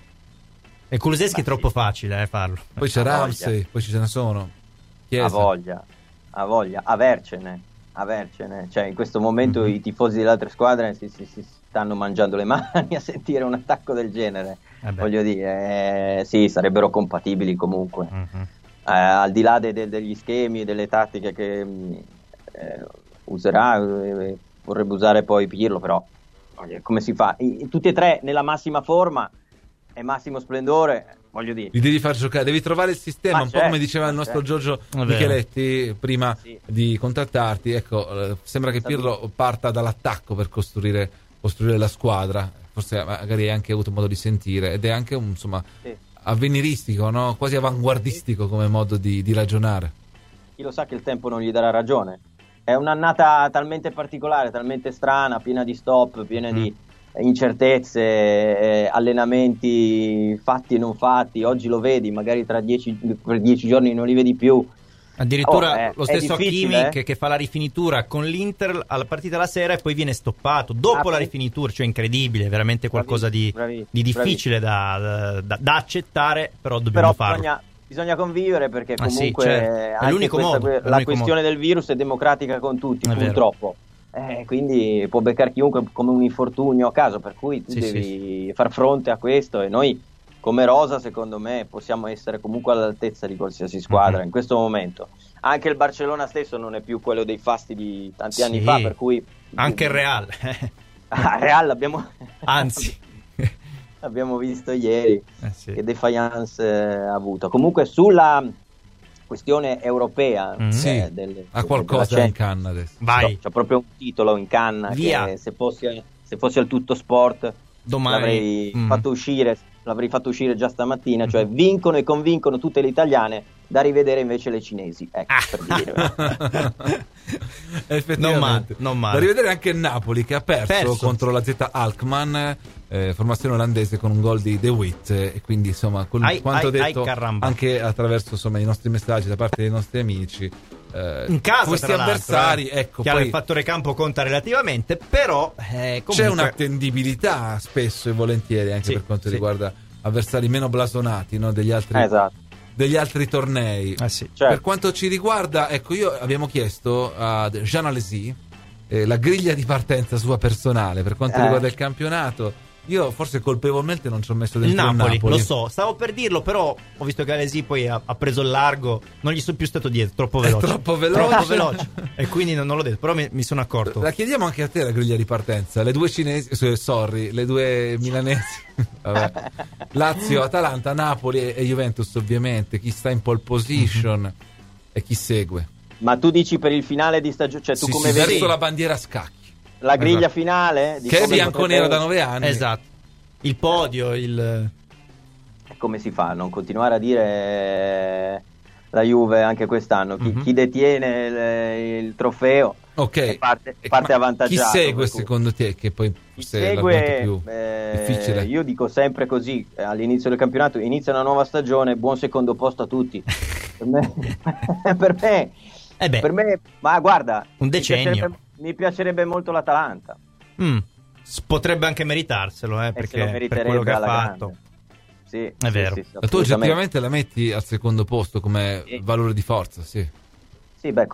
E Kulusevski è Beh, troppo sì. facile, eh, farlo. Poi c'è Ha voglia. Ramsey, poi ci ce ne sono. Chiesa. Ha voglia, ha voglia, avercene, avercene. Cioè in questo momento Mhm. i tifosi delle altre squadre si, si- si stanno mangiando le mani a sentire un attacco del genere. Eh beh. Voglio dire, eh, sì, sarebbero compatibili comunque. Mhm. Eh, al di là de- de- degli schemi e delle tattiche che mh, eh, userà, eh, vorrebbe usare poi Pirlo, però voglio- come si fa? I- tutti e tre nella massima forma e massimo splendore, voglio dire. Li devi far giocare, devi trovare il sistema, Ma un po' certo, come diceva il ma nostro certo. Giorgio vero. Micheletti prima Sì. di contattarti. Ecco, eh, sembra che Pirlo parta dall'attacco per costruire, costruire la squadra. Forse magari hai anche avuto modo di sentire, ed è anche un, insomma, Sì. avveniristico, no? Quasi avanguardistico come modo di, di ragionare. Chi lo sa che il tempo non gli darà ragione. È un'annata talmente particolare, talmente strana, piena di stop, piena Mm. di incertezze, eh, allenamenti fatti e non fatti. Oggi lo vedi, magari tra dieci, per dieci giorni non li vedi più. Addirittura Oh, è- lo è stesso difficile, Hakimi eh? che, che fa la rifinitura con l'Inter alla partita la sera e poi viene stoppato dopo Ah, la sì. rifinitura, cioè incredibile, veramente qualcosa di, Bravi- di difficile da, da- da accettare, però dobbiamo Però farlo. bisogna, bisogna convivere perché Ah, sì, comunque certo. È anche l'unico questa- modo, è la l'unico questione del virus è democratica con tutti, È vero. purtroppo. Eh, quindi può beccare chiunque come un infortunio a caso, per cui tu Sì, devi far fronte a questo, e noi come rosa secondo me possiamo essere comunque all'altezza di qualsiasi squadra Mhm. in questo momento. Anche il Barcellona stesso non è più quello dei fasti di tanti anni Sì. fa, per cui Anche il Real, Ah, Real abbiamo anzi. abbiamo visto ieri Eh sì. che defiance eh, ha avuto. Comunque sulla questione europea. Mm. Sì, eh, del, ha qualcosa in canna adesso. Vai. C'è proprio un titolo in canna. Via. Che se fossi, se fossi al Tutto Sport domani l'avrei mm. fatto uscire, l'avrei fatto uscire già stamattina. Cioè vincono e convincono tutte le italiane, da rivedere invece le cinesi. Ecco, ah. per dire. Effettivamente. Non male, non male. Da rivedere anche il Napoli che ha perso, perso. contro la Z Alkmaar, eh, formazione olandese, con un gol di De Witt, eh, e quindi insomma con ai, quanto ai, detto ai anche attraverso insomma i nostri messaggi da parte dei nostri amici, eh, in casa questi avversari, eh, ecco, chiaro, poi il fattore campo conta relativamente, però eh, comunque... c'è un'attendibilità spesso e volentieri anche sì, per quanto sì. riguarda avversari meno blasonati, no, degli altri esatto. degli altri tornei. Eh sì, certo. Per quanto ci riguarda, ecco, io abbiamo chiesto a Jean Alesi eh, la griglia di partenza sua personale per quanto eh. riguarda il campionato. Io forse colpevolmente non ci ho messo dentro il Napoli, il Napoli. lo so, stavo per dirlo, però ho visto che Alesi poi ha, ha preso il largo, non gli sono più stato dietro, troppo veloce. È troppo veloce. Troppo veloce. E quindi non, non l'ho detto, però mi, mi sono accorto. La chiediamo anche a te la griglia di partenza. Le due cinesi, sorry, le due milanesi. Vabbè. Lazio, Atalanta, Napoli e Juventus, ovviamente. Chi sta in pole position mm-hmm. e chi segue. Ma tu dici per il finale di stagione, cioè tu sì, come sì, vedi verso la bandiera a scacchi. La griglia esatto. finale di che è bianconero da nove anni. Esatto. Il podio, il... Come si fa a non continuare a dire la Juve anche quest'anno? Chi, mm-hmm. chi detiene il, il trofeo okay. parte, parte avvantaggiato. Chi segue secondo te? Che poi chi segue, più eh, difficile. Io dico sempre così, all'inizio del campionato inizia una nuova stagione, buon secondo posto a tutti. Per me, per me, eh beh, per me, ma guarda, un decennio. Mi piacerebbe, mi piacerebbe molto l'Atalanta. Mm. Potrebbe anche meritarselo, eh, perché per quello che ha fatto. Grande. Sì, è vero. Sì, sì, tu oggettivamente la metti al secondo posto come sì. valore di forza, sì. Sì, beh,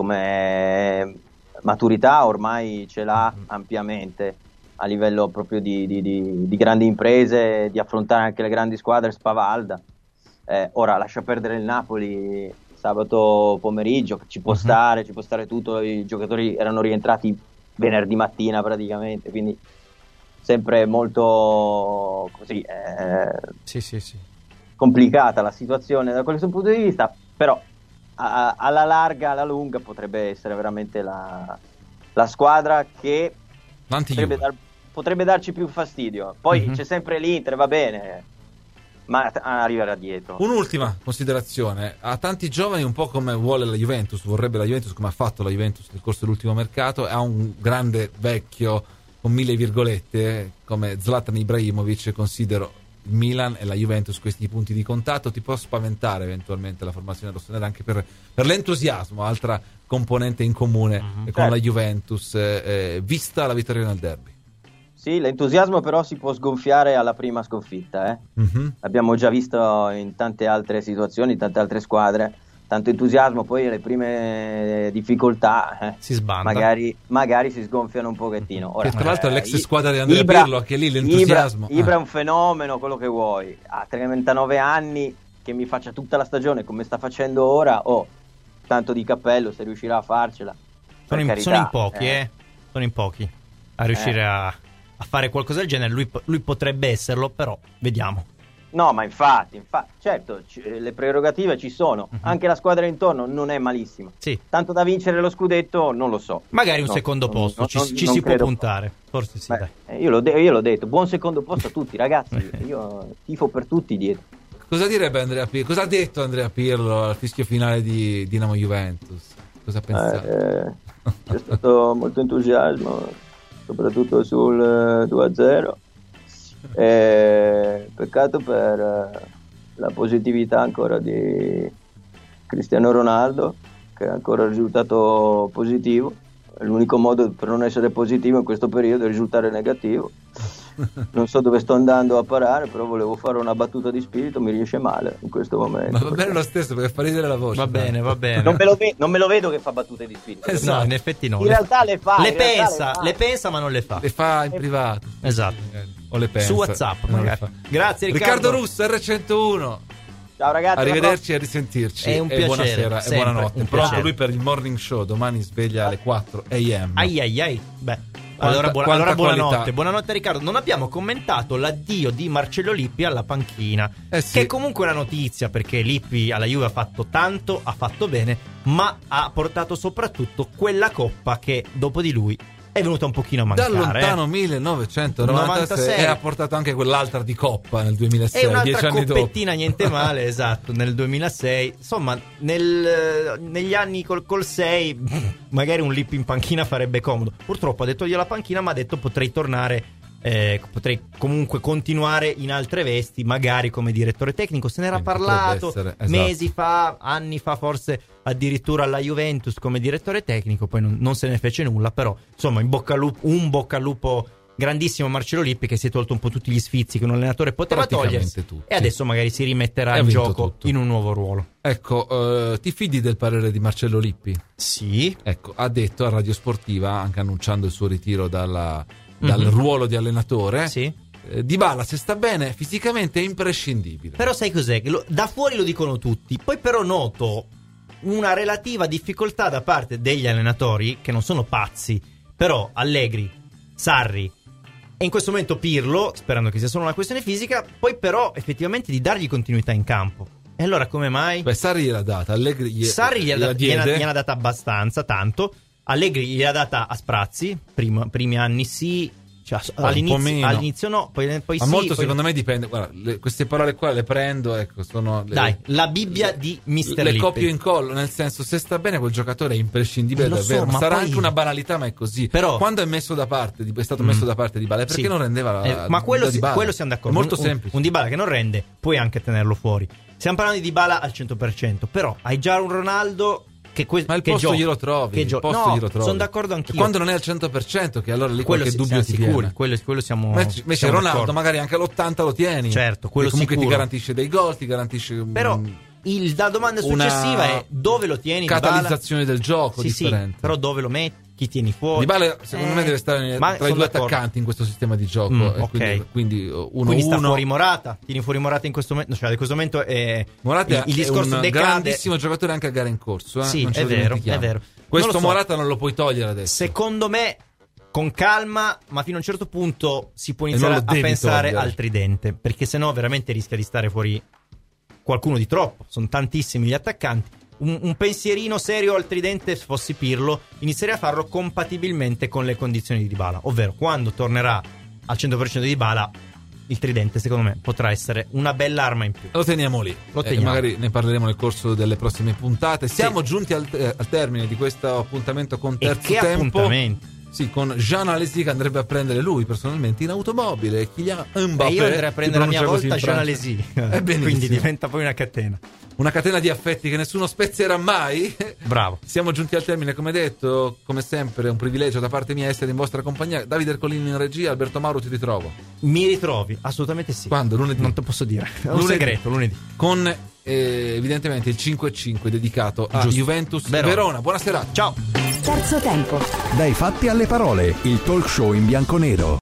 come maturità ormai ce l'ha mm. ampiamente a livello proprio di, di, di, di grandi imprese, di affrontare anche le grandi squadre, spavalda. Eh, ora lascia perdere il Napoli sabato pomeriggio, ci può mm-hmm. stare, ci può stare tutto, i giocatori erano rientrati venerdì mattina praticamente, quindi sempre molto così eh, sì, sì, sì. complicata la situazione da questo punto di vista, però a, alla larga, alla lunga potrebbe essere veramente la, la squadra che potrebbe, dar, potrebbe darci più fastidio. Poi mm-hmm. c'è sempre l'Inter, va bene, ma arriverà dietro. Un'ultima considerazione: a tanti giovani, un po' come vuole la Juventus, vorrebbe la Juventus, come ha fatto la Juventus nel corso dell'ultimo mercato, ha un grande vecchio con mille virgolette come Zlatan Ibrahimovic. Considero il Milan e la Juventus questi punti di contatto. Ti può spaventare eventualmente la formazione rossonera anche per, per l'entusiasmo, altra componente in comune mm-hmm. con certo. la Juventus, eh, vista la vittoria nel derby? Sì, l'entusiasmo però si può sgonfiare alla prima sconfitta, eh? mm-hmm. Abbiamo già visto in tante altre situazioni, in tante altre squadre, tanto entusiasmo, poi le prime difficoltà eh, si sbanda, magari, magari si sgonfiano un pochettino. Ora, che tra l'altro eh, l'ex squadra di Andrea Ibra, Pirlo, anche lì l'entusiasmo Ibra, Ibra è un fenomeno, quello che vuoi, a trentanove anni, che mi faccia tutta la stagione come sta facendo ora, oh, tanto di cappello se riuscirà a farcela. Sono, in, carità, sono in pochi eh. eh sono in pochi a riuscire eh. a, a fare qualcosa del genere. Lui, lui potrebbe esserlo, però vediamo. No, ma infatti, infatti certo, c- le prerogative ci sono, uh-huh. anche la squadra intorno non è malissima. Sì. Tanto da vincere lo scudetto non lo so. Magari un no, secondo non, posto, non, ci, non, ci non si può credo. puntare, forse sì. Beh, dai. Eh, io, l'ho de- io l'ho detto, buon secondo posto a tutti ragazzi, io tifo per tutti dietro. Cosa direbbe Andrea Pirlo? Cosa ha detto Andrea Pirlo al fischio finale di Dinamo Juventus? Cosa ha pensato? Eh, eh, c'è stato molto entusiasmo, soprattutto sul due a zero. Eh, peccato per eh, la positività ancora di Cristiano Ronaldo, che è ancora il risultato positivo. L'unico modo per non essere positivo in questo periodo è risultare negativo. Non so dove sto andando a parare, però volevo fare una battuta di spirito, mi riesce male in questo momento. Ma va bene lo stesso, perché fa ridere la voce. Va bene, va bene. Non me lo, ve- non me lo vedo che fa battute di spirito. Esatto. No, in effetti no. In realtà le fa. Le in pensa, le, fa. le pensa ma non le fa. Le fa in privato. Esatto. O le pensa. Su WhatsApp magari. Grazie Riccardo. Riccardo Russo, R centouno. Ciao ragazzi. Arrivederci e a risentirci. È un e piacere. Buonasera Sempre e buonanotte. un Pronto piacere. lui per il morning show, domani sveglia alle quattro a m. Ai ai ai. Beh. Allora, buona, allora buonanotte, qualità. buonanotte Riccardo. Non abbiamo commentato l'addio di Marcello Lippi alla panchina, eh sì. che è comunque una notizia, perché Lippi alla Juve ha fatto tanto, ha fatto bene, ma ha portato soprattutto quella coppa che dopo di lui è venuta un pochino a mancare. Dal lontano eh. millenovecentonovantasei e ha portato anche quell'altra di coppa nel duemilasei, e un'altra dieci anni coppettina dopo. niente male, esatto, nel duemilasei. Insomma, nel, negli anni col, col sei magari un Lippi in panchina farebbe comodo. Purtroppo ha detto io la panchina, ma ha detto potrei tornare, eh, potrei comunque continuare in altre vesti, magari come direttore tecnico. Se n'era Sì, parlato essere, esatto. mesi fa, anni fa forse, addirittura alla Juventus come direttore tecnico, poi non, non se ne fece nulla. Però insomma, in bocca al lupo, un bocca al lupo grandissimo Marcello Lippi, che si è tolto un po' tutti gli sfizi che un allenatore poteva togliersi, tutti. E adesso magari si rimetterà E ha in vinto gioco tutto. in un nuovo ruolo. Ecco, eh, ti fidi del parere di Marcello Lippi? Sì. Ecco, ha detto a Radio Sportiva, anche annunciando il suo ritiro dalla, dal Mhm. ruolo di allenatore, Sì. eh, Dybala, se sta bene fisicamente, è imprescindibile. Però sai cos'è? Che lo- da fuori lo dicono tutti, poi però noto una relativa difficoltà da parte degli allenatori, che non sono pazzi, però Allegri, Sarri e in questo momento Pirlo, sperando che sia solo una questione fisica, poi però effettivamente di dargli continuità in campo. E allora come mai? Beh, Sarri gliel'ha data, Allegri gli, Sarri gliela, gliela gliela, diede. gliela data abbastanza, tanto. Allegri gliel'ha data a sprazzi, prima, primi anni sì, cioè, un po' all'inizio, meno. all'inizio no, poi, poi Ma sì. molto poi... secondo me dipende. Guarda, le- queste parole qua le prendo, ecco, sono le, Dai, la Bibbia di mister le Lippi. copio in collo, nel senso, se sta bene quel giocatore è imprescindibile, Lo so, davvero. ma Sarà poi- anche una banalità, ma è così. Però- quando è messo da parte, di- è stato Mm. messo da parte Dybala, è perché Sì. non rendeva la, Eh, ma quello, da si- Dybala. quello siamo d'accordo. È molto un, semplice. Un, un Dybala che non rende, puoi anche tenerlo fuori. Stiamo parlando di Dybala al cento per cento, però hai già un Ronaldo che que- Ma il che posto gioca, glielo trovi, che il gio- posto no, glielo trovi. sono d'accordo anch'io. E quando non è al cento per cento, che allora lì quello qualche si- dubbio siamo ti sicuri, viene. quello, quello siamo Invece, invece siamo Ronaldo d'accordo. magari anche all'ottanta lo tieni. Certo, quello che comunque sicuro. ti garantisce dei gol, ti garantisce un- Però il, la domanda una successiva è dove lo tieni Dybala? catalizzazione del gioco Sì, sì, differente. però dove lo metti? Chi tieni fuori? Dybala secondo Eh, me deve stare ma tra i sono due d'accordo. attaccanti in questo sistema di gioco. Mm, e ok. Quindi, quindi uh, uno Quindi sta uno. fuori Morata, tieni fuori Morata in questo momento, cioè in questo momento è Morata il, il è discorso un decade. grandissimo giocatore anche a gara in corso. Eh? Sì, Non ce è lo vero, dimentichiamo. è vero. Questo Non lo so. Morata non lo puoi togliere adesso. Secondo me, con calma, ma fino a un certo punto si può E iniziare non lo a devi pensare togliere. al tridente, perché sennò veramente rischia di stare fuori qualcuno di troppo. Sono tantissimi gli attaccanti. Un, un pensierino serio al tridente, se fossi Pirlo, inizierei a farlo compatibilmente con le condizioni di Dybala, ovvero quando tornerà al cento per cento di Dybala, il tridente secondo me potrà essere una bella arma in più. Lo teniamo lì. Lo Eh, teniamo. magari ne parleremo nel corso delle prossime puntate. Siamo Sì. giunti al, eh, al termine di questo appuntamento con E Terzo che Tempo. appuntamento! Sì, con Jean Alesi che andrebbe a prendere lui personalmente in automobile. Kylian Mbappé. E io andrei a si prendere a mia pronuncia così volta in Jean Francia. Alesi. È benissimo. Quindi diventa poi una catena. Una catena di affetti che nessuno spezierà mai. Bravo. Siamo giunti al termine, come detto, come sempre è un privilegio da parte mia essere in vostra compagnia. Davide Ercolini in regia, Alberto Mauro ti ritrovo. Mi ritrovi? Assolutamente sì. Quando? Lunedì? Non te posso dire. È un Lunedì. segreto, lunedì. Con eh, evidentemente il cinque e cinque dedicato a Giusto. Juventus Verona. Verona. Buona serata. Ciao. Terzo tempo. Dai fatti alle parole, il talk show in bianco-nero.